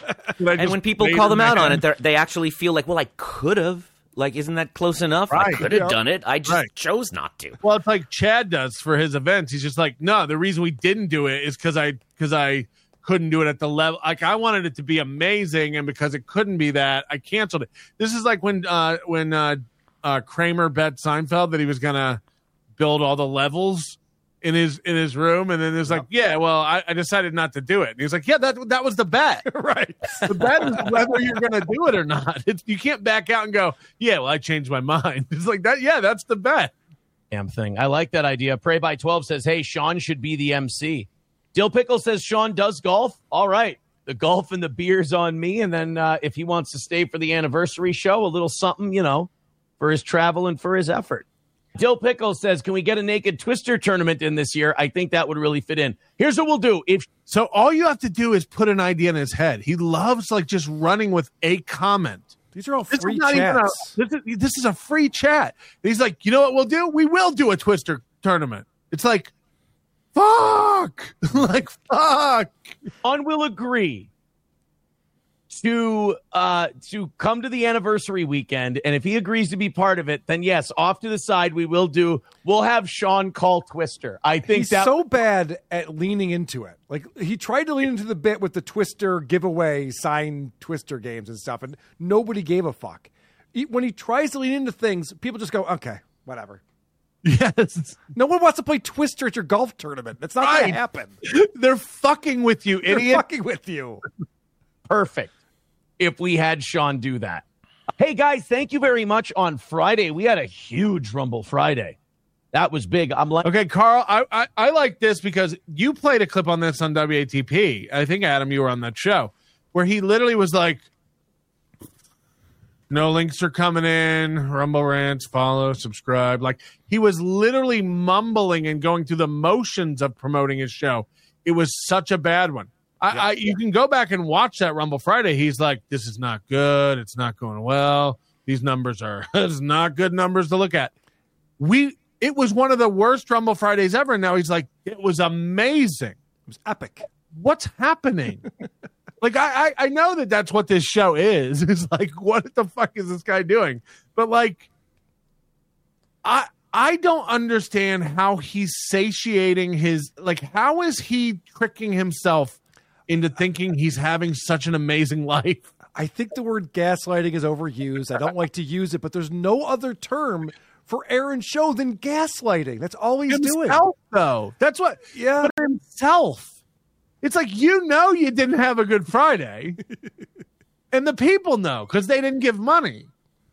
And when people call them out on it, they're- they actually feel like, well, I could have. Like, isn't that close enough? I Right. could have Yeah. done it. I just Right. chose not to. Well, it's like Chad does for his events. He's just like, no, the reason we didn't do it is because I because I couldn't do it at the level. Like I wanted it to be amazing, and because it couldn't be that, I canceled it. This is like when uh, when uh, uh, Kramer bet Seinfeld that he was gonna build all the levels in his in his room, and then there's like, yeah, well, I, I decided not to do it. And he was like, yeah, that that was the bet, right? The bet is whether you're gonna do it or not. It's, you can't back out and go, yeah, well, I changed my mind. It's like that. Yeah, that's the bet. Damn thing. I like that idea. Pray by twelve says, hey, Sean should be the M C. Dill Pickle says Sean does golf. All right. The golf and the beer's on me. And then uh, if he wants to stay for the anniversary show, a little something, you know, for his travel and for his effort. Dill Pickle says, can we get a naked twister tournament in this year? I think that would really fit in. Here's what we'll do. If So all you have to do is put an idea in his head. He loves like just running with a comment. These are all This free is not even a, chats. this, is, this is a free chat. He's like, you know what we'll do? We will do a twister tournament. It's like, fuck, like fuck. Sean will agree to uh to come to the anniversary weekend, and if he agrees to be part of it, then yes, off to the side we will do we'll have Sean call Twister. I think He's that so bad at leaning into it. Like he tried to lean into the bit with the Twister giveaway, signed Twister games and stuff, and nobody gave a fuck. He, when he tries to lean into things, people just go, okay, whatever. Yes. No one wants to play Twister at your golf tournament. That's not going Right. to happen. They're fucking with you, They're idiot. fucking with you. Perfect. If we had Sean do that. Hey, guys, thank you very much. On Friday, we had a huge Rumble Friday. That was big. I'm like, Okay, Carl, I, I, I like this because you played a clip on this on W A T P. I think, Adam, you were on that show, where he literally was like, no links are coming in, Rumble Rants, follow, subscribe. Like, he was literally mumbling and going through the motions of promoting his show. It was such a bad one. I, I, you can go back and watch that Rumble Friday. He's like, this is not good. It's not going well. These numbers are it's not good numbers to look at. We It was one of the worst Rumble Fridays ever. And now he's like, it was amazing. It was epic. What's happening? Like, I, I, I know that that's what this show is. It's like, what the fuck is this guy doing? But, like, I I don't understand how he's satiating his, like, how is he tricking himself into thinking he's having such an amazing life? I think the word gaslighting is overused. I don't like to use it, but there's no other term for Aaron Show than gaslighting. That's all he's doing. Himself, though. That's what, Yeah. but himself. It's like, you know, you didn't have a good Friday, and the people know because they didn't give money.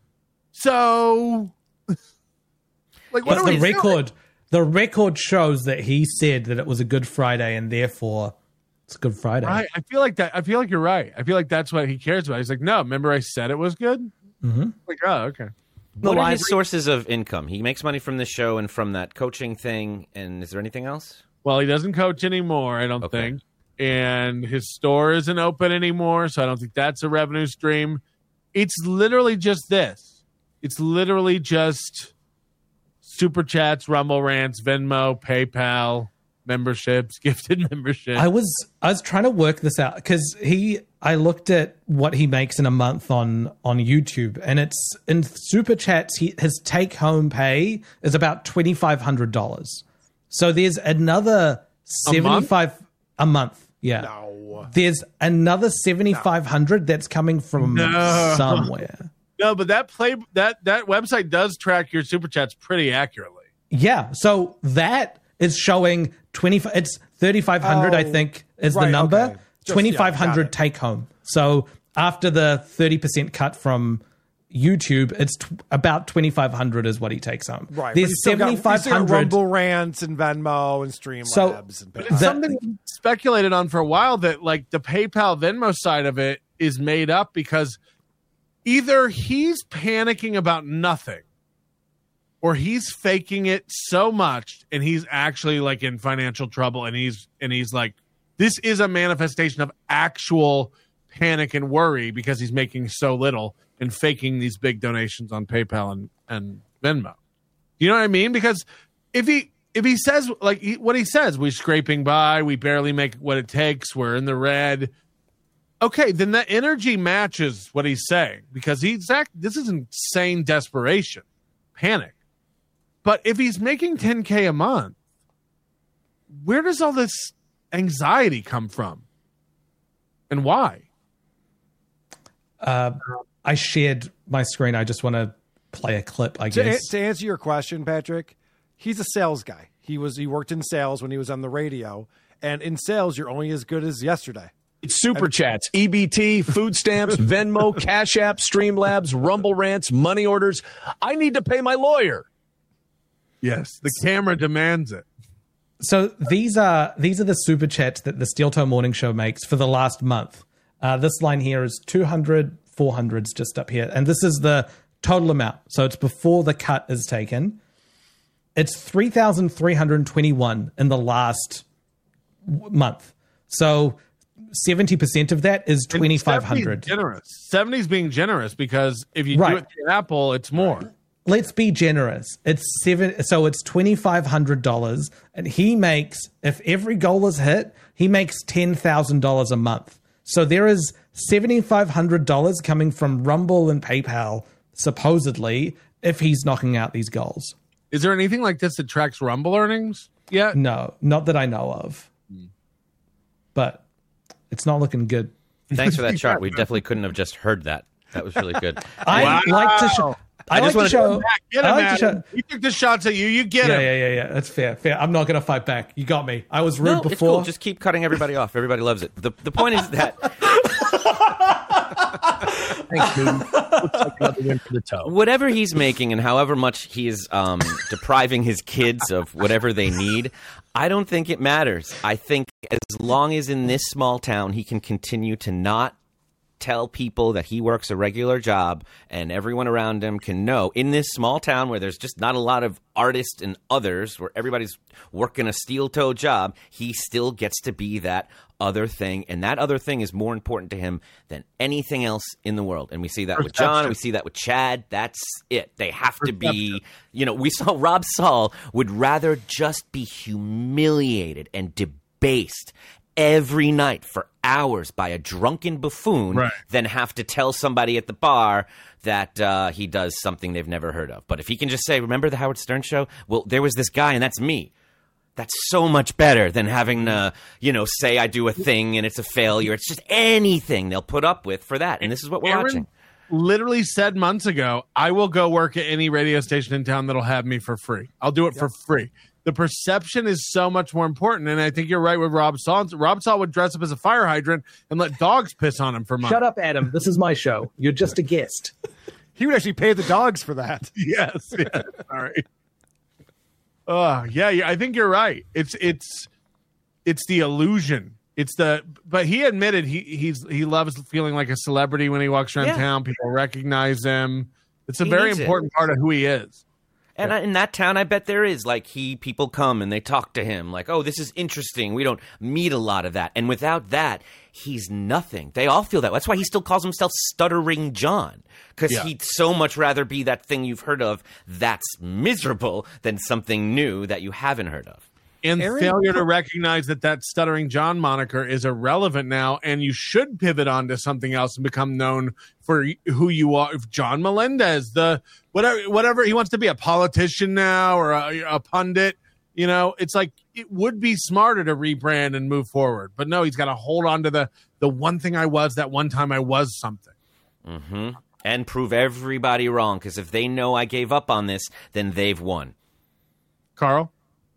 So, like, what But are the we record, doing? the record shows that he said that it was a Good Friday, and therefore it's a Good Friday. Right? I feel like that. I feel like you're right. I feel like that's what he cares about. He's like, no, remember I said it was good. Mm-hmm. Like, oh, okay. What are his sources of income? He makes money from this show and from that coaching thing. And is there anything else? Well, he doesn't coach anymore, I don't Okay. think. And his store isn't open anymore, so I don't think that's a revenue stream. It's literally just this. It's literally just Super Chats, Rumble Rants, Venmo, PayPal, memberships, gifted memberships. I was I was trying to work this out because he I looked at what he makes in a month on on YouTube, and it's in Super Chats. He, his take home pay is about twenty five hundred dollars. So there's another seventy five a month. Yeah, No. there's another seventy five hundred that's coming from No. somewhere. No, but that play that that website does track your Super Chats pretty accurately. Yeah, so that is showing twenty. It's thirty five hundred. I Oh, think is the right, number. okay. Just- Twenty five yeah, got hundred it. take home. So after the thirty percent cut from YouTube, it's t- about twenty five hundred is what he takes home. Right. but There's he's still got- seventy he's five still got hundred. Rumble Rants and Venmo and Streamlabs. So- and But PayPal. it's something we speculated on for a while that like the PayPal Venmo side of it is made up because either he's panicking about nothing or he's faking it so much and he's actually like in financial trouble and he's and he's like this is a manifestation of actual panic and worry because he's making so little and faking these big donations on PayPal and, and Venmo. You know what I mean? Because if he if he says like he, what he says, we're scraping by, we barely make what it takes, we're in the red. Okay, then that energy matches what he's saying because he's act, this is insane desperation, panic. But if he's making ten K a month, where does all this anxiety come from, and why? Uh, I shared my screen. I just want to play a clip. I to, guess. to answer your question, Patrick, he's a sales guy. He was he worked in sales when he was on the radio, and in sales, you're only as good as yesterday. It's Super Chats, E B T, food stamps, Venmo, Cash App, Streamlabs, Rumble Rants, money orders. I need to pay my lawyer. Yes, the camera demands it. So these are these are the super chats that the Steel Toe Morning Show makes for the last month. Uh, this line here is two hundred, four hundred's just up here. And this is the total amount. So it's before the cut is taken. It's three thousand three hundred twenty-one in the last w- month. So seventy percent of that is twenty-five hundred. Generous. seventy's being generous because if you Right. do it through Apple, it's more. Let's be generous. It's seven, so it's twenty five hundred dollars, and he makes, if every goal is hit, he makes ten thousand dollars a month. So there is seventy five hundred dollars coming from Rumble and PayPal, supposedly, if he's knocking out these goals. Is there anything like this that tracks Rumble earnings yet? No, not that I know of, but it's not looking good. Thanks for that chart. We definitely couldn't have just heard that. That was really good. I Wow. like to show. I, I like just to wanna- show. Get I him, like to Adam. show. He took the shots at you. You get Yeah, him. yeah, yeah, yeah. That's fair. Fair. I'm not going to fight back. You got me. I was rude No, before. it's cool. Just keep cutting everybody off. Everybody loves it. The the point is that Thanks, dude. Looks like another win for the toe. whatever he's making and however much he is um, depriving his kids of whatever they need, I don't think it matters. I think as long as in this small town he can continue to not tell people that he works a regular job and everyone around him can know in this small town where there's just not a lot of artists and others, where everybody's working a steel-toe job, he still gets to be that other thing, and that other thing is more important to him than anything else in the world. And we see that with John, and we see that with Chad. That's it. They have to be, you know, we saw Rob Saul would rather just be humiliated and debased every night for hours by a drunken buffoon Right. than have to tell somebody at the bar that uh, he does something they've never heard of. But if he can just say, remember the Howard Stern show? Well, there was this guy and that's me. That's so much better than having to, you know, say I do a thing and it's a failure. It's just anything they'll put up with for that. And this is what we're Aaron watching. literally said months ago, I will go work at any radio station in town that'll have me for free. I'll do it for free. The perception is so much more important. And I think you're right with Rob Saul. Rob Saul would dress up as a fire hydrant and let dogs piss on him for months. Shut up, Adam. This is my show. You're just a guest. He would actually pay the dogs for that. Yes. yes. Sorry. Oh, yeah, yeah. I think you're right. It's it's it's the illusion. It's the but he admitted he he's he loves feeling like a celebrity when he walks around Yeah. town. People recognize him. It's a He very needs it. important part of who he is. And I, in that town, I bet there is like he people come and they talk to him like, oh, this is interesting. We don't meet a lot of that. And without that, he's nothing. They all feel that. That's why he still calls himself Stuttering John, because Yeah. he'd so much rather be that thing you've heard of that's miserable than something new that you haven't heard of. And Aaron- failure to recognize that that Stuttering John moniker is irrelevant now, and you should pivot on to something else and become known for who you are. If John Melendez, the whatever, whatever he wants to be, a politician now or a, a pundit, you know, it's like it would be smarter to rebrand and move forward. But no, he's got to hold on to the the one thing I was. That one time I was something. hmm And prove everybody wrong, because if they know I gave up on this, then they've won. Carl,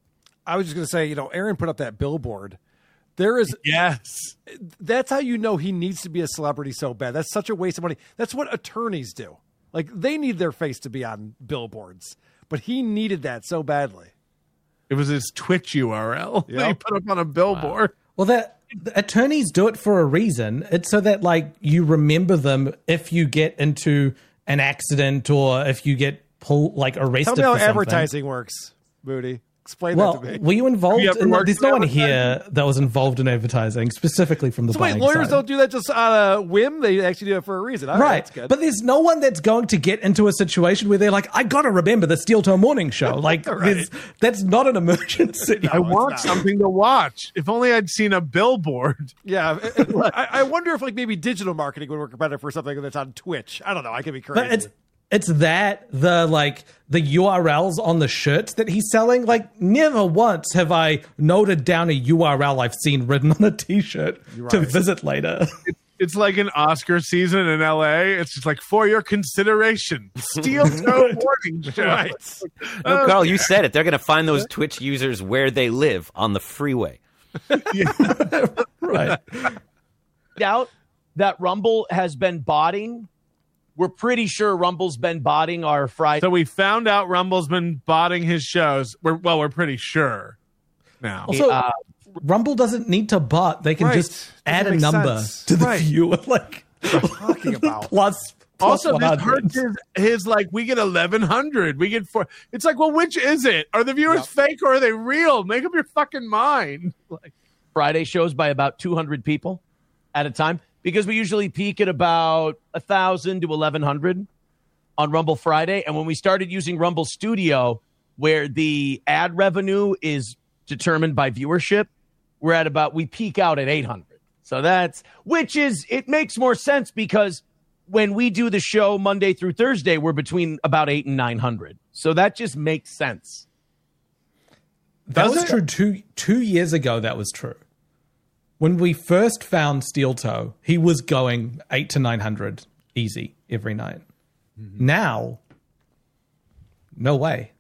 I was just going to say, you know, Aaron put up that billboard. There is, yes, that's how you know he needs to be a celebrity so bad. That's such a waste of money. That's what attorneys do. Like, they need their face to be on billboards, but he needed that so badly. it was his Twitch U R L that he Yep. put up on a billboard. Well, that the attorneys do it for a reason. It's so that like you remember them if you get into an accident or if you get pulled like arrested. Tell me how for something. advertising works, Moody. Explain Well, that to me. were you involved? Have you ever in, worked there's in no one advertising? here that was involved in advertising, specifically from the So wait, buying lawyers side. don't do that just on a whim. They actually do it for a reason. All right, Right, that's good. but there's no one that's going to get into a situation where they're like, "I got to remember the Steel Toe Morning Show." Like, there's- that's not an emergency. I want something to watch. If only I'd seen a billboard. Yeah, I, I wonder if like maybe digital marketing would work better for something that's on Twitch. I don't know. I could be crazy. But it's it's that the like the U R Ls on the shirts that he's selling. Like, never once have I noted down a U R L I've seen written on a T-shirt to right. visit later. It's like an Oscar season in L A. It's just like, for your consideration, Steel Toe Morning Show. Right. Oh, Carl, you said it. They're going to find those Twitch users where they live on the freeway. Right. Doubt that Rumble has been botting. We're pretty sure Rumble's been botting our Friday. So we found out Rumble's been botting his shows. We're, well, we're pretty sure now. Also, Uh, Rumble doesn't need to bot. They can Right. just add a Doesn't make number sense. to the Right. viewer. Like, talking about. plus, plus Also, this one hundred. hurts his, his like we get eleven hundred, we get four. It's like, well, which is it? Are the viewers fake or are they real? Make up your fucking mind. Like, Friday shows by about two hundred people at a time, because we usually peak at about one thousand to eleven hundred on Rumble Friday. And when we started using Rumble Studio, where the ad revenue is determined by viewership, we're at about, we peak out at eight hundred. So that's, which is, it makes more sense because when we do the show Monday through Thursday, we're between about eight and nine hundred. So that just makes sense. That Does was it? true two two years ago. That was true. When we first found Steel Toe, he was going eight to nine hundred easy. every night. Mm-hmm. Now, no way.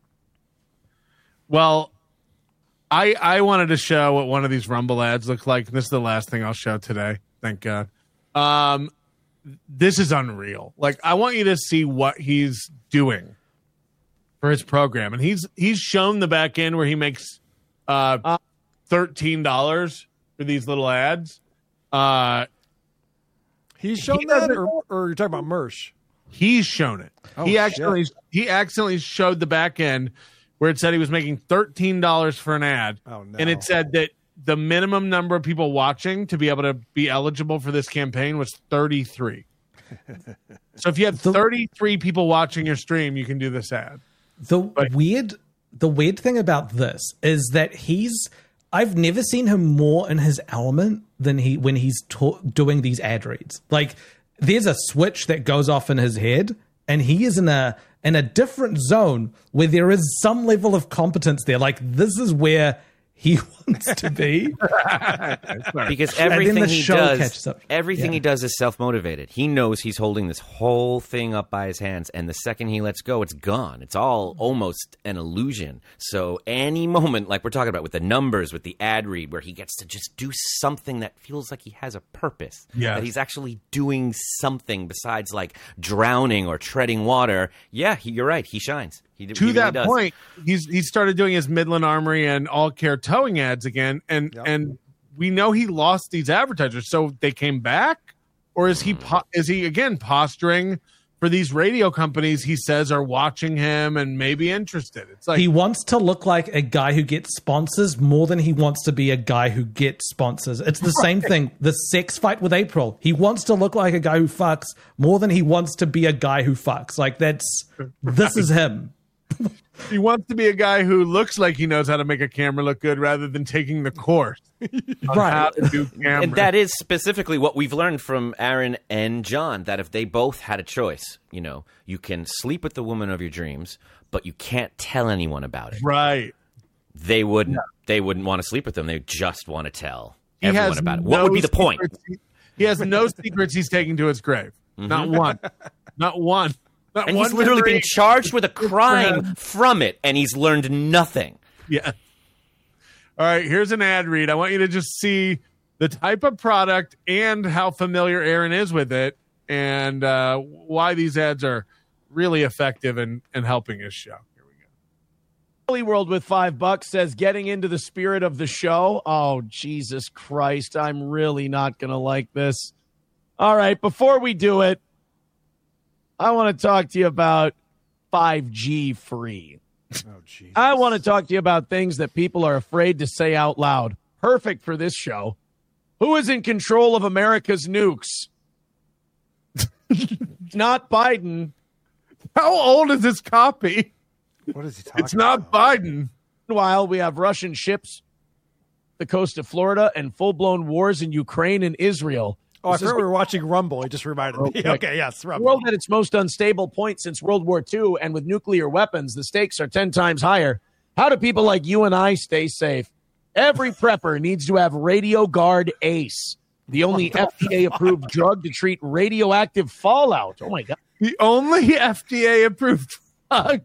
Well, I I wanted to show what one of these Rumble ads looked like. This is the last thing I'll show today. Thank God. Um, this is unreal. Like, I want you to see what he's doing for his program, and he's he's shown the back end where he makes uh thirteen dollars for these little ads. Uh, he's shown he that, or, or you're talking about Mersh? He's shown it. Oh, he actually shit. he accidentally showed the back end where it said he was making thirteen dollars for an ad. Oh, no. And it said that the minimum number of people watching to be able to be eligible for this campaign was thirty-three. So if you have thirty-three people watching your stream, you can do this ad. The but, weird the weird thing about this is that he's I've never seen him more in his element than he when he's ta- doing these ad reads. Like, there's a switch that goes off in his head, and he is in a in a different zone where there is some level of competence there. Like, this is where he wants to be. Because everything the he show does, catches up. everything Yeah. he does is self-motivated. He knows he's holding this whole thing up by his hands, and the second he lets go, it's gone. It's all almost an illusion. So any moment, like we're talking about with the numbers, with the ad read, where he gets to just do something that feels like he has a purpose, Yes. that he's actually doing something besides like drowning or treading water, yeah, he, you're right, he shines. He, To he really that does. point, he's he started doing his Midland Armory and All Care Towing ads again, and Yep. and we know he lost these advertisers, so they came back, or is he po- is he again posturing for these radio companies he says are watching him and maybe interested? It's like He wants to look like a guy who gets sponsors more than he wants to be a guy who gets sponsors. It's the same thing. The sex fight with April. He wants to look like a guy who fucks more than he wants to be a guy who fucks. Like, that's this is him. he wants to be a guy who looks like he knows how to make a camera look good rather than taking the course. on Right. how to do camera. And that is specifically what we've learned from Aaron and John, that if they both had a choice, you know, you can sleep with the woman of your dreams, but you can't tell anyone about it. Right. They wouldn't they wouldn't want to sleep with them. They just want to tell He everyone has about it. no What would be the point? secrets he- He has no secrets he's taking to his grave. Not one. Not one. Not And one he's literally memory. been charged with a crime from it, and he's learned nothing. Yeah. All right, here's an ad read. I want you to just see the type of product and how familiar Aaron is with it, and uh, why these ads are really effective in, in helping his show. Here we go. Holy World with five bucks says, getting into the spirit of the show. Oh, Jesus Christ. I'm really not going to like this. All right, before we do it, I want to talk to you about five G free. Oh, geez. I want to talk to you about things that people are afraid to say out loud. Perfect for this show. Who is in control of America's nukes? Not Biden. How old is this copy? What is he talking It's not Biden. Meanwhile, we have Russian ships, the coast of Florida, and full-blown wars in Ukraine and Israel. Oh, I This is forgot we were watching Rumble. He just reminded me. Okay. Okay, yes, the Rumble. world at its most unstable point since World War Two, and with nuclear weapons, the stakes are ten times higher. How do people like you and I stay safe? Every prepper needs to have Radio Guard Ace, the only F D A-approved drug to treat radioactive fallout. Oh, my God. The only F D A-approved drug.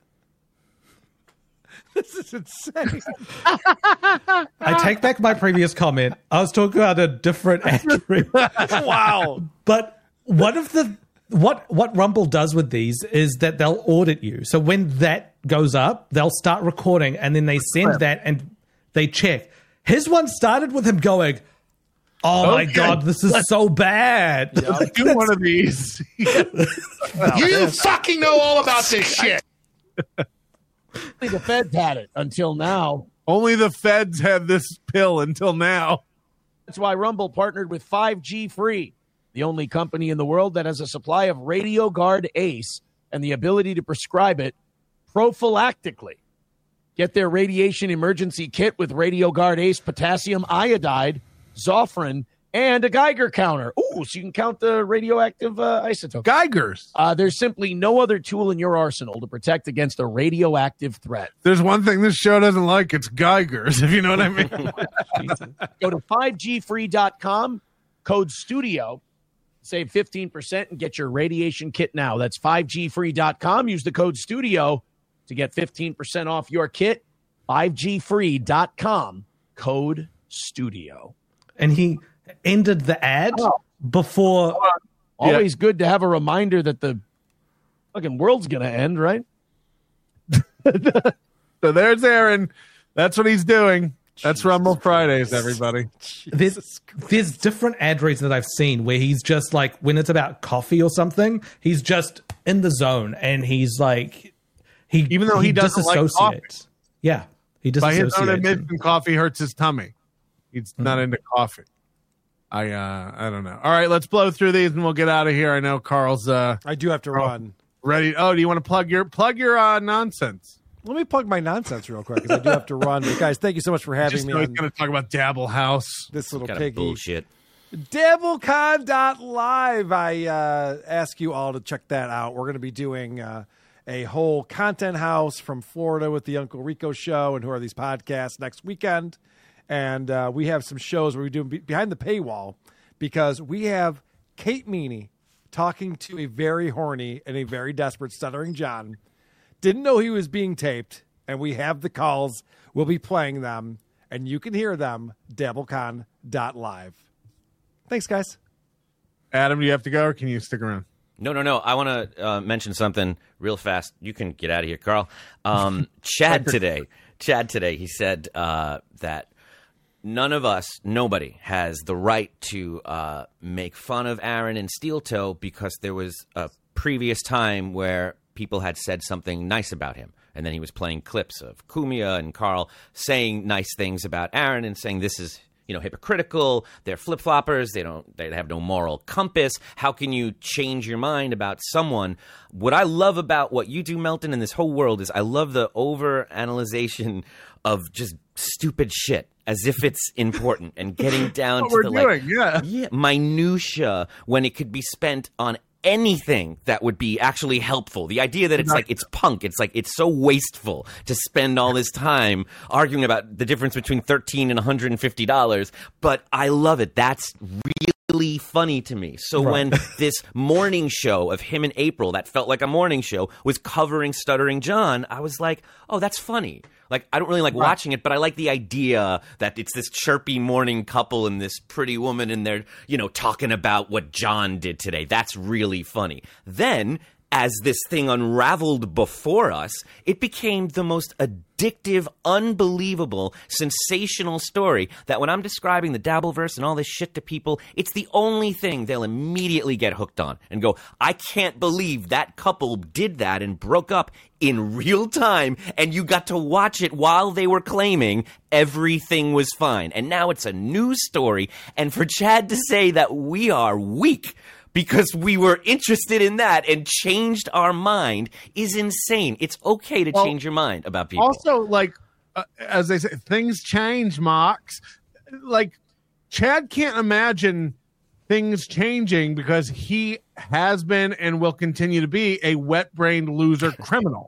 This is insane. I take back my previous comment. I was talking about a different ad read. Wow. But one of the what what Rumble does with these is that they'll audit you. So when that goes up, they'll start recording, and then they send that and they check. His one started with him going, "Oh my Okay. God, this is so bad." Let's do one of these. You fucking know all about this shit. The feds had it until now. Only the feds have this pill until now. That's why Rumble partnered with five G Free, the only company in the world that has a supply of Radio Guard Ace and the ability to prescribe it prophylactically. Get their radiation emergency kit with Radio Guard Ace potassium iodide, Zofran, and a Geiger counter. Ooh, so you can count the radioactive uh, isotope. Geigers. Uh, there's simply no other tool in your arsenal to protect against a radioactive threat. There's one thing this show doesn't like. It's Geigers, if you know what I mean. Go to five G free dot com, code STUDIO. Save fifteen percent and get your radiation kit now. That's five G free dot com. Use the code STUDIO to get fifteen percent off your kit. five G free dot com, code STUDIO. And he ended the ad oh. before. Always yeah. good to have a reminder that the fucking world's going to end, right? So there's Aaron. That's what he's doing. That's Jesus Rumble Fridays, everybody. There's, there's different ad reads that I've seen where he's just like, when it's about coffee or something, he's just in the zone and he's like, he even though he, he doesn't like coffee. Yeah, he By his own admission, coffee hurts his tummy. He's mm-hmm. not into coffee. I uh, I don't know. All right, let's blow through these and we'll get out of here. I know Carl's. Uh, I do have to run. Ready? Oh, do you want to plug your plug your uh, nonsense? Let me plug my nonsense real quick because I do have to run. But guys, thank you so much for having Just me. I'm going to talk about Dabble House. This little kind piggy. Of bullshit. Dabblecon dot live. I uh, ask you all to check that out. We're going to be doing uh, a whole content house from Florida with the Uncle Rico Show and Who Are These Podcasts next weekend. And uh, we have some shows where we do be- behind the paywall because we have Kate Meany talking to a very horny and a very desperate Stuttering John. Didn't know he was being taped, and we have the calls. We'll be playing them, and you can hear them, Dabblecon dot live. Thanks, guys. Adam, do you have to go, or can you stick around? No, no, no. I want to uh, mention something real fast. You can get out of here, Carl. Um, Chad today, Chad today, he said uh, that none of us, nobody, has the right to uh, make fun of Aaron and Steel Toe because there was a previous time where people had said something nice about him. And then he was playing clips of Kumia and Carl saying nice things about Aaron and saying this is, you know, hypocritical. They're flip-floppers. They don't, they have no moral compass. How can you change your mind about someone? What I love about what you do, Melton, in this whole world is I love the over-analyzation of just stupid shit as if it's important and getting down what to we're the doing, like yeah. yeah, minutia when it could be spent on anything that would be actually helpful. The idea that it's like it's punk, it's like it's so wasteful to spend all this time arguing about the difference between thirteen and one hundred fifty dollars, but I love it. That's really funny to me. So right. when this morning show of him and April that felt like a morning show was covering Stuttering John, I was like, oh, that's funny. Like, I don't really like right. watching it, but I like the idea that it's this chirpy morning couple and this pretty woman and they're, you know, talking about what John did today. That's really funny. Then, as this thing unraveled before us, it became the most addictive, unbelievable, sensational story that when I'm describing the Dabbleverse and all this shit to people, it's the only thing they'll immediately get hooked on and go, I can't believe that couple did that and broke up in real time, and you got to watch it while they were claiming everything was fine. And now it's a news story, and for Chad to say that we are weak because we were interested in that and changed our mind is insane. It's okay to well, change your mind about people. Also, like, uh, as they say, things change, Mox. Like, Chad can't imagine things changing because he has been and will continue to be a wet-brained loser criminal.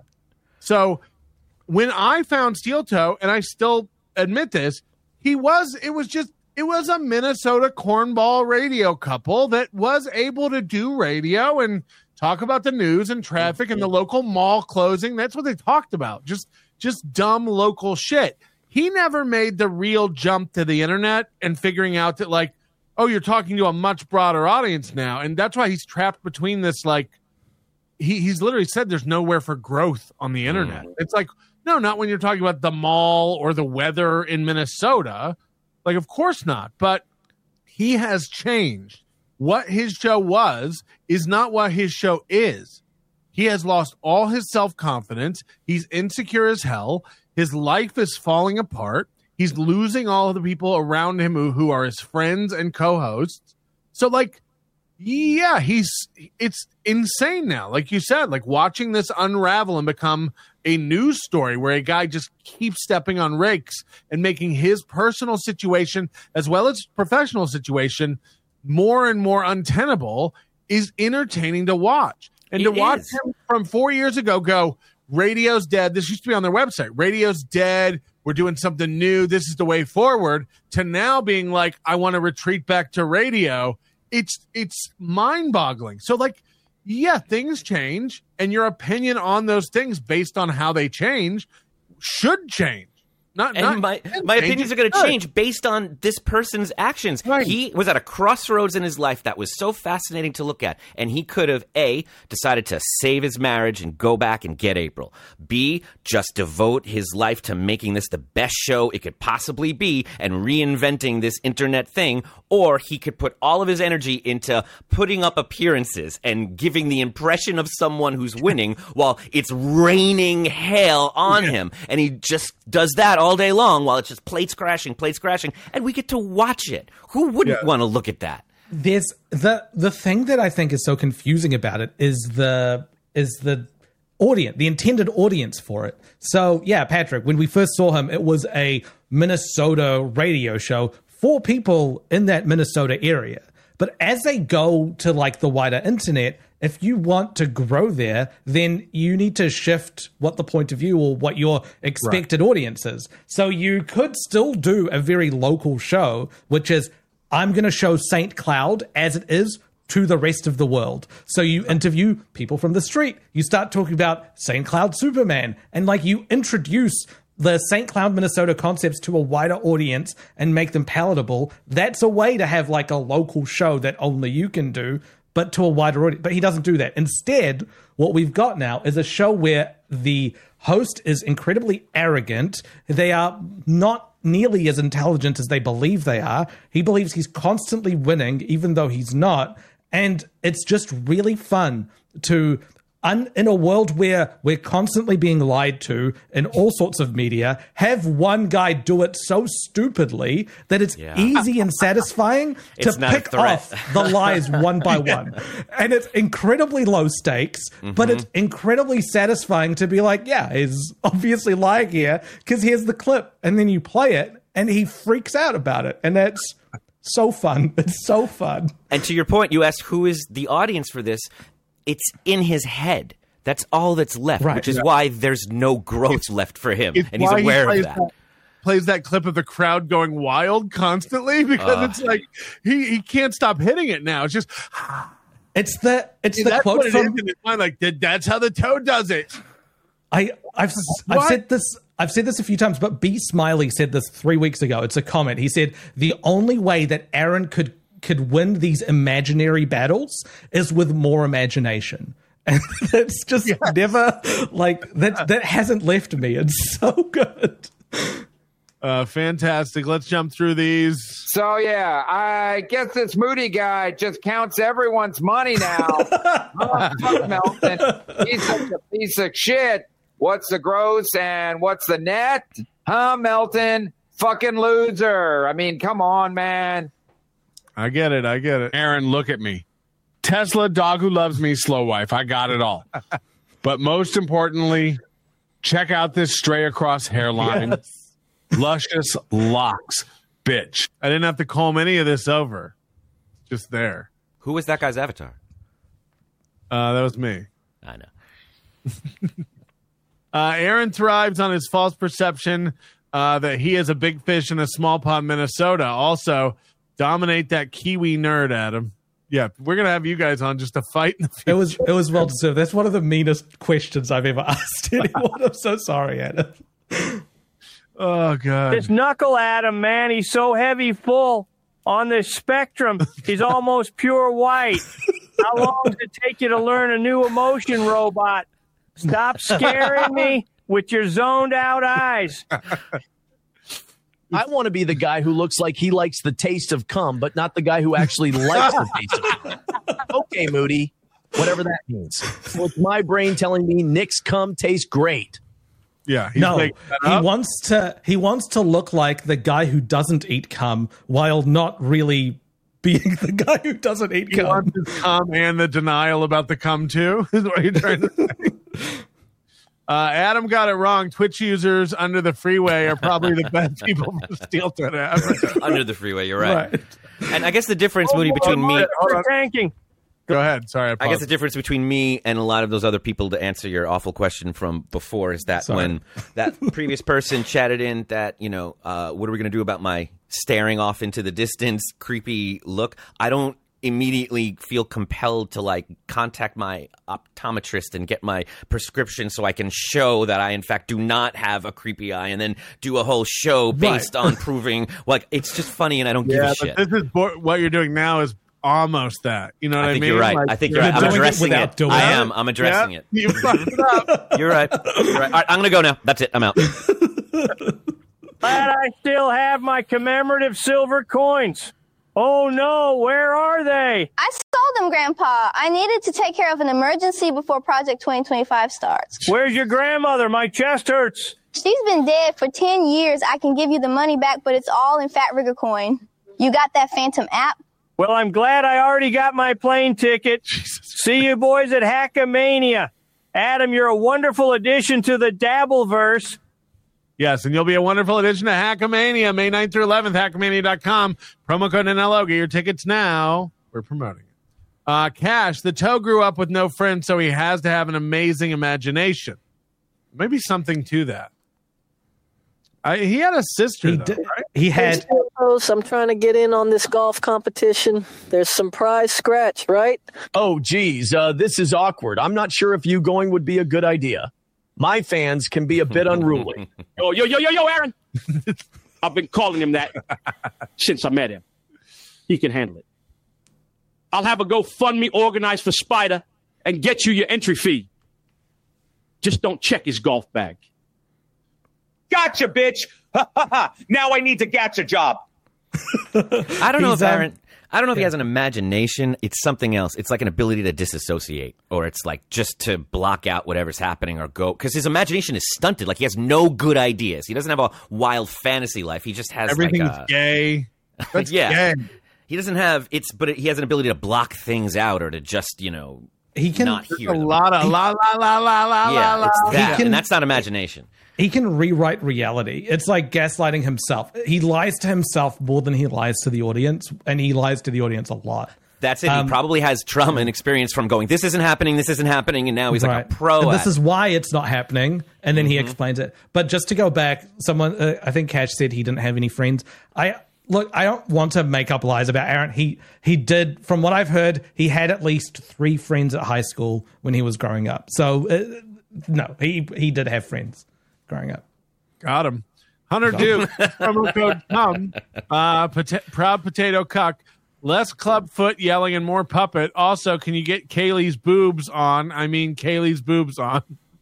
So when I found Steel Toe, and I still admit this, he was, it was just, it was a Minnesota cornball radio couple that was able to do radio and talk about the news and traffic and the local mall closing. That's what they talked about. Just, just dumb local shit. He never made the real jump to the internet and figuring out that, like, oh, you're talking to a much broader audience now. And that's why he's trapped between this, like, he, he's literally said there's nowhere for growth on the internet. Mm. It's like, no, not when you're talking about the mall or the weather in Minnesota. Like, of course not. But he has changed. What his show was is not what his show is. He has lost all his self-confidence. He's insecure as hell. His life is falling apart. He's losing all of the people around him who, who are his friends and co-hosts. So, like, yeah, he's it's insane now. Like you said, like watching this unravel and become a news story where a guy just keeps stepping on rakes and making his personal situation as well as professional situation more and more untenable is entertaining to watch. And it to watch is. him from four years ago go, radio's dead. This used to be on their website. Radio's dead. We're doing something new. This is the way forward. To now being like, I want to retreat back to radio it's it's mind-boggling. So like, yeah, things change, and your opinion on those things based on how they change should change. Not, and not, my my opinions are going to change based on this person's actions. Right. He was at a crossroads in his life that was so fascinating to look at, and he could have A, decided to save his marriage and go back and get April. B, just devote his life to making this the best show it could possibly be and reinventing this internet thing. Or he could put all of his energy into putting up appearances and giving the impression of someone who's winning while it's raining hell on yeah. him. And he just does that all day long while it's just plates crashing, plates crashing, and we get to watch it. Who wouldn't yeah. want to look at that? There's the the thing that I think is so confusing about it is the is the audience, the intended audience for it. So yeah, Patrick, when we first saw him, it was a Minnesota radio show for people in that Minnesota area. But as they go to like the wider internet, if you want to grow there, then you need to shift what the point of view or what your expected right. audience is. So you could still do a very local show, which is, I'm going to show Saint Cloud as it is to the rest of the world. So you interview people from the street. You start talking about Saint Cloud Superman. And like you introduce the Saint Cloud, Minnesota concepts to a wider audience and make them palatable. That's a way to have like a local show that only you can do, but to a wider audience. But he doesn't do that. Instead, what we've got now is a show where the host is incredibly arrogant. They are not nearly as intelligent as they believe they are. He believes he's constantly winning, even though he's not. And it's just really fun to... Un, in a world where we're constantly being lied to in all sorts of media, have one guy do it so stupidly that it's yeah. easy and satisfying to pick off the lies one by one. And it's incredibly low stakes, mm-hmm. but it's incredibly satisfying to be like, yeah, he's obviously lying here because here's the clip. And then you play it and he freaks out about it. And that's so fun. It's so fun. And to your point, you asked who is the audience for this. It's in his head. That's all that's left, right. which is yeah. why there's no growth it's, left for him, and he's aware he of that. that. Plays that clip of the crowd going wild constantly because uh, it's like he, he can't stop hitting it now. It's just it's the it's the that's quote what it from is in his mind, like that's how the toad does it. I I've what? I've said this I've said this a few times, but B. Smiley said this three weeks ago. It's a comment. He said the only way that Aaron could. could win these imaginary battles is with more imagination. And that's just yes. never like that that hasn't left me. It's so good. Uh fantastic. Let's jump through these. So yeah, I guess this Moody guy just counts everyone's money now. Oh, fuck Melton. He's such a piece of shit. What's the gross and what's the net? Huh, Melton? Fucking loser. I mean, come on, man. I get it. I get it. Aaron, look at me. Tesla, dog who loves me, slow wife. I got it all. But most importantly, check out this stray across hairline. Yes. Luscious locks, bitch. I didn't have to comb any of this over. Just there. Who was that guy's avatar? Uh, that was me. I know. uh, Aaron thrives on his false perception uh, that he is a big fish in a small pond, Minnesota. Also, dominate that Kiwi nerd, Adam. Yeah, we're gonna have you guys on just to fight in the future. It was it was well deserved. That's one of the meanest questions I've ever asked anyone. I'm so sorry, Adam. Oh god, this knuckle Adam, man, he's so heavy full on this spectrum. He's almost pure white. How long does it take you to learn a new emotion, robot? Stop scaring me with your zoned out eyes. I want to be the guy who looks like he likes the taste of cum, but not the guy who actually likes the taste of cum. Okay, Moody, whatever that means. So it's my brain telling me Nick's cum tastes great. Yeah, he's no, he wants to. He wants to look like the guy who doesn't eat cum, while not really being the guy who doesn't eat he cum. Wants his cum and the denial about the cum too. Is what you're trying to say. Uh, Adam got it wrong. Twitch users under the freeway are probably the best people for Steel Thread ever. Under the freeway, you're right. Right. And I guess the difference, oh, Moody, between oh, me... oh, tanking. Go ahead. Sorry, I, I guess the difference between me and a lot of those other people, to answer your awful question from before, is that Sorry. when that previous person chatted in that, you know, uh, what are we going to do about my staring off into the distance, creepy look? I don't immediately feel compelled to like contact my optometrist and get my prescription so I can show that I in fact do not have a creepy eye, and then do a whole show based Right. on proving like it's just funny and I don't give Yeah, a shit. but this is bo- what you're doing now is almost that. You know what I I, think mean? you're right. Like, I think you're right. I'm addressing it. I am. I'm addressing Yeah, it. You fucked it up. You're right. You're right. All right, I'm gonna go now. That's it. I'm out. Glad I still have my commemorative silver coins. Oh no, where are they? I sold them, Grandpa. I needed to take care of an emergency before Project twenty twenty-five starts. Where's your grandmother? My chest hurts. She's been dead for ten years. I can give you the money back, but it's all in Fat Rigger coin. You got that Phantom app? Well, I'm glad I already got my plane ticket. See you boys at Hackamania. Adam, you're a wonderful addition to the Dabbleverse. Yes, and you'll be a wonderful addition to Hackamania, May ninth through eleventh, hackamania dot com. Promo code N L O. Get your tickets now. We're promoting it. Uh, Cash, the toe grew up with no friends, so he has to have an amazing imagination. Maybe something to that. I, he had a sister, He though, did- right? he had- Hey, Steeltoes, I'm trying to get in on this golf competition. There's some prize scratch, right? Oh, geez, uh, this is awkward. I'm not sure if you going would be a good idea. My fans can be a bit unruly. Yo, yo, yo, yo, yo, Aaron. I've been calling him that since I met him. He can handle it. I'll have a GoFundMe organized for Spider and get you your entry fee. Just don't check his golf bag. Gotcha, bitch. Ha, ha, ha. Now I need to get a job. I don't know He's, if um, Aaron. I don't know if he has an imagination. It's something else. It's like an ability to disassociate, or it's like just to block out whatever's happening or go. Because his imagination is stunted. Like he has no good ideas. He doesn't have a wild fantasy life. He just has Everything's like a, gay. That's yeah. gay. He doesn't have it's, but he has an ability to block things out or to just you know he can not hear a them. lot of la la la la la yeah, la. it's that, He can- and that's not imagination. He can rewrite reality. It's like gaslighting himself. He lies to himself more than he lies to the audience, and he lies to the audience a lot. That's it. Um, he probably has trauma and experience from going, this isn't happening, this isn't happening, and now he's like a pro And at this is why it's not happening, and then he Mhm. explains it. But just to go back, someone uh, I think Cash said he didn't have any friends. I look, I don't want to make up lies about Aaron. He he did, from what I've heard, he had at least three friends at high school when he was growing up. So uh, no, he he did have friends growing up. Got him. Hunter Duke, promo code come. Uh, pota- proud potato cuck. Less clubfoot yelling and more puppet. Also, can you get Kaylee's boobs on? I mean, Kaylee's boobs on.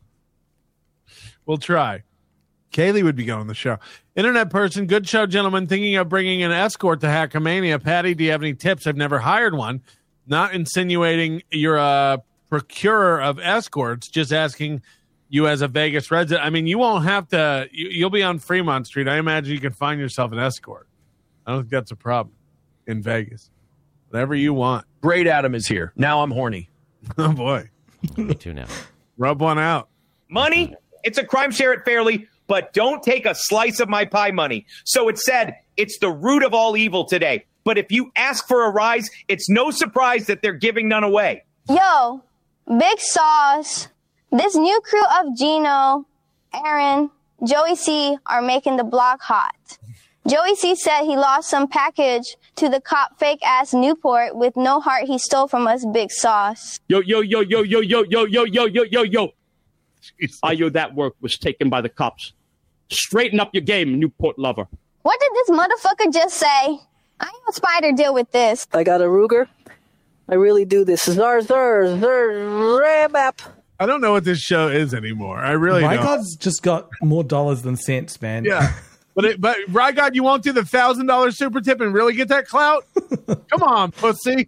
We'll try. Kaylee would be going on the show. Internet person, good show, gentlemen. Thinking of bringing an escort to Hackamania. Patty, do you have any tips? I've never hired one. Not insinuating you're a procurer of escorts, just asking you as a Vegas resident. I mean, you won't have to, you, you'll be on Fremont Street. I imagine you can find yourself an escort. I don't think that's a problem in Vegas. Whatever you want. Great Adam is here. Now I'm horny. Oh, boy. Me too now. Rub one out. Money, it's a crime, share it fairly, but don't take a slice of my pie money. So it said, it's the root of all evil today. But if you ask for a rise, it's no surprise that they're giving none away. Yo, Big Sauce, this new crew of Gino, Aaron, Joey C are making the block hot. Joey C said he lost some package to the cop fake ass Newport with no heart he stole from us, Big Sauce. Yo, yo, yo, yo, yo, yo, yo, yo, yo, yo, yo, yo. I yo, that work was taken by the cops. Straighten up your game, Newport lover. What did this motherfucker just say? I know Spider deal with this. I got a Ruger. I really do this. Zar, zar, zar, rab-ap. I don't know what this show is anymore. I really don't. Rygod's just got more dollars than cents, man. Yeah. But it, but Rygod, you won't do the thousand dollar super tip and really get that clout? Come on, pussy.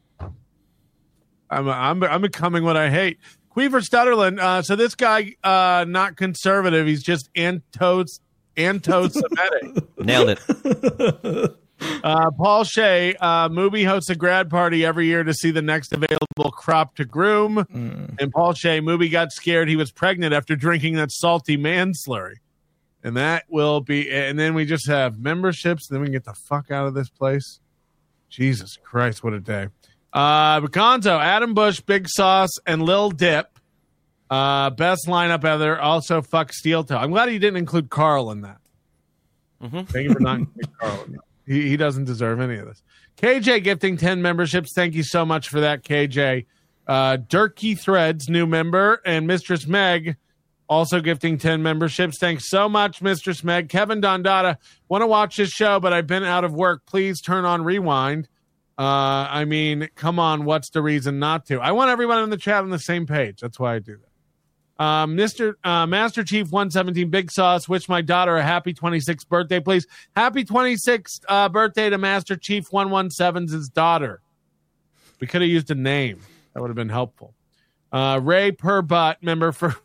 I'm I'm I'm becoming what I hate. Queever Stutterland. Uh, so this guy, uh, not conservative. He's just anto anto-Semitic. Nailed it. Uh, Paul Shea, uh, Mubi hosts a grad party every year to see the next available crop to groom. Mm. And Paul Shea, Mubi got scared he was pregnant after drinking that salty man slurry. And that will be, and then we just have memberships. Then we can get the fuck out of this place. Jesus Christ, what a day. Uh, Baconzo, Adam Bush, Big Sauce, and Lil Dip. Uh, best lineup ever. Also, fuck Steel Toe. I'm glad you didn't include Carl in that. Mm-hmm. Thank you for not including Carl in that. He, he doesn't deserve any of this. K J gifting ten memberships. Thank you so much for that, K J. Uh, Durkey Threads, new member, and Mistress Meg also gifting ten memberships. Thanks so much, Mistress Meg. Kevin Dondada, want to watch this show, but I've been out of work. Please turn on Rewind. Uh, I mean, come on, what's the reason not to? I want everyone in the chat on the same page. That's why I do that. Uh, Mister Uh, Master Chief one seventeen Big Sauce, wish my daughter a happy twenty-sixth birthday, please. Happy twenty-sixth uh, birthday to Master Chief one seventeen's daughter. We could have used a name. That would have been helpful. Uh, Ray Perbutt, member for...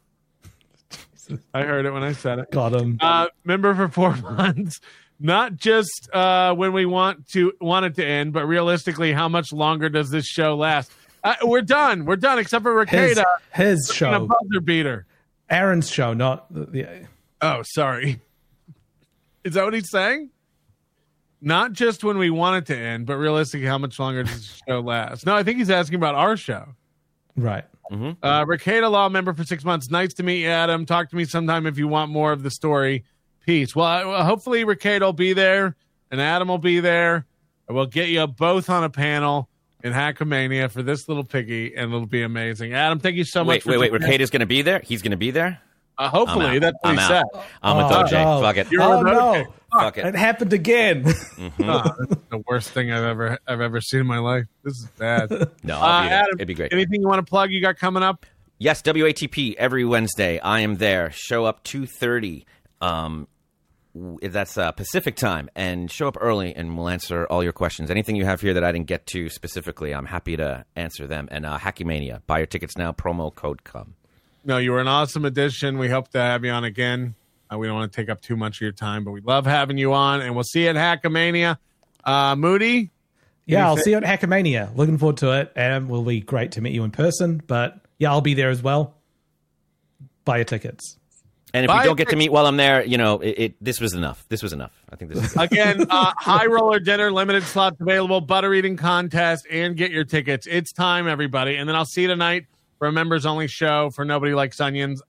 I heard it when I said it. Got him. Uh, member for four months. Not just uh, when we want to want it to end, but realistically, how much longer does this show last? Uh, we're done. We're done, except for Ricada. His, his show. A buzzer beater. Aaron's show, not the, the. Oh, sorry. Is that what he's saying? Not just when we want it to end, but realistically, how much longer does the show last? No, I think he's asking about our show. Right. Mm-hmm. Uh, Ricada Law member for six months. Nice to meet you, Adam. Talk to me sometime if you want more of the story. Peace. Well, I, well hopefully Ricada will be there and Adam will be there. And we'll get you both on a panel in Hackamania for this little piggy, and it'll be amazing. Adam, thank you so wait, much. For wait, wait, wait. Ricada's going to be there? He's going to be there? Uh, hopefully. That's what I'm he out. said. I'm with Oh, O J. no. Fuck it. You're Oh, with O J. no. Fuck it. It happened again. Mhm. Oh, that's the worst thing I've ever I've ever seen in my life. This is bad. No, I'll Uh, be there. Adam, It'd be great. anything you want to plug you got coming up? Yes, W A T P every Wednesday. I am there. Show up two thirty. Um, w- that's uh, Pacific time, and show up early, and we'll answer all your questions. Anything you have here that I didn't get to specifically, I'm happy to answer them. And uh, Hackymania, buy your tickets now. Promo code come. No, you were an awesome addition. We hope to have you on again. Uh, we don't want to take up too much of your time, but we love having you on, and we'll see you at Hackamania. Uh, Moody? Yeah, I'll anything- see you at Hackamania. Looking forward to it. And it will be great to meet you in person. But yeah, I'll be there as well. Buy your tickets. And if Buy we don't get to tickets. meet while I'm there, you know, it, it this was enough. This was enough. I think this is good. Again, uh, high roller dinner, limited slots available, butter eating contest, and get your tickets. It's time, everybody. And then I'll see you tonight for a members only show for Nobody Likes Onions.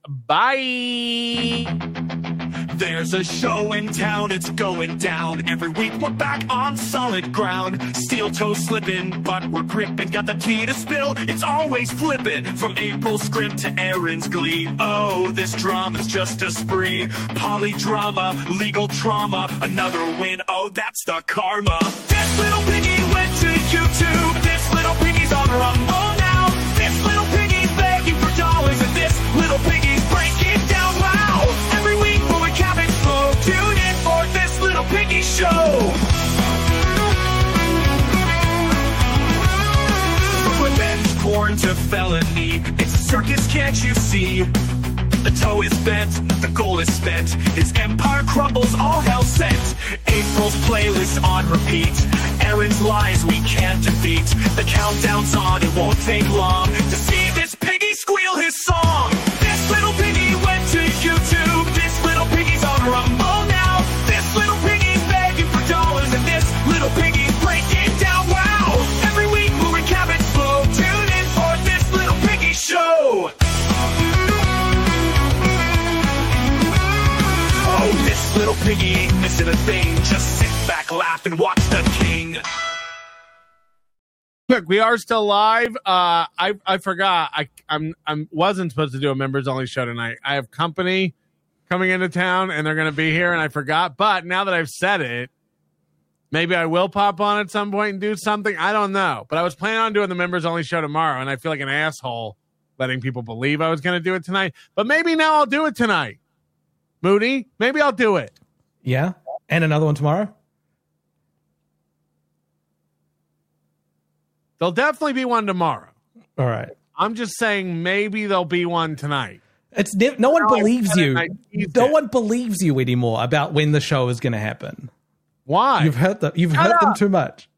Bye. There's a show in town, it's going down. Every week we're back on solid ground. Steel toe slipping, but we're gripping. Got the tea to spill, it's always flipping. From April's script to Aaron's glee. Oh, this drama's just a spree. Polydrama, legal trauma, another win. Oh, that's the karma. This little piggy went to YouTube. This little piggy's on Rumble now. This little piggy's begging for dollars, and this little piggy's breaking down. Wow! Every week we'll recap it slow. Tune in for this little piggy show. From revenge porn to felony, it's a circus, can't you see? The toe is bent, the goal is spent. His empire crumbles, all hell sent. April's playlist on repeat. Aaron's lies we can't defeat. The countdown's on, it won't take long to see this piggy squeal his song. This little piggy went to YouTube. This little piggy's on Rumble now. This little piggy's begging for dollars, and this little piggy's breaking down. Wow! Every week we'll recap it slow. Tune in for this little piggy show. Oh, this little piggy ain't missing a thing. Just sit back, laugh, and watch the king. Look, we are still live. Uh, I I forgot. I I'm I'm wasn't supposed to do a members only show tonight. I have company coming into town, and they're going to be here, and I forgot. But now that I've said it, maybe I will pop on at some point and do something. I don't know. But I was planning on doing the members only show tomorrow, and I feel like an asshole letting people believe I was going to do it tonight. But maybe now I'll do it tonight. Moody, maybe I'll do it. Yeah. And another one tomorrow. There'll definitely be one tomorrow. All right. I'm just saying maybe there'll be one tonight. It's ne- no one No, I believes said it you. and I teased No it. one believes you anymore about when the show is going to happen. Why? You've hurt them. You've Shut hurt them up. too much.